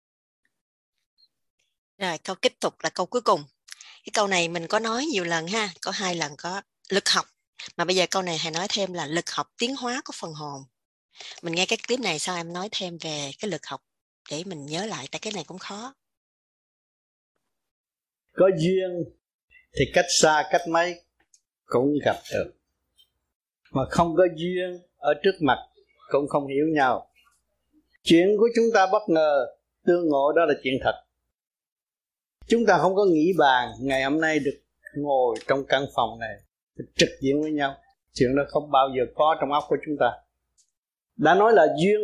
Rồi câu tiếp tục là câu cuối cùng. Cái câu này mình có nói nhiều lần ha, có hai lần có lực học. Mà bây giờ câu này thầy nói thêm là lực học tiến hóa của phần hồn. Mình nghe cái clip này sao em nói thêm về cái lực học để mình nhớ lại, tại cái này cũng khó. Có duyên thì cách xa cách mấy cũng gặp được, mà không có duyên ở trước mặt cũng không hiểu nhau. Chuyện của chúng ta bất ngờ tương ngộ, đó là chuyện thật. Chúng ta không có nghĩ bàn ngày hôm nay được ngồi trong căn phòng này trực diện với nhau. Chuyện đó không bao giờ có trong óc của chúng ta. Đã nói là duyên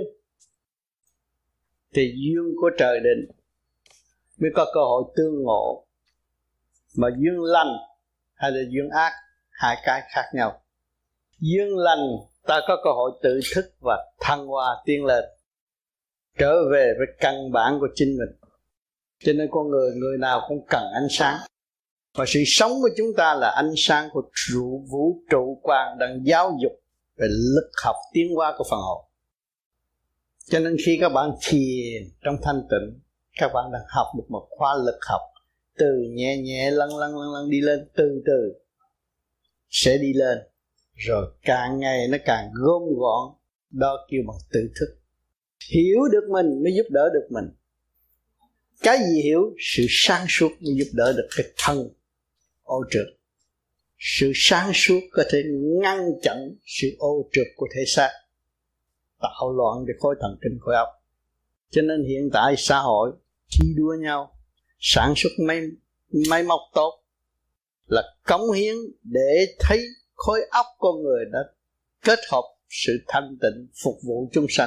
thì duyên của trời định mới có cơ hội tương ngộ. Mà duyên lành hay là duyên ác, hai cái khác nhau. Duyên lành ta có cơ hội tự thức và thăng hoa tiến lên, trở về với căn bản của chính mình. Cho nên con người, người nào cũng cần ánh sáng. Và sự sống của chúng ta là ánh sáng của trụ vũ trụ quan đang giáo dục về lực học tiến hóa của phần hồn. Cho nên khi các bạn thiền trong thanh tịnh, các bạn đang học được một khóa lực học, từ nhẹ nhẹ lăn lăn lăn lăn đi lên, từ từ sẽ đi lên, rồi càng ngày nó càng gom gọn. Đó kêu bằng tự thức. Hiểu được mình mới giúp đỡ được mình. Cái gì hiểu? Sự sáng suốt mới giúp đỡ được cái thân ô trượt. Sự sáng suốt có thể ngăn chặn sự ô trượt của thể xác, tạo loạn về khối thần kinh khối óc. Cho nên hiện tại xã hội thi đua nhau sản xuất máy, máy móc tốt là cống hiến để thấy khối óc con người đã kết hợp sự thanh tịnh phục vụ chúng sanh.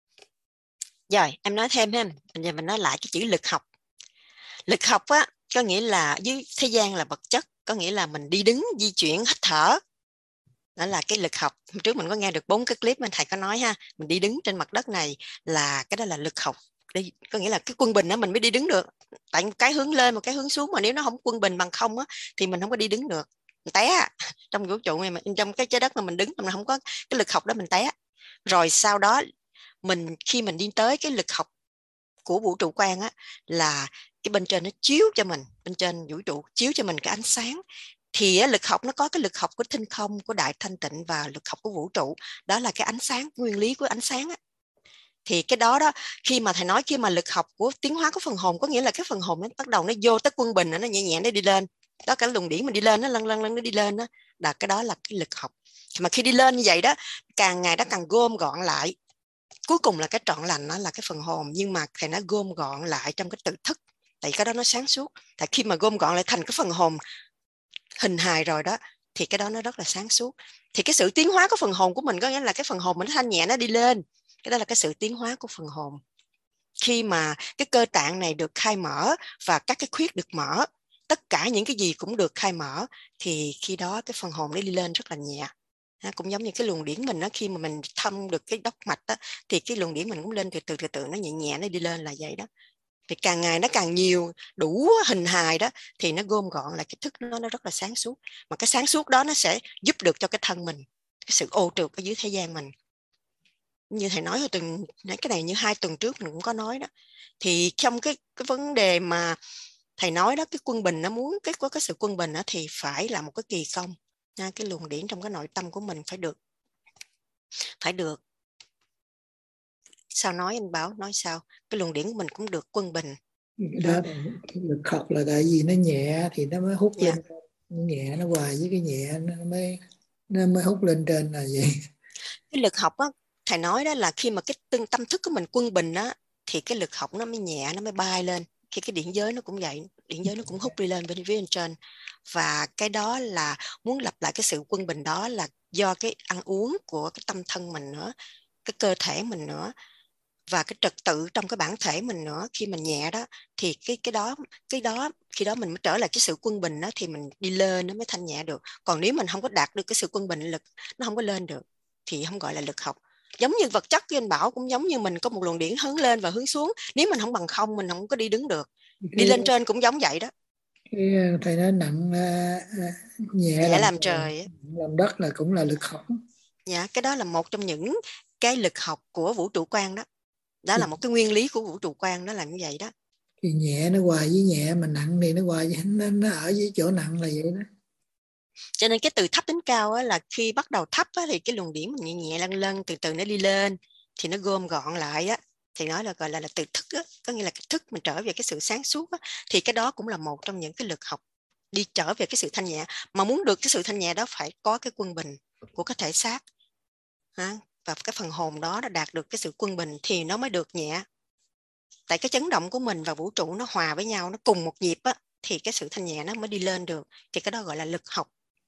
Rồi em nói thêm ha, bây giờ mình nói lại cái chữ lực học. Lực học á, có nghĩa là dưới thế gian là vật chất, có nghĩa là mình đi đứng, di chuyển, hít thở. Đó là cái lực học. Hôm trước mình có nghe được bốn cái clip mà thầy có nói ha, mình đi đứng trên mặt đất này là cái đó là lực học. Đi, có nghĩa là cái quân bình đó mình mới đi đứng được. Tại một cái hướng lên, một cái hướng xuống, mà nếu nó không quân bình bằng không á thì mình không có đi đứng được. Mình té trong vũ trụ này, trong cái trái đất mà mình đứng mà mình không có cái lực học đó mình té. Rồi sau đó mình khi mình đi tới cái lực học của vũ trụ quan á, là cái bên trên nó chiếu cho mình, bên trên vũ trụ chiếu cho mình cái ánh sáng. Thì á, lực học nó có cái lực học của thinh không, của đại thanh tịnh và lực học của vũ trụ. Đó là cái ánh sáng, nguyên lý của ánh sáng á. Thì cái đó đó, khi mà thầy nói khi mà lực học của tiến hóa của phần hồn, có nghĩa là cái phần hồn nó bắt đầu nó vô tới quân bình, nó nhẹ nhẹ nó đi lên. Đó, cái luồng điển mình đi lên, nó lăn lăn lăn nó đi lên đó. Đó, cái đó là cái lực học. Mà khi đi lên như vậy đó, càng ngày nó càng gom gọn lại. Cuối cùng là cái trọn lành, nó là cái phần hồn, nhưng mà thầy nó gom gọn lại trong cái tự thức. Tại cái đó nó sáng suốt. Tại khi mà gom gọn lại thành cái phần hồn hình hài rồi đó, thì cái đó nó rất là sáng suốt. Thì cái sự tiến hóa của phần hồn của mình có nghĩa là cái phần hồn mình nó thanh nhẹ, nó đi lên. Cái đó là cái sự tiến hóa của phần hồn. Khi mà cái cơ tạng này được khai mở và các cái khuyết được mở, tất cả những cái gì cũng được khai mở, thì khi đó cái phần hồn nó đi lên rất là nhẹ. À, cũng giống như cái luồng điển mình đó, khi mà mình thâm được cái đốc mạch đó, thì cái luồng điển mình cũng lên từ từ từ từ, nó nhẹ nhẹ nó đi lên là vậy đó. Thì càng ngày nó càng nhiều, đủ hình hài đó, thì nó gom gọn lại cái thức nó nó rất là sáng suốt. Mà cái sáng suốt đó nó sẽ giúp được cho cái thân mình, cái sự ô trượt ở dưới thế gian mình. Như thầy nói hồi tuần, cái này như hai tuần trước mình cũng có nói đó. Thì trong cái cái vấn đề mà thầy nói đó, cái quân bình nó muốn cái có cái sự quân bình đó, thì phải là một cái kỳ công. À, cái luồng điển trong cái nội tâm của mình phải được phải được sao nói anh Bảo nói sao cái luồng điển của mình cũng được quân bình. Đó, lực học là tại vì nó nhẹ thì nó mới hút Yeah. lên, nhẹ nó hoài với cái nhẹ nó mới nó mới hút lên trên là vậy. Cái lực học á, thầy nói đó là khi mà cái tương tâm thức của mình quân bình á, thì cái lực học nó mới nhẹ, nó mới bay lên. Khi cái điển giới nó cũng vậy, điển giới nó cũng hút đi lên bên phía bên trên. Và cái đó là muốn lặp lại cái sự quân bình đó là do cái ăn uống của cái tâm thân mình nữa, cái cơ thể mình nữa, và cái trật tự trong cái bản thể mình nữa. Khi mình nhẹ đó thì cái cái đó cái đó khi đó mình mới trở lại cái sự quân bình đó, thì mình đi lên nó mới thanh nhẹ được. Còn nếu mình không có đạt được cái sự quân bình, lực nó không có lên được, thì không gọi là lực học. Giống như vật chất, anh Bảo cũng giống như mình có một luồng điển hướng lên và hướng xuống. Nếu mình không bằng không, mình không có đi đứng được. Đi lên trên cũng giống vậy đó. Cái thầy nói nặng nhẹ, nhẹ làm, làm trời, làm đất là cũng là lực học. Dạ, cái đó là một trong những cái lực học của vũ trụ quan đó. Đó là một cái nguyên lý của vũ trụ quan, đó là như vậy đó. Thì nhẹ nó hoài với nhẹ, mà nặng thì nó hoài với, nó, nó ở dưới chỗ nặng là vậy đó. Cho nên cái từ thấp đến cao á, là khi bắt đầu thấp á, thì cái luồng điển mình nhẹ nhẹ lân lân, từ từ nó đi lên thì nó gom gọn lại á, thì nói là gọi là, là từ thức á, có nghĩa là cái thức mình trở về cái sự sáng suốt á, thì cái đó cũng là một trong những cái lực học đi trở về cái sự thanh nhẹ. Mà muốn được cái sự thanh nhẹ đó phải có cái quân bình của cái thể xác ha, và cái phần hồn đó nó đạt được cái sự quân bình thì nó mới được nhẹ. Tại cái chấn động của mình và vũ trụ nó hòa với nhau, nó cùng một nhịp á, thì cái sự thanh nhẹ nó mới đi lên được. Thì cái đó gọi là lực học.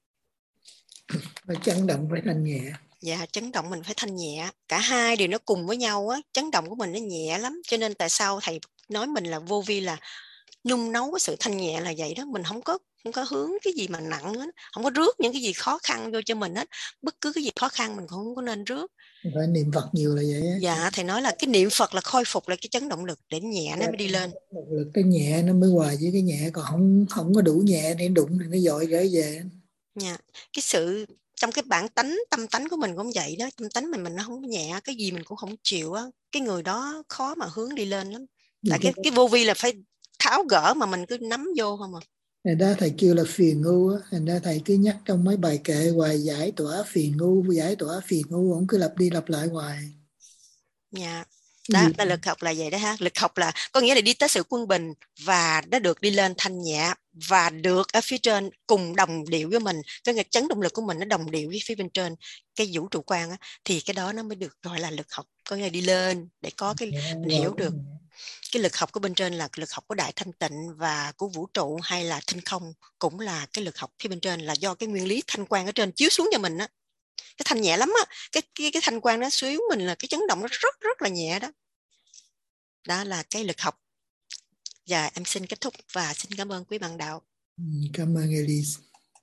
Phải chấn động phải thanh nhẹ. Dạ, chấn động mình phải thanh nhẹ. Cả hai đều nó cùng với nhau á, chấn động của mình nó nhẹ lắm. Cho nên tại sao thầy nói mình là vô vi là nung nấu cái sự thanh nhẹ là vậy đó. Mình không có không có hướng cái gì mà nặng hết, không có rước những cái gì khó khăn vô cho mình hết. Bất cứ cái gì khó khăn mình cũng không có nên rước. Phải niệm Phật nhiều là vậy á. Dạ, thầy nói là cái niệm Phật là khôi phục lại cái chấn động lực để nhẹ nó mới đi lên. Một lực cái nhẹ nó mới hòa với cái nhẹ, còn không không có đủ nhẹ để đụng thì nó dội gửi về. Dạ, cái sự trong cái bản tánh tâm tánh của mình cũng vậy đó, tâm tánh mình mình nó không nhẹ, cái gì mình cũng không chịu á, cái người đó khó mà hướng đi lên lắm. Tại cái cái vô vi là phải tháo gỡ mà mình cứ nắm vô không à. Này đó thầy kêu là phiền ngu á, thành ra thầy cứ nhắc trong mấy bài kệ hoài giải tỏa phiền ngu, giải tỏa phiền ngu, không cứ lặp đi lặp lại hoài. Dạ. Đó, đó, lực học là vậy đó ha. Lực học là có nghĩa là đi tới sự quân bình và nó được đi lên thanh nhẹ và được ở phía trên cùng đồng điệu với mình, cái nghịch chấn động lực của mình nó đồng điệu với phía bên trên cái vũ trụ quan á, thì cái đó nó mới được gọi là lực học, có nghĩa là đi lên để có cái mình hiểu được cái lực học của bên trên là lực học của đại thanh tịnh và của vũ trụ hay là thinh không, cũng là cái lực học phía bên trên, là do cái nguyên lý thanh quan ở trên chiếu xuống cho mình á. Cái thanh nhẹ lắm á, cái cái cái thanh quan nó xíu mình là cái chấn động nó rất rất là nhẹ đó. Đó là cái lực học. Và em xin kết thúc và xin cảm ơn quý bạn đạo. Cảm ơn Elise.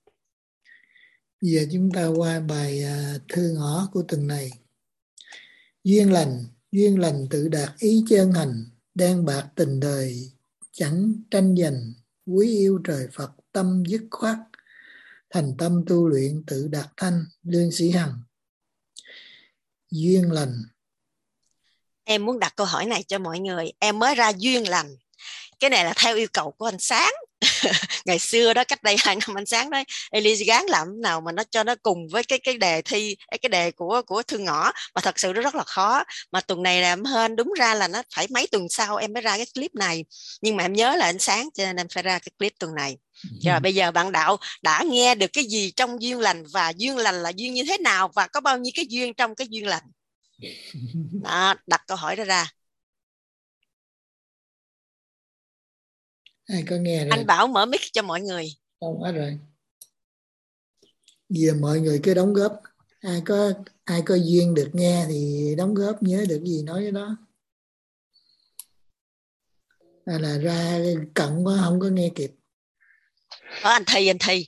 Giờ chúng ta qua bài thư ngõ của tuần này. Duyên lành, duyên lành tự đạt ý chân hành, đang bạc tình đời chẳng tranh giành, quý yêu trời Phật tâm dứt khoát, thành tâm tu luyện tự đạt thanh, lương sĩ hằng. Duyên lành. Em muốn đặt câu hỏi này cho mọi người. Em mới ra duyên lành. Cái này là theo yêu cầu của anh Sáng. Ngày xưa đó, cách đây hai năm anh Sáng nói Elise gán làm nào mà nó cho nó cùng với cái cái đề thi, cái đề của của thư ngõ, mà thật sự nó rất là khó. Mà tuần này là em hên, đúng ra là nó phải mấy tuần sau em mới ra cái clip này, nhưng mà em nhớ là anh Sáng cho nên em phải ra cái clip tuần này. Rồi bây giờ bạn đạo đã nghe được cái gì trong duyên lành, và duyên lành là duyên như thế nào, và có bao nhiêu cái duyên trong cái duyên lành đó, đặt câu hỏi đó ra. Ai có nghe rồi? Anh Bảo mở mic cho mọi người. Không hết rồi. Giờ mọi người cứ đóng góp. Ai có ai có duyên được nghe thì đóng góp, nhớ được gì nói cái đó. Hay là ra cận quá không có nghe kịp. Đó, anh Thi, anh Thi.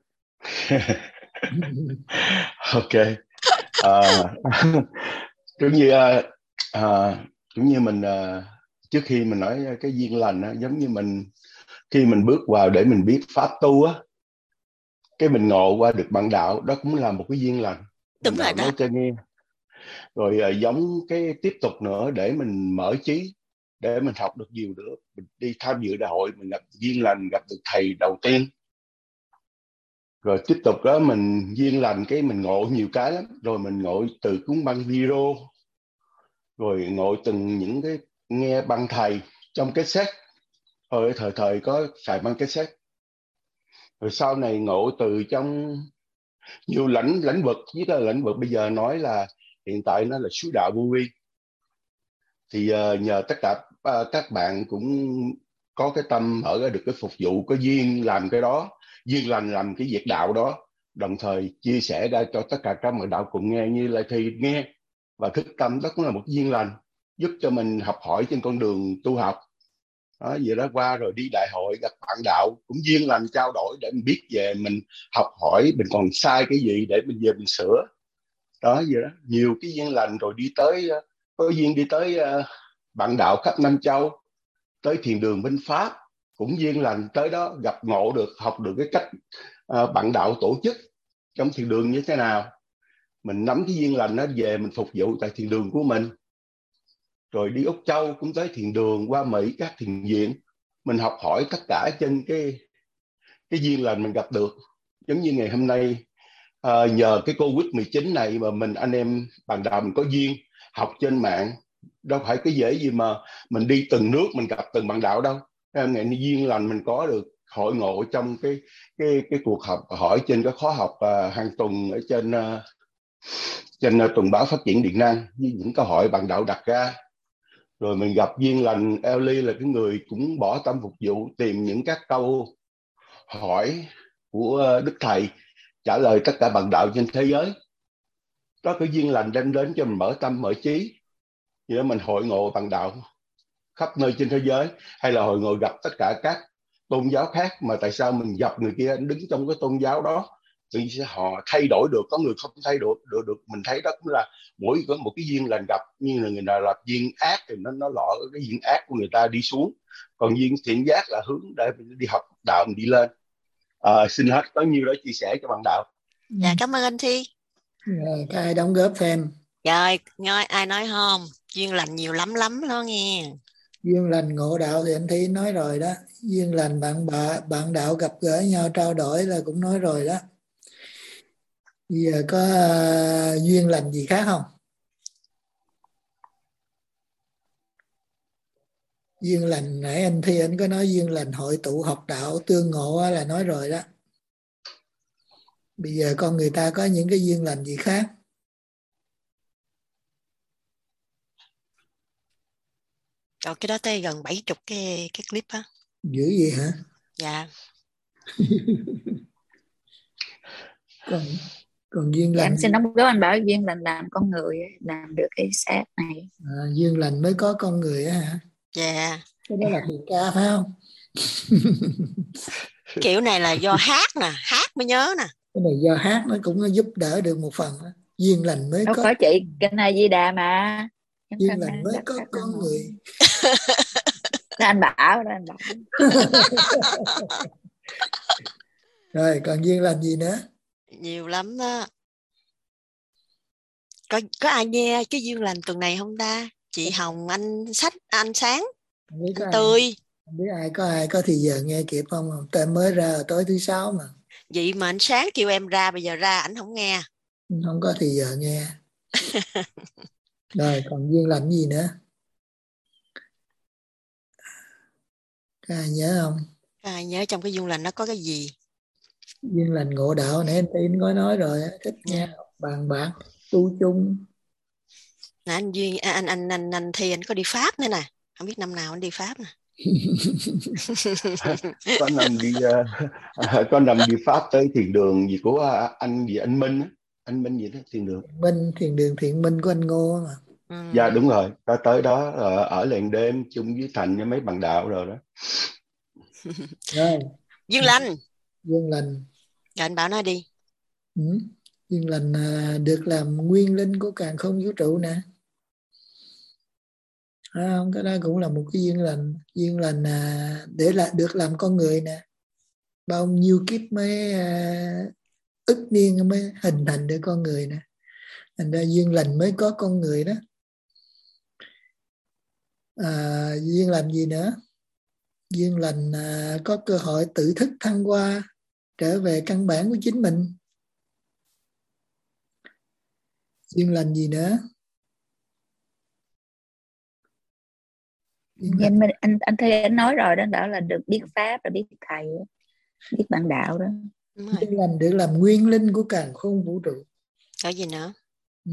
Ok. À, giống như à, giống như mình à, trước khi mình nói cái duyên lành á, giống như mình khi mình bước vào để mình biết pháp tu á, cái mình ngộ qua được bạn đạo, đó cũng là một cái duyên lành. Đúng rồi đó. Nói cho nghe. Rồi à, giống cái tiếp tục nữa để mình mở trí, để mình học được nhiều nữa. Mình đi tham dự đại hội, mình gặp duyên lành, gặp được thầy đầu tiên. Rồi tiếp tục đó mình duyên lành cái mình ngộ nhiều cái lắm. Rồi mình ngộ từ cuốn băng video, rồi ngộ từng những cái nghe băng thầy trong cái set. Hồi thời thời có xài băng cái set. Rồi sau này ngộ từ trong nhiều lãnh lãnh vực, với cái lãnh vực bây giờ nói là hiện tại nó là suối đạo vô vi. Thì uh, nhờ tất cả uh, các bạn cũng có cái tâm mở ra được cái phục vụ, có duyên làm cái đó, duyên lành làm cái việc đạo đó, đồng thời chia sẻ ra cho tất cả các bạn đạo cùng nghe, như là thì nghe và thức tâm, đó cũng là một duyên lành giúp cho mình học hỏi trên con đường tu học. Đó, vậy đó, qua rồi đi đại hội gặp bạn đạo cũng duyên lành, trao đổi để mình biết về mình học hỏi mình còn sai cái gì để mình về mình sửa. đó vậy đó, nhiều cái duyên lành. Rồi đi tới có duyên đi tới uh, bạn đạo khắp Nam Châu, tới thiền đường bên Pháp cũng duyên lành, tới đó gặp ngộ được, học được cái cách uh, bạn đạo tổ chức trong thiền đường như thế nào, mình nắm cái duyên lành nó về mình phục vụ tại thiền đường của mình. Rồi đi Úc Châu cũng tới thiền đường, qua Mỹ các thiền viện, mình học hỏi tất cả trên cái cái duyên lành mình gặp được. Giống như ngày hôm nay uh, nhờ cái Covid mười chín này mà mình anh em bạn đạo mình có duyên học trên mạng, đâu phải cái dễ gì mà mình đi từng nước mình gặp từng bạn đạo đâu. Em ngày duyên lành mình có được hội ngộ trong cái cái cái cuộc học hỏi trên cái khóa học uh, hàng tuần ở trên uh, trên uh, tuần báo phát triển điện năng với những câu hỏi bạn đạo đặt ra. Rồi mình gặp duyên lành Ellie là cái người cũng bỏ tâm phục vụ, tìm những các câu hỏi của Đức Thầy, trả lời tất cả bạn đạo trên thế giới. Đó cái duyên lành đem đến cho mình mở tâm mở trí, vậy đó mình hội ngộ bạn đạo khắp nơi trên thế giới, hay là hội ngộ gặp tất cả các tôn giáo khác. Mà tại sao mình gặp người kia đứng trong cái tôn giáo đó thì họ thay đổi được, có người không thay đổi được, được. Mình thấy đó cũng là mỗi có một cái duyên lành gặp. Như là người nào lập duyên ác thì nó nó lọ cái duyên ác của người ta đi xuống, còn duyên thiện giác là hướng để mình đi học đạo, mình đi lên. À, xin hết có nhiêu đó chia sẻ cho bạn đạo. Dạ cảm ơn anh Thi. Rồi, có ai đóng góp thêm? Rồi, nói ai nói không? Duyên lành nhiều lắm lắm đó nghe. Duyên lành ngộ đạo thì anh Thi nói rồi đó. Duyên lành bạn bà, bạn đạo gặp gỡ nhau trao đổi là cũng nói rồi đó. Bây giờ có uh, duyên lành gì khác không? Duyên lành nãy anh Thi anh có nói duyên lành hội tụ học đạo tương ngộ là nói rồi đó. Bây giờ con người ta có những cái duyên lành gì khác? Rồi cái đó tới gần bảy mươi cái cái clip á. Dữ gì hả? Dạ. còn còn duyên dạ, lành em xin đóng góp anh Bảo, duyên lành làm con người làm được cái xác này. À, duyên lành mới có con người á hả? Dạ. Cái đó là thiền ca phải không? Kiểu này là do hát nè, hát mới nhớ nè. Cái này do hát nó cũng giúp đỡ được một phần đó. Duyên lành mới đâu có. có chị, cái này Di Đà mà. Em duyên lành mới có con người. người. Đó anh Bảo, đó anh Bảo. Rồi còn duyên lành gì nữa? Nhiều lắm đó. Có có ai nghe cái duyên lành tuần này không ta? Chị Hồng, anh Sách, anh Sáng, anh Tươi. Không biết ai có ai có thì giờ nghe kịp không? Tại mới ra tối thứ sáu mà. Vậy mà anh Sáng kêu em ra, bây giờ ra ảnh không nghe. Không có thì giờ nghe. Rồi còn duyên lành gì nữa? Có ai nhớ không? Có ai nhớ trong cái duyên lành nó có cái gì? Duyên lành ngộ đạo nãy anh Tin có nói rồi, thích yeah. Nghe bàn bạc tu chung. Nè, anh duyên anh anh anh anh Thi anh có đi Pháp nữa nè, không biết năm nào anh đi Pháp nè. Có năm đi uh, có năm đi Pháp tới thiền đường gì của anh gì anh Minh, anh Minh gì đó, thiền đường Minh thiền đường Thiện Minh của anh Ngô mà. Ừ. Dạ đúng rồi, ta tới đó ở, ở làng đêm chung với Thành với mấy bằng đạo rồi đó. Rồi. Duyên lành. Duyên lành. Rồi anh Bảo nói đi. Ừ. Duyên lành à, được làm nguyên linh của càn khôn vũ trụ nè. À, không, cái đó cũng là một cái duyên lành. Duyên lành à, để là được làm con người nè. Bao nhiêu kiếp mới à, ức niên mới hình thành được con người nè. Thành ra duyên lành mới có con người đó. À, duyên lành gì nữa? Duyên lành à, có cơ hội tự thức thăng hoa, trở về căn bản của chính mình. Duyên lành gì nữa? Em, anh anh thấy anh nói rồi đó, đó là được biết pháp, là biết thầy, biết bạn đạo đó. Duyên lành được làm nguyên linh của càn khôn vũ trụ. Có gì nữa? Ừ.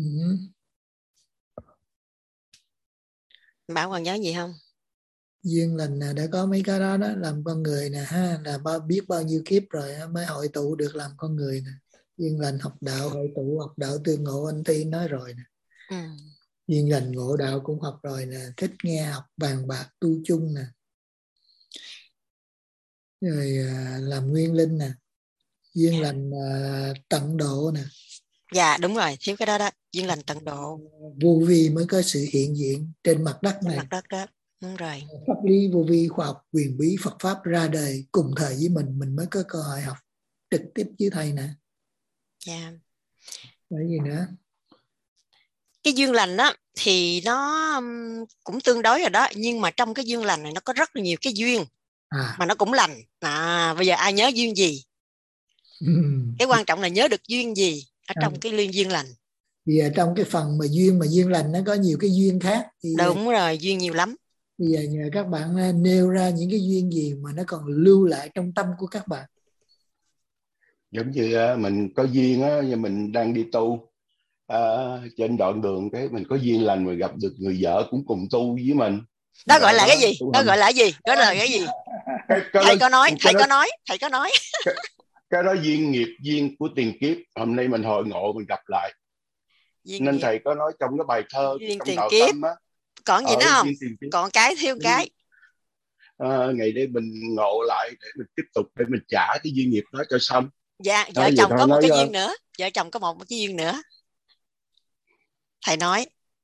Bảo còn nhớ gì không? Duyên lành là đã có mấy cái đó đó, làm con người nè ha, là bao biết bao nhiêu kiếp rồi mới hội tụ được làm con người nè. Duyên lành học đạo, hội tụ học đạo tương ngộ, anh Ti nói rồi nè. Ừ. Duyên lành ngộ đạo cũng học rồi nè, thích nghe học bàn bạc tu chung nè. Rồi à, làm nguyên linh nè. Duyên lành à, tận độ nè. Dạ đúng rồi, thiếu cái đó đó, duyên lành tận độ. Vô vi mới có sự hiện diện trên mặt đất này. Mặt đất đó, đúng rồi. Pháp lý vô vi, khoa học quyền bí Phật pháp ra đời cùng thời với mình, mình mới có cơ hội học trực tiếp với thầy nè. Dạ. Cái gì nữa? Cái duyên lành á thì nó cũng tương đối rồi đó, nhưng mà trong cái duyên lành này nó có rất là nhiều cái duyên à. mà nó cũng lành. À, bây giờ ai nhớ duyên gì? Cái quan trọng là nhớ được duyên gì ở trong à. cái liên duyên lành. Bây giờ trong cái phần mà duyên mà duyên lành nó có nhiều cái duyên khác. Thì đúng rồi, duyên nhiều lắm. Bây giờ nhờ các bạn nêu ra những cái duyên gì mà nó còn lưu lại trong tâm của các bạn. Giống như mình có duyên á, như mình đang đi tu. À, trên đoạn đường cái mình có duyên lành mà gặp được người vợ cũng cùng tu với mình. Đó gọi là cái gì? Đó gọi là gì? Đó là cái gì? Cái, cái thầy đó, có nói, thầy đó, có nói, thầy có nói. Cái, cái đó duyên nghiệp, duyên của tiền kiếp. Hôm nay mình hội ngộ mình gặp lại. Duyên nên nghiệp. Thầy có nói trong cái bài thơ duyên trong tiền đạo kiếp. tâm á. Còn gì ờ, nữa không? Còn cái thiếu cái. À, ngày đây mình ngộ lại để mình tiếp tục để mình trả cái duyên nghiệp đó cho xong. Dạ, vợ à, chồng có một cái duyên nữa. Vợ chồng có một cái duyên nữa. Thầy nói.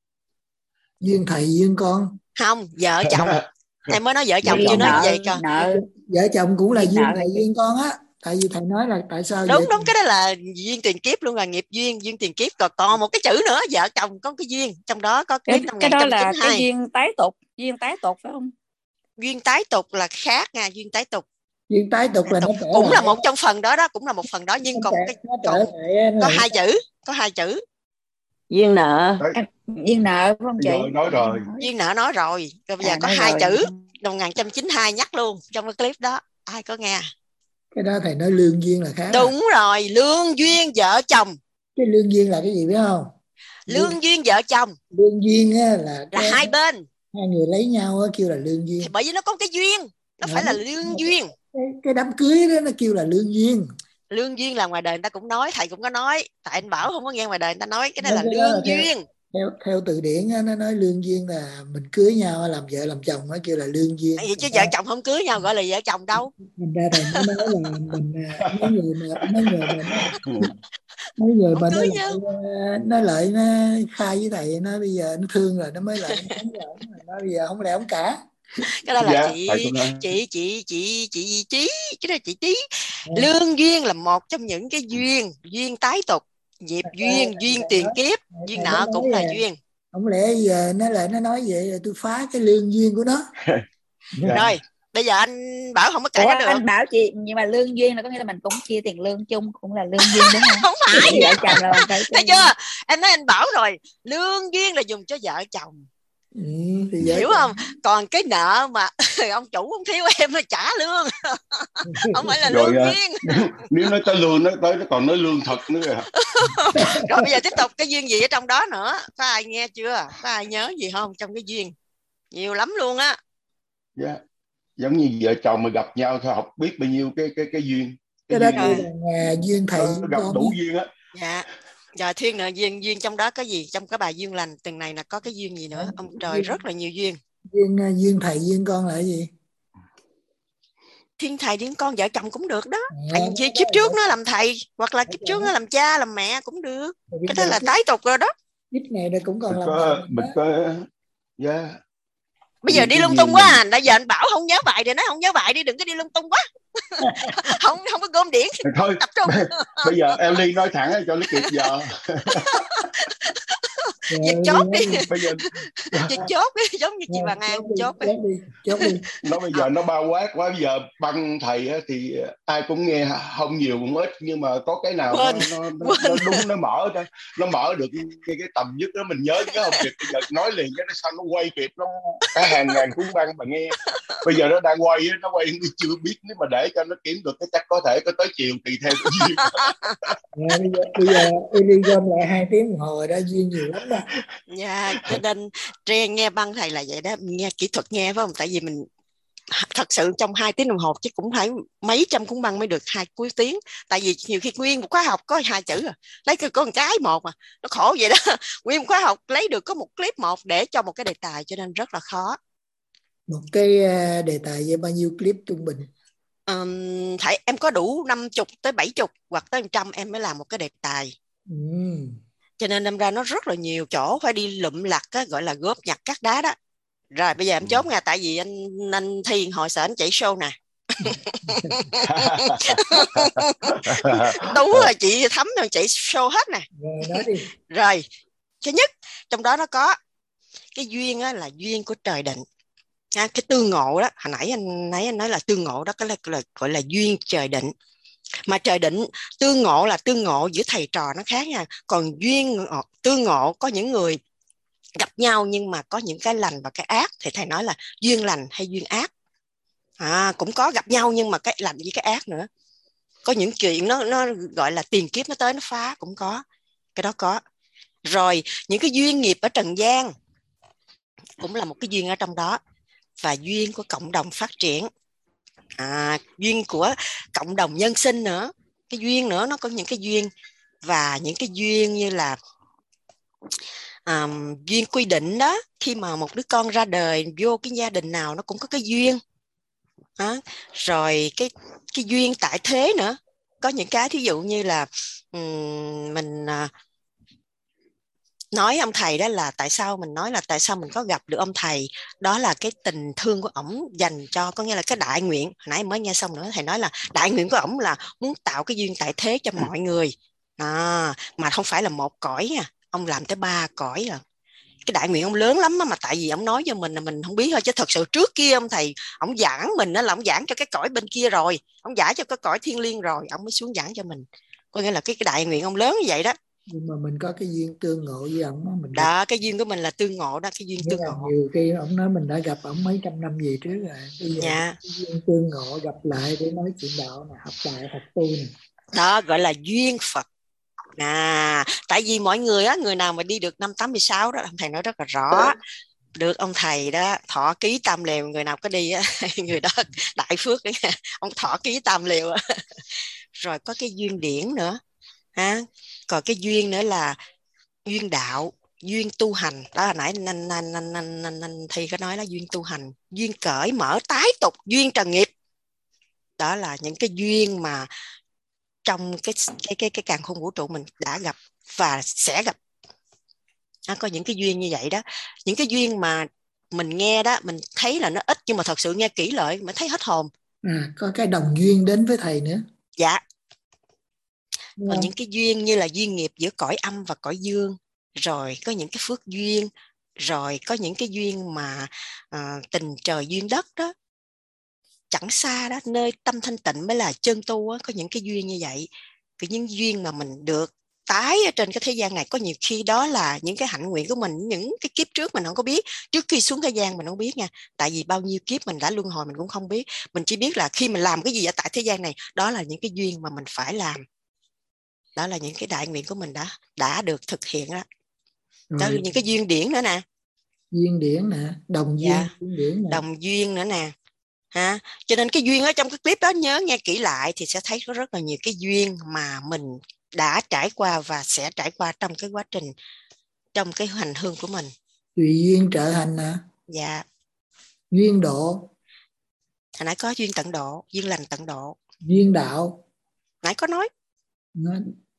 Duyên thầy duyên con. Không, vợ chồng. Em mới nói vợ chồng chưa nói vậy con. Nợ. Vợ chồng cũng là duyên thầy duyên con á. Tại vì thầy nói là tại sao đúng vậy? Đúng, cái đó là duyên tiền kiếp luôn, là nghiệp duyên, duyên tiền kiếp. Còn còn một cái chữ nữa, vợ chồng có cái duyên, trong đó có cái, năm cái đó là cái duyên tái tục, duyên tái tục phải không? Duyên tái tục là khác nha, duyên tái tục. Duyên tái tục là nó trở cũng lại. là một trong phần đó đó, cũng là một phần đó, nhưng còn trở, cái còn có hai chữ, có hai chữ. Duyên nợ. Duyên nợ phải không chị? Rồi, nói rồi. Duyên nợ nói rồi. Rồi bây giờ à, có hai rồi. Chữ năm một nghìn chín trăm chín mươi hai nhắc luôn trong cái clip đó. Ai có nghe? Cái đó thầy nói lương duyên là khác. Đúng à? Rồi, lương duyên vợ chồng. Cái lương duyên là cái gì biết không? Lương, lương duyên vợ chồng. Lương duyên á, là là cái, hai bên. Hai người lấy nhau á, kêu là lương duyên. Thì bởi vì nó có cái duyên, nó à, phải là lương duyên. Cái, cái đám cưới đó nó kêu là lương duyên. Lương duyên là ngoài đời người ta cũng nói, thầy cũng có nói. Tại anh Bảo không có nghe ngoài đời người ta nói cái này là lương là duyên. Theo, theo từ điển á, nó nói lương duyên là mình cưới nhau làm vợ làm chồng, nó kêu là lương duyên. Vậy chứ vợ chồng không cưới nhau gọi là vợ chồng đâu. Thành ra thầy mới nói là mình mấy người mà mấy người mà nó, mấy người mà nó lại, nó lại nó khai với thầy, nó bây giờ nó thương rồi nó mới lại nó bây giờ không lẽ không cả. Cái đó là yeah, chị, chị chị chị chị Trí, cái đó chị Trí. Yeah. Lương duyên là một trong những cái duyên, duyên tái tục, nghiệp duyên, à, duyên tiền nói, kiếp, duyên nợ cũng là duyên. Không lẽ giờ nó lại nó nói vậy rồi tôi phá cái lương duyên của nó. Yeah. Rồi bây giờ anh Bảo không có cãi được. Anh Bảo chị, nhưng mà lương duyên là có nghĩa là mình cũng chia tiền lương chung, cũng là lương duyên đúng không? Không phải. Vợ chồng là phải thấy chưa? Em nói anh Bảo rồi, lương duyên là dùng cho vợ chồng. Ừ, hiểu không? Còn cái nợ mà ông chủ không thiếu em mà trả lương không phải là rồi, lương duyên. Nếu, nếu nói tới lương nó tới nó còn nói lương thật nữa rồi. Rồi bây giờ tiếp tục cái duyên gì ở trong đó nữa, có ai nghe chưa? Có ai nhớ gì không trong cái duyên? Nhiều lắm luôn á. Yeah. Giống như vợ chồng mà gặp nhau thì học biết bao nhiêu cái cái cái duyên. Cái, cái đó là duyên thầy gặp đủ duyên á. Dạ. Rồi Thiên nè, duyên duyên trong đó có gì? Trong cái bài duyên lành từng này là có cái duyên gì nữa? Ông trời duyên, rất là nhiều duyên. Duyên duyên thầy duyên con là cái gì? Thiên thầy duyên con vợ chồng cũng được đó. À, thầy kiếp trước nó làm thầy, hoặc là kiếp trước nó làm cha làm mẹ cũng được. Cái đó là tái tục rồi đó. Kiếp này nó cũng còn làm có, mình có yeah. Bây giờ đi lung tung quá à. Bây giờ anh Bảo không nhớ bài thì nói không nhớ bài đi, đừng có đi lung tung quá. không không có gom điển thôi tập trung. Bây giờ Ellie nói thẳng cho nó kịp giờ. Dịch chốt đi. Bây giờ dịch chốt đi, giống như chị Hoàng An chốt đi. Chốt đi. Nó bây giờ nó bao quát quá, bây giờ băng thầy thì ai cũng nghe, không nhiều cũng ít, nhưng mà có cái nào nó, nó, nó, nó đúng nó mở ra, nó mở được cái, cái tầm nhất đó mình nhớ cái không kịp. Bây giờ nói liền cái nó sao nó quay kịp, nó cả hàng ngàn cuốn băng mà nghe. Bây giờ nó đang quay, nó quay chưa biết, nếu mà để cho nó kiếm được cái chắc có thể có tới chiều tùy theo cái duyên. Bây giờ bây giờ đi gom lại hai tiếng đồng hồ đã duyên nhiều lắm đó. Dạ, cho nên tre nghe băng thầy là vậy đó, nghe kỹ thuật nghe phải không? Tại vì mình thật sự trong hai tiếng đồng hồ chứ cũng phải mấy trăm cuốn băng mới được hai cuối tiếng. Tại vì nhiều khi nguyên một khóa học có hai chữ à, lấy có một cái một mà nó khổ vậy đó. Nguyên một khóa học lấy được có một clip một để cho một cái đề tài, cho nên rất là khó. Một cái đề tài với bao nhiêu clip trung bình? Um, thầy em có đủ năm chục tới bảy chục hoặc tới trăm em mới làm một cái đề tài. Ừ. Cho nên đâm ra nó rất là nhiều chỗ phải đi lụm lặt á, gọi là góp nhặt các đá đó. Rồi bây giờ em chốt nha, tại vì anh anh Thiên hồi sợ anh chạy show nè. Đúng rồi, chị Thắm rồi chạy show hết nè. Rồi nói đi. Rồi, thứ nhất trong đó nó có cái duyên á, là duyên của trời định. À, cái tương ngộ đó, hồi nãy anh nãy anh nói là tương ngộ đó, cái là, là gọi là duyên trời định. Mà trời định tương ngộ là tương ngộ giữa thầy trò nó khác nha. Còn duyên tương ngộ có những người gặp nhau nhưng mà có những cái lành và cái ác, thì thầy nói là duyên lành hay duyên ác. À, cũng có gặp nhau nhưng mà cái lành với cái ác nữa. Có những chuyện nó nó gọi là tiền kiếp nó tới nó phá cũng có. Cái đó có. Rồi những cái duyên nghiệp ở trần gian cũng là một cái duyên ở trong đó. Và duyên của cộng đồng phát triển, à, duyên của cộng đồng nhân sinh nữa. Cái duyên nữa, nó có những cái duyên. Và những cái duyên như là um, duyên quy định đó. Khi mà một đứa con ra đời vô cái gia đình nào nó cũng có cái duyên. À, rồi cái, cái duyên tại thế nữa. Có những cái thí dụ như là um, mình uh, nói ông thầy đó là tại sao mình nói là tại sao mình có gặp được ông thầy, đó là cái tình thương của ổng dành cho, có nghĩa là cái đại nguyện. Hồi nãy mới nghe xong nữa, thầy nói là đại nguyện của ổng là muốn tạo cái duyên tại thế cho mọi người, à, mà không phải là một cõi nha, ông làm tới ba cõi rồi. Cái đại nguyện ông lớn lắm mà tại vì ông nói cho mình là mình không biết thôi, chứ thật sự trước kia ông thầy ông giảng mình đó là ông giảng cho cái cõi bên kia rồi, ông giải cho cái cõi thiên liêng rồi ông mới xuống giảng cho mình. Có nghĩa là cái, cái đại nguyện ông lớn như vậy đó. Nhưng mà mình có cái duyên tương ngộ với ổng đó, mình đó, cái duyên của mình là tương ngộ đó, cái duyên tương ngộ. Nhiều khi ổng nói mình đã gặp ổng mấy trăm năm gì trước rồi, bây giờ dạ. cái duyên tương ngộ gặp lại để nói chuyện đạo này, học đại Phật tu này. Đó gọi là duyên Phật. À, tại vì mọi người á, người nào mà đi được năm tám mươi sáu đó, ông thầy nói rất là rõ, được ông thầy đó thọ ký tam liều, người nào có đi á, người đó đại phước đấy, ông thọ ký tam liều. Rồi có cái duyên điển nữa ha, còn cái duyên nữa là duyên đạo, duyên tu hành. Đó là nãy anh anh anh anh anh anh Thi có nói là duyên tu hành, duyên cởi mở tái tục, duyên trần nghiệp. Đó là những cái duyên mà trong cái cái cái cái càn khôn vũ trụ mình đã gặp và sẽ gặp. À, có những cái duyên như vậy đó, những cái duyên mà mình nghe đó mình thấy là nó ít, nhưng mà thật sự nghe kỹ lại mới thấy hết hồn. À, có cái đồng duyên đến với thầy nữa. Dạ. Còn những cái duyên như là duyên nghiệp giữa cõi âm và cõi dương, rồi có những cái phước duyên, rồi có những cái duyên mà à, tình trời duyên đất đó, chẳng xa đó, nơi tâm thanh tịnh mới là chân tu á. Có những cái duyên như vậy, cái những duyên mà mình được tái ở trên cái thế gian này, có nhiều khi đó là những cái hạnh nguyện của mình, những cái kiếp trước mình không có biết, trước khi xuống thế gian mình không biết nha, tại vì bao nhiêu kiếp mình đã luân hồi mình cũng không biết, mình chỉ biết là khi mình làm cái gì ở tại thế gian này, đó là những cái duyên mà mình phải làm, đó là những cái đại nguyện của mình đã đã được thực hiện đó. Rồi. Đó là những cái duyên điển nữa nè, duyên điển nè, đồng duyên, dạ. duyên điển nè. Đồng duyên nữa nè. Ha, cho nên cái duyên ở trong cái clip đó nhớ nghe kỹ lại thì sẽ thấy có rất là nhiều cái duyên mà mình đã trải qua và sẽ trải qua trong cái quá trình, trong cái hành hương của mình. Tùy duyên trợ hành nè. Dạ. Duyên độ. Hồi nãy có duyên tận độ, duyên lành tận độ. Duyên đạo. Nãy có nói. Nó...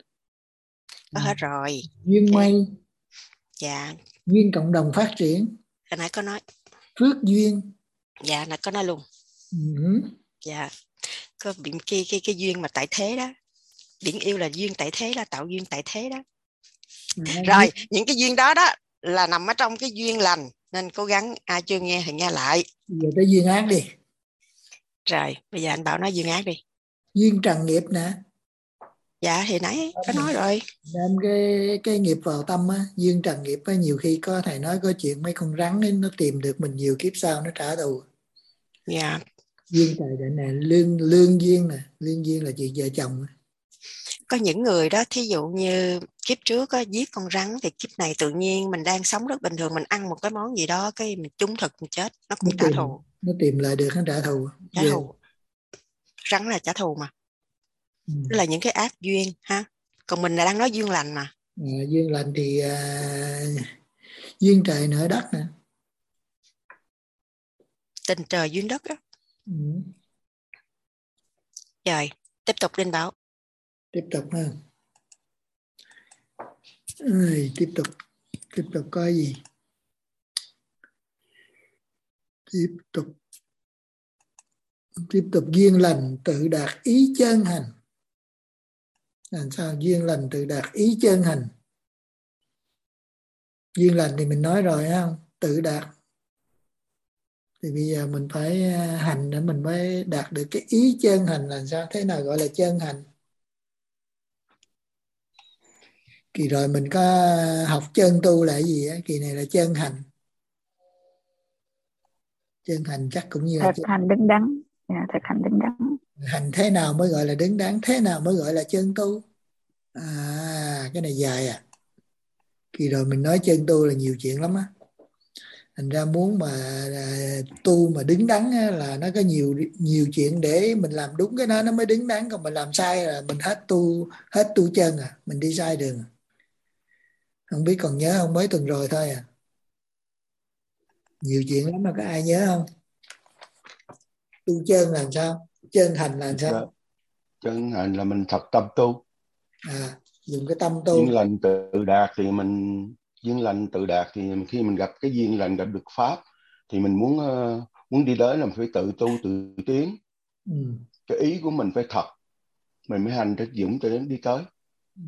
Có hết rồi. Duyên mây. Dạ. Duyên cộng đồng phát triển. Hồi nãy có nói. Phước duyên. Dạ, nãy có nói luôn. Ừ. Dạ. Có cái, cái, cái duyên mà tại thế đó. Điển yêu là duyên tại thế, là tạo duyên tại thế đó. À, rồi, duyên... những cái duyên đó đó là nằm ở trong cái duyên lành, nên cố gắng ai chưa nghe thì nghe lại. Bây giờ tới duyên ác đi. Rồi, bây giờ anh Bảo nói duyên ác đi. Duyên trần nghiệp nè. Dạ thì nãy có nói rồi. Đem cái cái nghiệp vào tâm á, duyên trần nghiệp á, nhiều khi có thầy nói có chuyện mấy con rắn ấy, nó tìm được mình nhiều kiếp sau nó trả thù. Dạ. Duyên trời định này, lương lương duyên nè, lương duyên là chuyện vợ chồng. Có những người đó, thí dụ như kiếp trước á, giết con rắn, thì kiếp này tự nhiên mình đang sống rất bình thường, mình ăn một cái món gì đó cái mình trúng thực mình chết, nó cũng nó trả tìm, thù. Nó tìm lại được nó trả thù. Trả yeah. thù. Rắn là trả thù mà. Ừ. Đó là những cái ác duyên ha. Còn mình là đang nói duyên lành mà. À, duyên lành thì uh, duyên trời nợ đất nè. Tình trời duyên đất đó. Ừ. Rồi, tiếp tục Linh Bảo. Tiếp tục ha. Rồi, tiếp tục tiếp tục có gì? Tiếp tục tiếp tục duyên lành tự đạt ý chân hành. Làm sao duyên lành tự đạt ý chân hành? Duyên lành thì mình nói rồi không? Tự đạt. Thì bây giờ mình phải hành để mình mới đạt được cái ý chân hành. Là sao? Thế nào gọi là chân hành? Kỳ rồi mình có học chân tu là cái gì á? Kỳ này là chân hành. Chân hành chắc cũng như là thực chân... hành đứng đắn. Yeah, thực hành đứng đắn. Hành thế nào mới gọi là đứng đắn? Thế nào mới gọi là chân tu? À, cái này dài à. Kỳ rồi mình nói chân tu là nhiều chuyện lắm á. Thành ra muốn mà à, tu mà đứng đắn á, là nó có nhiều nhiều chuyện để mình làm đúng cái đó nó mới đứng đắn. Còn mình làm sai là mình hết tu hết tu chân à. Mình đi sai đường. Không biết còn nhớ không, mấy tuần rồi thôi à. Nhiều chuyện lắm mà có ai nhớ không? Tu chân là sao? Chân hành là sao? Chân hành là mình thật tâm tu. À, dùng cái tâm tu. Duyên lành tự đạt thì mình duyên lành tự đạt thì khi mình gặp cái duyên lành, gặp được pháp thì mình muốn uh, muốn đi tới là mình phải tự tu tự tiến. Ừ. Cái ý của mình phải thật, mình mới hành thực dụng cho đến đi tới. Ừ.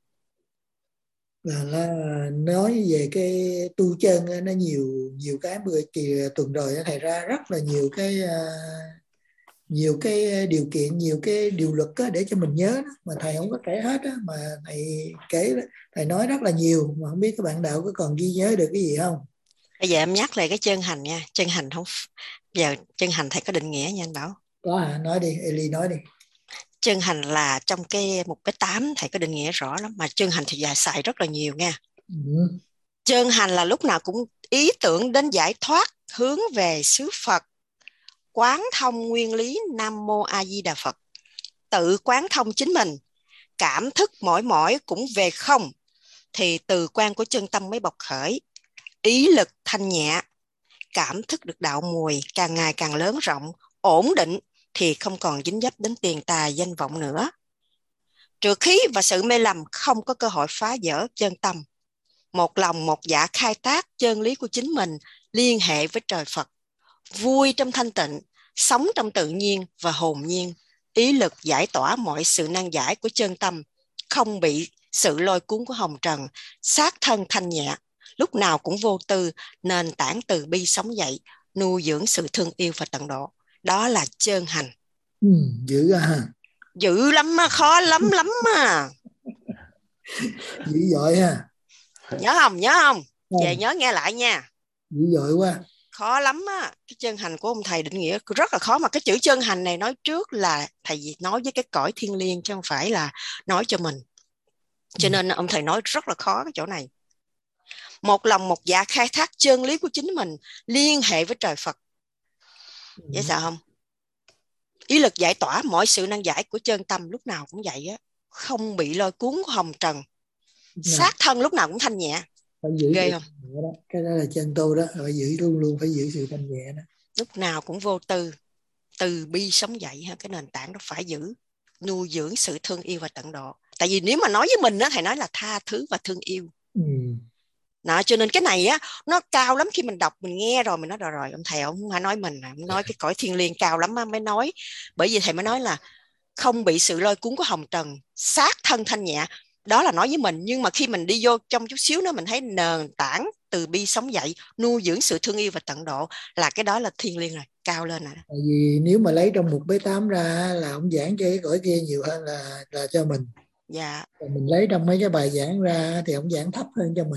Là nó nói về cái tu chân nó nhiều nhiều cái. Bữa kỳ tuần rồi thầy ra rất là nhiều cái uh, nhiều cái điều kiện, nhiều cái điều luật đó để cho mình nhớ đó. Mà thầy không có kể hết đó, mà thầy kể thầy nói rất là nhiều mà không biết các bạn đạo có còn ghi nhớ được cái gì không? Bây giờ em nhắc lại cái chân hành nha. Chân hành không, giờ chân hành thầy có định nghĩa nha anh Bảo. Có hả? Nói đi, Eli nói đi. Chân hành là trong cái mục cái tám thầy có định nghĩa rõ lắm, mà chân hành thì dài xài rất là nhiều nha. Ừ. Chân hành là lúc nào cũng ý tưởng đến giải thoát, hướng về xứ Phật, quán thông nguyên lý Nam Mô A Di Đà Phật, tự quán thông chính mình, cảm thức mỏi mỏi cũng về không, thì từ quan của chân tâm mới bộc khởi, ý lực thanh nhẹ, cảm thức được đạo mùi càng ngày càng lớn rộng, ổn định thì không còn dính dấp đến tiền tài danh vọng nữa. Trừ khí và sự mê lầm không có cơ hội phá vỡ chân tâm. Một lòng một dạ khai tác chân lý của chính mình, liên hệ với trời Phật, vui trong thanh tịnh, sống trong tự nhiên và hồn nhiên, ý lực giải tỏa mọi sự nan giải của chân tâm, không bị sự lôi cuốn của hồng trần, xác thân thanh nhẹ, lúc nào cũng vô tư, nền tảng từ bi sống dậy, nuôi dưỡng sự thương yêu và tận độ. Đó là chân hành. Ừ, dữ à. Dữ lắm á, khó lắm lắm à. Dữ dội ha. Nhớ không, nhớ không? Về nhớ nghe lại nha. Dữ dội quá. Khó lắm á. Cái chân hành của ông thầy định nghĩa rất là khó. Mà cái chữ chân hành này nói trước là thầy nói với cái cõi thiên liêng, chứ không phải là nói cho mình. Cho nên ông thầy nói rất là khó cái chỗ này. Một lòng một dạ khai thác chân lý của chính mình, liên hệ với trời Phật. Dễ sợ không? Ý lực giải tỏa mọi sự nan giải của chân tâm, lúc nào cũng vậy á, không bị lôi cuốn của hồng trần, xác thân lúc nào cũng thanh nhẹ. Phải giữ ghê không? Đó. Cái đó là chân tu đó, phải giữ luôn luôn phải giữ sự thanh nhẹ đó. Lúc nào cũng vô tư, từ bi sống dậy ha, cái nền tảng đó phải giữ, nuôi dưỡng sự thương yêu và tận độ. Tại vì nếu mà nói với mình á, thầy nói là tha thứ và thương yêu. Ừ. Đó, cho nên cái này á nó cao lắm. Khi mình đọc mình nghe rồi mình nói rồi rồi ông thầy ông không phải nói mình, ông nói cái cõi thiên liêng cao lắm mới nói. Bởi vì thầy mới nói là không bị sự lôi cuốn của hồng trần, xác thân thanh nhẹ. Đó là nói với mình, nhưng mà khi mình đi vô trong chút xíu nữa mình thấy nền tảng từ bi sống dậy, nuôi dưỡng sự thương yêu và tận độ, là cái đó là thiên liêng rồi, cao lên rồi. Tại vì nếu mà lấy trong một bê tám ra là ông giảng cho cái cõi kia nhiều hơn là là cho mình. Dạ. Còn mình lấy trong mấy cái bài giảng ra thì ông giảng thấp hơn cho mình.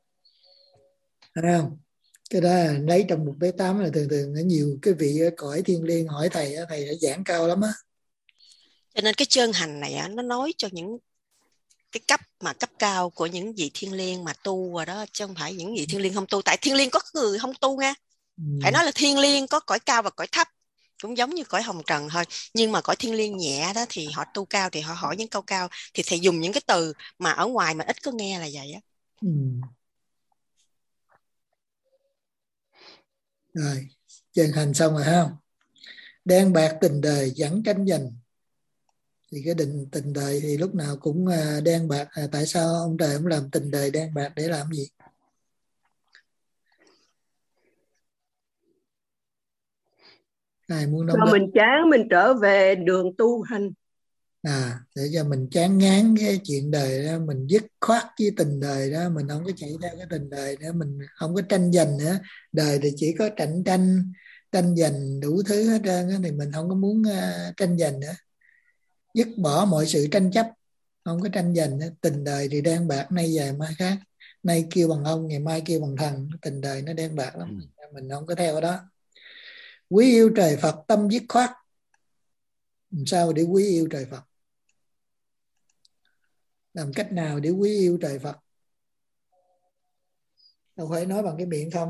Thấy không? Cái đó là lấy trong một bê tám là thường thường nhiều cái vị cõi thiên liêng hỏi thầy, thầy đã giảng cao lắm á. Cho nên cái chân hành này nó nói cho những cái cấp mà cấp cao của những vị thiên liêng mà tu rồi đó, chứ không phải những vị thiên liêng không tu. Tại thiên liêng có người không tu nha. Ừ. Phải nói là thiên liêng có cõi cao và cõi thấp, cũng giống như cõi hồng trần thôi. Nhưng mà cõi thiên liêng nhẹ đó thì họ tu cao thì họ hỏi những câu cao, thì thầy dùng những cái từ mà ở ngoài mà ít có nghe là vậy á. Ừ. Rồi, chân hành xong rồi không? Đen bạc tình đời chẳng tranh giành, Thì cái định tình đời thì lúc nào cũng uh, đen bạc. À, tại sao ông trời ông làm tình đời đen bạc để làm gì? Ai muốn đóng Rồi góp? mình chán mình trở về đường tu hành. À, để cho mình chán ngán cái chuyện đời đó, mình dứt khoát với tình đời đó, mình không có chạy theo cái tình đời nữa, mình không có tranh giành nữa. Đời thì chỉ có cạnh tranh, tranh giành đủ thứ hết trơn á, thì mình không có muốn uh, tranh giành nữa. Dứt bỏ mọi sự tranh chấp, không có tranh giành nữa. Tình đời thì đen bạc, nay dài mai khác, nay kêu bằng ông, ngày mai kêu bằng thần. Tình đời nó đen bạc lắm, mình không có theo cái đó. Quý yêu trời Phật, tâm dứt khoát. Làm sao để quý yêu trời Phật? Làm cách nào để quý yêu trời Phật? Đâu phải nói bằng cái miệng không.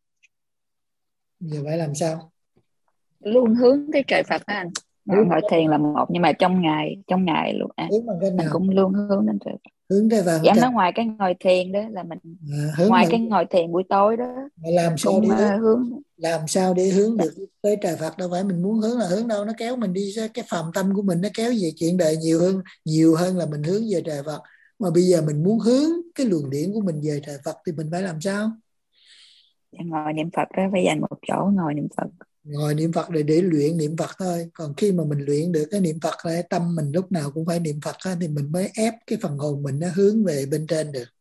Giờ phải làm sao? Luôn hướng tới trời Phật á anh. Ngồi thiền là một, nhưng mà trong ngày trong ngày luôn à, mình cũng luôn hướng đến trời Phật. Hướng tới Phật. Dạ, nó ngoài cái ngồi thiền đó là mình à, ngoài cái ngồi thiền buổi tối đó. Làm sao để hướng, hướng làm sao để hướng được tới trời Phật? Đâu phải mình muốn hướng là hướng đâu, nó kéo mình đi, cái phàm tâm của mình nó kéo về chuyện đời nhiều hơn, nhiều hơn là mình hướng về trời Phật. Mà bây giờ mình muốn hướng cái luồng điển của mình về trời Phật thì mình phải làm sao? Ngồi niệm Phật đó, phải dành một chỗ ngồi niệm Phật. Ngồi niệm Phật để để luyện niệm Phật thôi. Còn khi mà mình luyện được cái niệm Phật là tâm mình lúc nào cũng phải niệm Phật á, thì mình mới ép cái phần hồn mình nó hướng về bên trên được.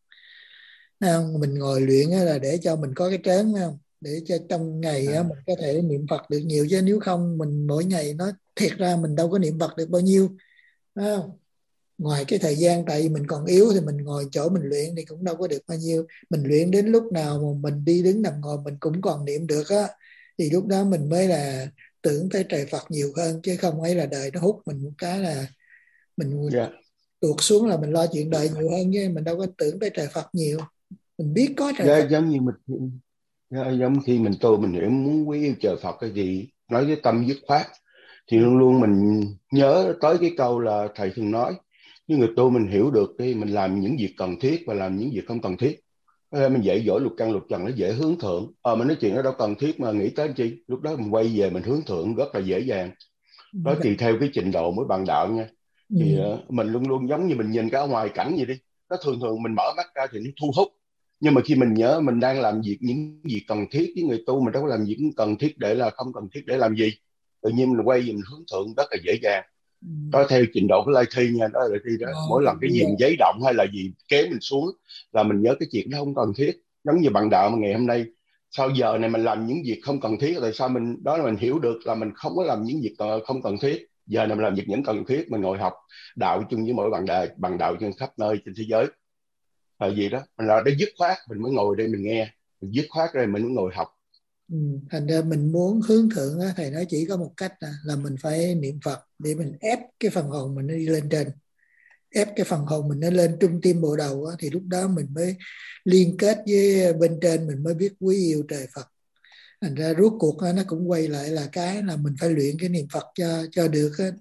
Không? Mình ngồi luyện là để cho mình có cái trớn, không? Để cho trong ngày á, mình có thể niệm Phật được nhiều, chứ nếu không mình mỗi ngày nó thiệt ra mình đâu có niệm Phật được bao nhiêu, không? Ngoài cái thời gian tại vì mình còn yếu thì mình ngồi chỗ mình luyện thì cũng đâu có được bao nhiêu. Mình luyện đến lúc nào mà mình đi đứng nằm ngồi mình cũng còn niệm được á, thì lúc đó mình mới là tưởng tới trời Phật nhiều hơn, chứ không ấy là đời nó hút mình một cái là mình yeah. tuột xuống là mình lo chuyện đời nhiều hơn, chứ mình đâu có tưởng tới trời Phật nhiều. Mình biết có trời yeah, Phật. Giống như mình yeah, giống khi mình tu mình hiểu muốn quý yêu trời Phật cái gì, nói với tâm dứt khoát thì luôn luôn mình nhớ tới cái câu là thầy thường nói, như người tu mình hiểu được thì mình làm những việc cần thiết và làm những việc không cần thiết. Mình dạy dỗ lục căn lục trần nó dễ hướng thượng. Ờ mình nói chuyện nó đâu cần thiết mà nghĩ tới chi. Lúc đó mình quay về mình hướng thượng rất là dễ dàng. Đó tùy theo cái trình độ mỗi bằng đạo nha. Thì ừ. uh, mình luôn luôn giống như mình nhìn cái ngoài cảnh vậy đi. Nó thường thường mình mở mắt ra thì nó thu hút. Nhưng mà khi mình nhớ mình đang làm việc những việc cần thiết với người tu, mình đâu có làm việc cần thiết để là không cần thiết để làm gì. Tự nhiên mình quay về mình hướng thượng rất là dễ dàng. Ừ. Đó theo trình độ của Lai Thi nha, đó là Lai Thi đó. À, mỗi lần cái gì giấy động hay là gì kéo mình xuống là mình nhớ cái chuyện đó không cần thiết. Giống như bạn đạo mà ngày hôm nay sau giờ này mình làm những việc không cần thiết, tại sao mình đó là mình hiểu được là mình không có làm những việc không cần thiết. Giờ này mình làm việc những cần thiết, mình ngồi học đạo chung với mỗi bạn đạo bằng đạo trên khắp nơi trên thế giới là gì đó, mình là để dứt khoát mình mới ngồi đây mình nghe, mình dứt khoát rồi mình mới ngồi học. Ừ, thành ra mình muốn hướng thượng á, thầy nói chỉ có một cách là, là mình phải niệm Phật để mình ép cái phần hồn mình nó đi lên trên, ép cái phần hồn mình nó lên trung tim bộ đầu á, thì lúc đó mình mới liên kết với bên trên, mình mới biết quý yêu trời Phật. Thành ra rốt cuộc á, nó cũng quay lại là cái là mình phải luyện cái niệm Phật cho cho được á,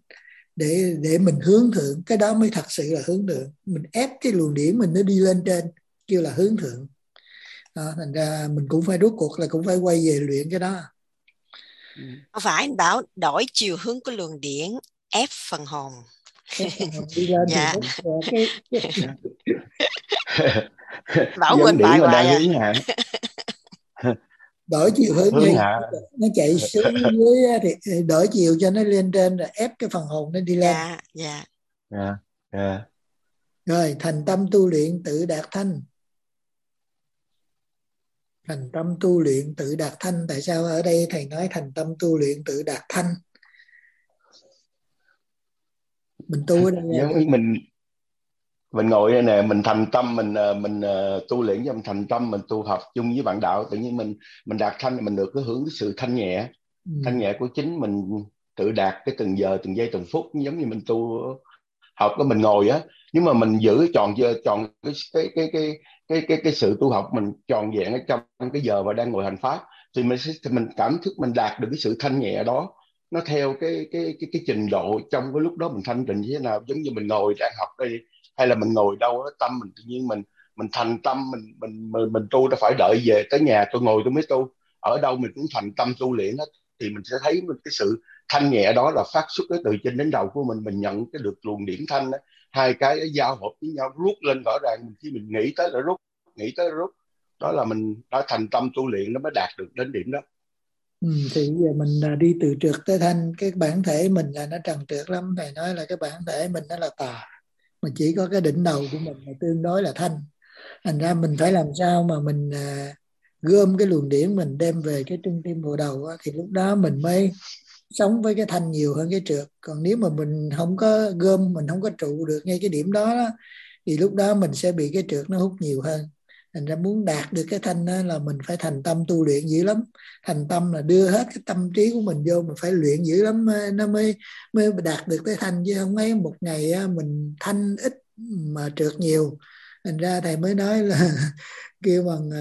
để để mình hướng thượng, cái đó mới thật sự là hướng thượng. Mình ép cái luồng điển mình nó đi lên trên kêu là hướng thượng. Đó, thành ra mình cũng phải rốt cuộc là cũng phải quay về luyện cái đó. Không phải anh Bảo đổi chiều hướng của luồng điển ép phần hồn. Ép phần hồn đi lên dạ. Thì cái, cái... Bảo quên bài hoài à. Đổi chiều hướng đi, nó chạy xuống dưới thì đổi chiều cho nó lên trên rồi ép cái phần hồn nó đi lên. Dạ, dạ. Yeah, yeah. Rồi thành tâm tu luyện tự đạt thanh. Thành tâm tu luyện tự đạt thanh. Tại sao ở đây thầy nói thành tâm tu luyện tự đạt thanh? Mình tu ở đây giống như mình mình ngồi đây nè, mình thành tâm mình mình uh, tu luyện cho mình thành tâm mình tu học chung với bạn đạo, tự nhiên mình mình đạt thanh, mình được cái hưởng cái sự thanh nhẹ. Ừ. Thanh nhẹ của chính mình tự đạt cái từng giờ từng giây từng phút, giống như mình tu học đó, mình ngồi á, nhưng mà mình giữ tròn tròn cái cái cái cái cái cái cái sự tu học mình tròn vẹn ở trong cái giờ mà đang ngồi hành pháp, thì mình sẽ thì mình cảm thức mình đạt được cái sự thanh nhẹ đó. Nó theo cái cái cái cái trình độ trong cái lúc đó mình thanh tịnh như thế nào, giống như mình ngồi đang học đây hay là mình ngồi đâu đó, tâm mình tự nhiên mình mình thành tâm mình mình mình, mình tu, đã phải đợi về tới nhà tôi ngồi tôi mới tu. Ở đâu mình cũng thành tâm tu luyện hết, thì mình sẽ thấy cái sự thanh nhẹ đó là phát xuất tới từ trên đến đầu của mình, mình nhận cái được luồng điển thanh đó. Hai cái giao hợp với nhau rút lên rõ ràng, mình khi mình nghĩ tới là rút, nghĩ tới là rút, đó là mình đã thành tâm tu luyện, nó mới đạt được đến điểm đó. Ừ, thì giờ mình đi từ trượt tới thanh, cái bản thể mình là nó trần trượt lắm. Thầy nói là cái bản thể mình nó là tà, mình chỉ có cái đỉnh đầu của mình là tương đối là thanh. Thành ra mình phải làm sao mà mình à, gom cái luồng điển mình đem về cái trung tim bộ đầu á, thì lúc đó mình mới sống với cái thanh nhiều hơn cái trượt. Còn nếu mà mình không có gom, mình không có trụ được ngay cái điểm đó, đó thì lúc đó mình sẽ bị cái trượt nó hút nhiều hơn. Thành ra muốn đạt được cái thanh đó là mình phải thành tâm tu luyện dữ lắm. Thành tâm là đưa hết cái tâm trí của mình vô, mình phải luyện dữ lắm nó mới mới đạt được cái thanh, chứ không ấy một ngày mình thanh ít mà trượt nhiều. Thành ra thầy mới nói là kêu bằng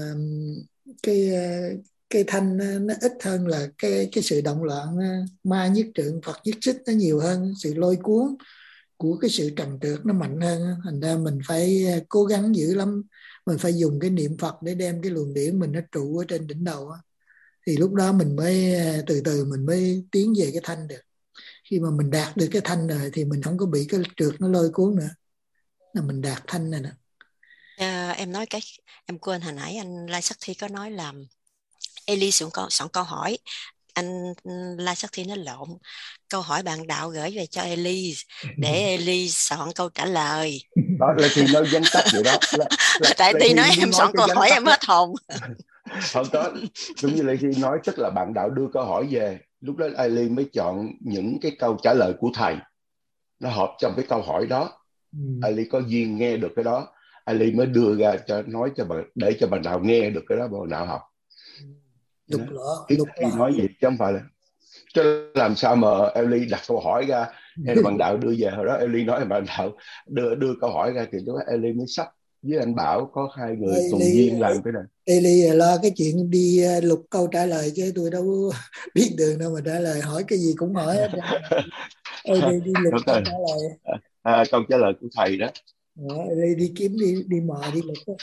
cái cái thanh nó ít hơn là cái cái sự động loạn, ma nhất trượng Phật nhất xích nó nhiều hơn, sự lôi cuốn của cái sự trần trượt nó mạnh hơn. Thành ra mình phải cố gắng dữ lắm, mình phải dùng cái niệm Phật để đem cái luồng điển mình nó trụ ở trên đỉnh đầu á, thì lúc đó mình mới từ từ mình mới tiến về cái thanh được. Khi mà mình đạt được cái thanh rồi thì mình không có bị cái trượt nó lôi cuốn nữa, là mình đạt thanh này nè. À, em nói cái em quên hồi nãy anh Lai Sắc Thi có nói là Eli soạn câu, soạn câu hỏi, anh Lai Sắc Thi nó lộn, câu hỏi bạn đạo gửi về cho Eli để Eli soạn câu trả lời. Đó là Thi nói vắn tắt vậy đó. Là, là, tại Thi nói em soạn câu hỏi em hết hồn. Không có, giống như là Thi nói, tức là bạn đạo đưa câu hỏi về, lúc đó Eli mới chọn những cái câu trả lời của thầy nó hợp trong cái câu hỏi đó. Ừ. Eli có duyên nghe được cái đó, Eli mới đưa ra cho nói cho bạn, để cho bạn đạo nghe được cái đó, bạn đạo học. Lục lọ, lục lọ. Nói gì chứ không phải là chứ làm sao mà Eli đặt câu hỏi ra hay là bạn đạo đưa về. Hồi đó Eli nói là bạn đạo đưa đưa câu hỏi ra thì lúc đó Eli mới sắp với anh Bảo có hai người Eli, cùng duyên làm cái này. Eli lo cái chuyện đi lục câu trả lời chứ tôi đâu biết đường đâu mà trả lời, hỏi cái gì cũng hỏi hết. Eli đi lục câu trả lời. À, à, câu trả lời của thầy đó. Eli đi kiếm đi đi mò đi lục đó.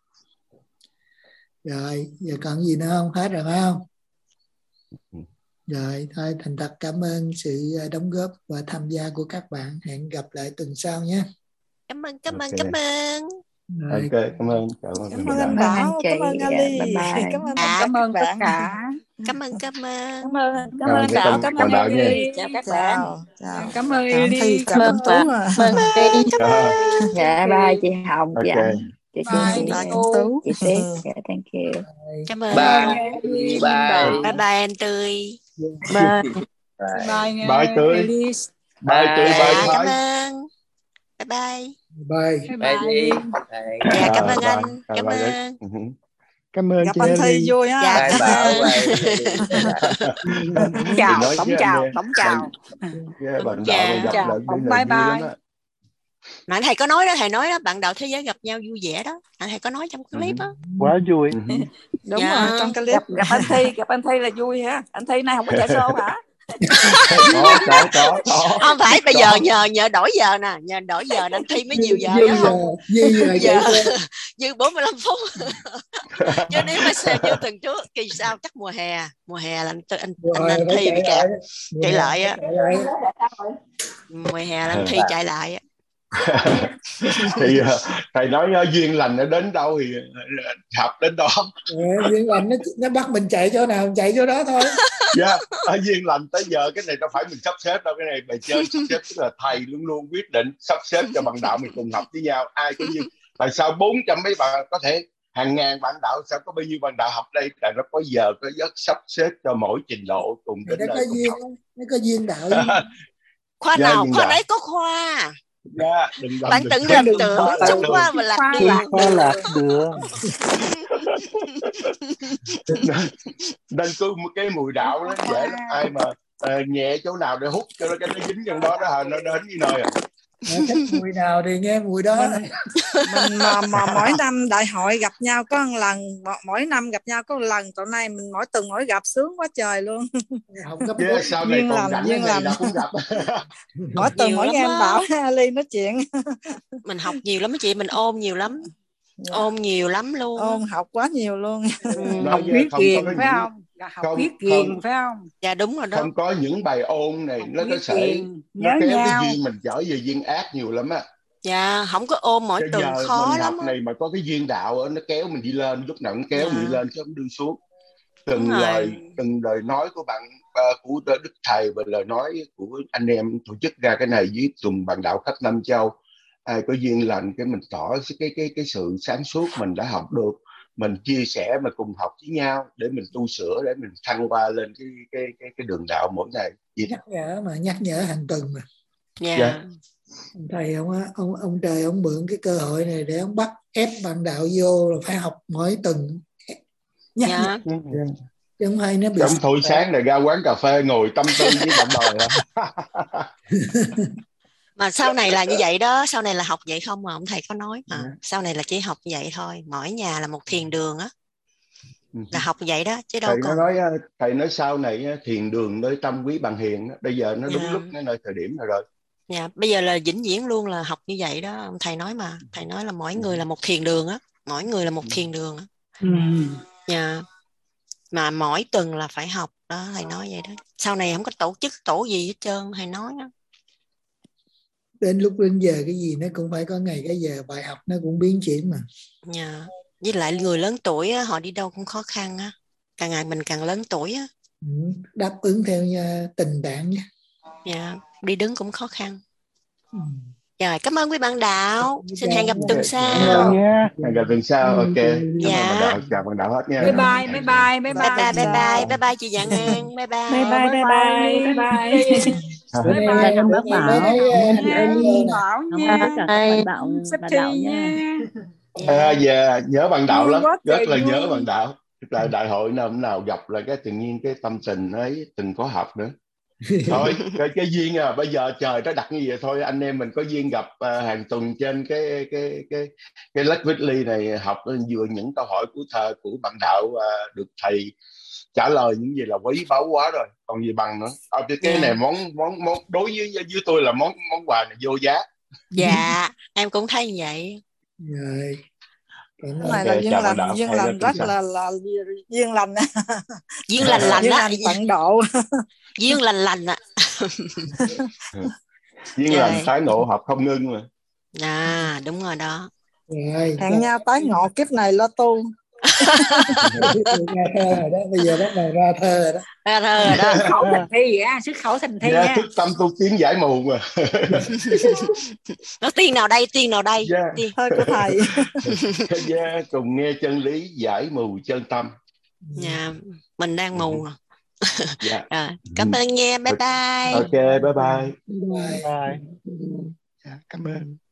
Rồi giờ còn gì nữa không? Hết rồi phải không? Ừ. Rồi thôi, thành thật cảm ơn sự đóng góp và tham gia của các bạn. Hẹn gặp lại tuần sau nhé. Cảm ơn, cảm ơn, okay. cảm ơn. Rồi. Ok, cảm ơn. Cảm ơn, cảm ơn anh Bảo, cảm ơn Ali, cảm ơn à, cảm ơn tất cả. Cảm ơn, cảm ơn. Cảm ơn, cảm ơn anh Đạo, cảm ơn Ali. Chào các bạn. Chào. Cảm ơn Ali, cảm ơn Tú. Cảm ơn Ty. Dạ, bye chị Hồng, chị Anh. Chị Bye, Tú. Chị Tuyết. Thank you. Cảm ơn. Bye. Bye. Bye bye anh Tươi. Bye. Bye nghe. Bye Tươi. Elise. Bye Tươi, bye Thái. Thái. Cảm ơn. Bye bye. Bye. Bye đi. Dạ cảm ơn anh. Cảm ơn. Cảm ơn chị Eli. Vui ha. Dạ cảm ơn. Chào, tổng chào, tổng chào. Tổng chào. Bye bye. Mà thầy có nói đó, thầy nói đó, bạn đạo thế giới gặp nhau vui vẻ đó. Thầy có nói trong clip đó. Quá vui. Đúng dạ. rồi, trong clip. Gặp, gặp anh Thi, gặp anh Thi là vui ha. Anh Thi nay không có chạy show hả? có, có, có, có. Không phải, bây giờ nhờ nhờ đổi giờ nè, nhờ đổi giờ nên Thi mới nhiều giờ đó không? Dư giờ, giờ dư bốn mươi lăm phút. Chứ nếu mà xem như tuần trước kỳ sau chắc mùa hè, mùa hè là anh anh, anh, anh Thi bị kẹt chạy lại á. Mùa hè là anh Thi chạy lại á. Thì thầy nói duyên lành nó đến đâu thì học đến đó. À, duyên lành nó, nó bắt mình chạy chỗ nào chạy chỗ đó thôi. Dạ, yeah, duyên lành tới giờ cái này đâu phải mình sắp xếp đâu, cái này bề trên sắp xếp, tức là thầy luôn luôn quyết định sắp xếp cho bạn đạo mình cùng học với nhau. Ai cũng như tại sao bốn trăm mấy bạn có thể hàng ngàn bạn đạo, sao có bao nhiêu bạn đạo học đây, là nó có giờ có giấc sắp xếp cho mỗi trình độ cùng đến nơi nơi có cùng duyên, học. nó có duyên đạo. Khoa yeah, nào khoa đấy có khoa. Yeah, đừng bạn tự lầm tưởng trong khoa mà lạc đường. Khoa lạc đường. nên, nên cứ một cái mùi đạo nó dễ lắm. Ai mà uh, nhẹ chỗ nào để hút cho nó cái nó dính trong đó đó, nó đến như nơi à. Thích mùi nào thì nghe mùi đó. Mình, mình mà, mà mỗi năm đại hội gặp nhau có một lần, mỗi năm gặp nhau có một lần, tối nay mình mỗi tuần mỗi gặp sướng quá trời luôn. Yeah, sau này duyên còn lành, duyên lành. cũng gặp. Mỗi tuần mỗi nghe em Bảo Ali nói chuyện. Mình học nhiều lắm chị, mình ôm nhiều lắm. Dạ. Ôm nhiều lắm luôn. Ôm học quá nhiều luôn. Ừ. Học biết kiền phải không? là học không viết không kiền phải không? Dạ đúng rồi đó. không có những bài ôn này nó có viết thể kiền, nó nhớ kéo cái nhau. duyên mình trở về duyên ác nhiều lắm á. Dạ không có ôm mỗi Bây tuần giờ khó mình lắm học á. này mà có cái duyên đạo á, nó kéo mình đi lên, lúc nào cũng kéo Dạ. mình đi lên chứ không đưa xuống. Đúng Từng rồi. lời từng lời nói của bạn uh, của Đức Thầy và lời nói của anh em tổ chức ra cái này với cùng bạn đạo khắp năm châu, ai có duyên lành cái mình tỏ cái cái cái sự sáng suốt mình đã học được, mình chia sẻ mà cùng học với nhau để mình tu sửa, để mình thăng qua lên cái cái cái cái đường đạo mỗi ngày. Gì nhắc nhở mà nhắc nhở hàng tuần mà. Dạ. Dạ. Ông thầy ông á, ông ông trời ông mượn cái cơ hội này để ông bắt ép bạn đạo vô là phải học mỗi tuần nhắc Dạ. nhở. Chứ không hay nó bị Trong thôi sáng này ra quán cà phê ngồi tâm tư với bạn đời hả? Mà sau này là như vậy đó, sau này là học vậy không mà ông thầy có nói mà. Sau này là chỉ học như vậy thôi, mỗi nhà là một thiền đường á. Là học vậy đó chứ đâu Thầy còn. nó nói thầy nói sau này thiền đường nơi tâm quý bằng hiền, bây giờ nó đúng Dạ. lúc nó nơi thời điểm rồi rồi. Dạ, bây giờ là vĩnh viễn luôn là học như vậy đó, ông thầy nói mà. Thầy nói là mỗi người là một thiền đường á, mỗi người là một thiền đường á. Ừ. Dạ. Mà mỗi tuần là phải học đó, thầy nói vậy đó. Sau này không có tổ chức tổ gì hết trơn, thầy nói đó. Đến lúc đến giờ cái gì nó cũng phải có ngày cái giờ, bài học nó cũng biến chuyển mà. Dạ. Với lại người lớn tuổi á, họ đi đâu cũng khó khăn á, càng ngày mình càng lớn tuổi á. Ừ, đáp ứng theo nha, tình bạn nha. Dạ, đi đứng cũng khó khăn. Ừ. Rồi, cảm ơn quý bạn đạo. Xin hẹn gặp tuần sau. Hẹn gặp tuần sau, ok. Dạ. Cảm ơn bạn đạo, chào bạn đạo hết nha. Bye bye, bye bye, bye Bye bye, bye bye, bye bye chị Dạ An, bye bye. Bye bye, bye bye, bye bye. Bye Cảm ơn anh Bác Bye Bảo, bye. cảm ơn anh Bảo cảm nha. ơn tất cả các bạn đạo bạn đạo nha. À, yeah, nhớ bạn đạo Vui lắm, quá rất trời là nhớ vui. bạn đạo. Tại đại hội nào nào gặp là cái tự nhiên cái tâm tình ấy từng có học nữa. Thôi cái, cái duyên à, bây giờ trời nó đặt như vậy thôi, anh em mình có duyên gặp uh, hàng tuần trên cái cái cái cái Lake Whitley này, học vừa những câu hỏi của thờ của bạn đạo uh, được thầy trả lời những gì là quý báu quá rồi, còn gì bằng nữa. À, cái cái này món món món đối với với tôi là món món quà này vô giá. Dạ, em cũng thấy như vậy. Rồi. Cái này là duyên lành, duyên lành rất là là duyên lành. Duyên lành lành duyên á. lành tận độ. Duyên lành lành ạ. Duyên lành tái ngộ học không ngưng mà. À, đúng rồi đó. Rồi. Hẹn nhau tái ngộ kiếp này lo tu. Ra thơ rồi đó, bây giờ bắt đầu ra thơ rồi đó. Ra thơ rồi đó. Xuất khẩu thành thi á, xuất khẩu thành thi yeah, á. thức tâm tu tiến giải mù mà. Nó tiên nào đây, tiên nào đây? Yeah. Tiên. Thơ của thầy. Yeah, cùng nghe chân lý giải mù chân tâm. Dạ, mình đang mù. Yeah. Rồi, cảm ơn nha, bye bye. Ok, bye bye. Bye. Bye. Yeah, cảm ơn.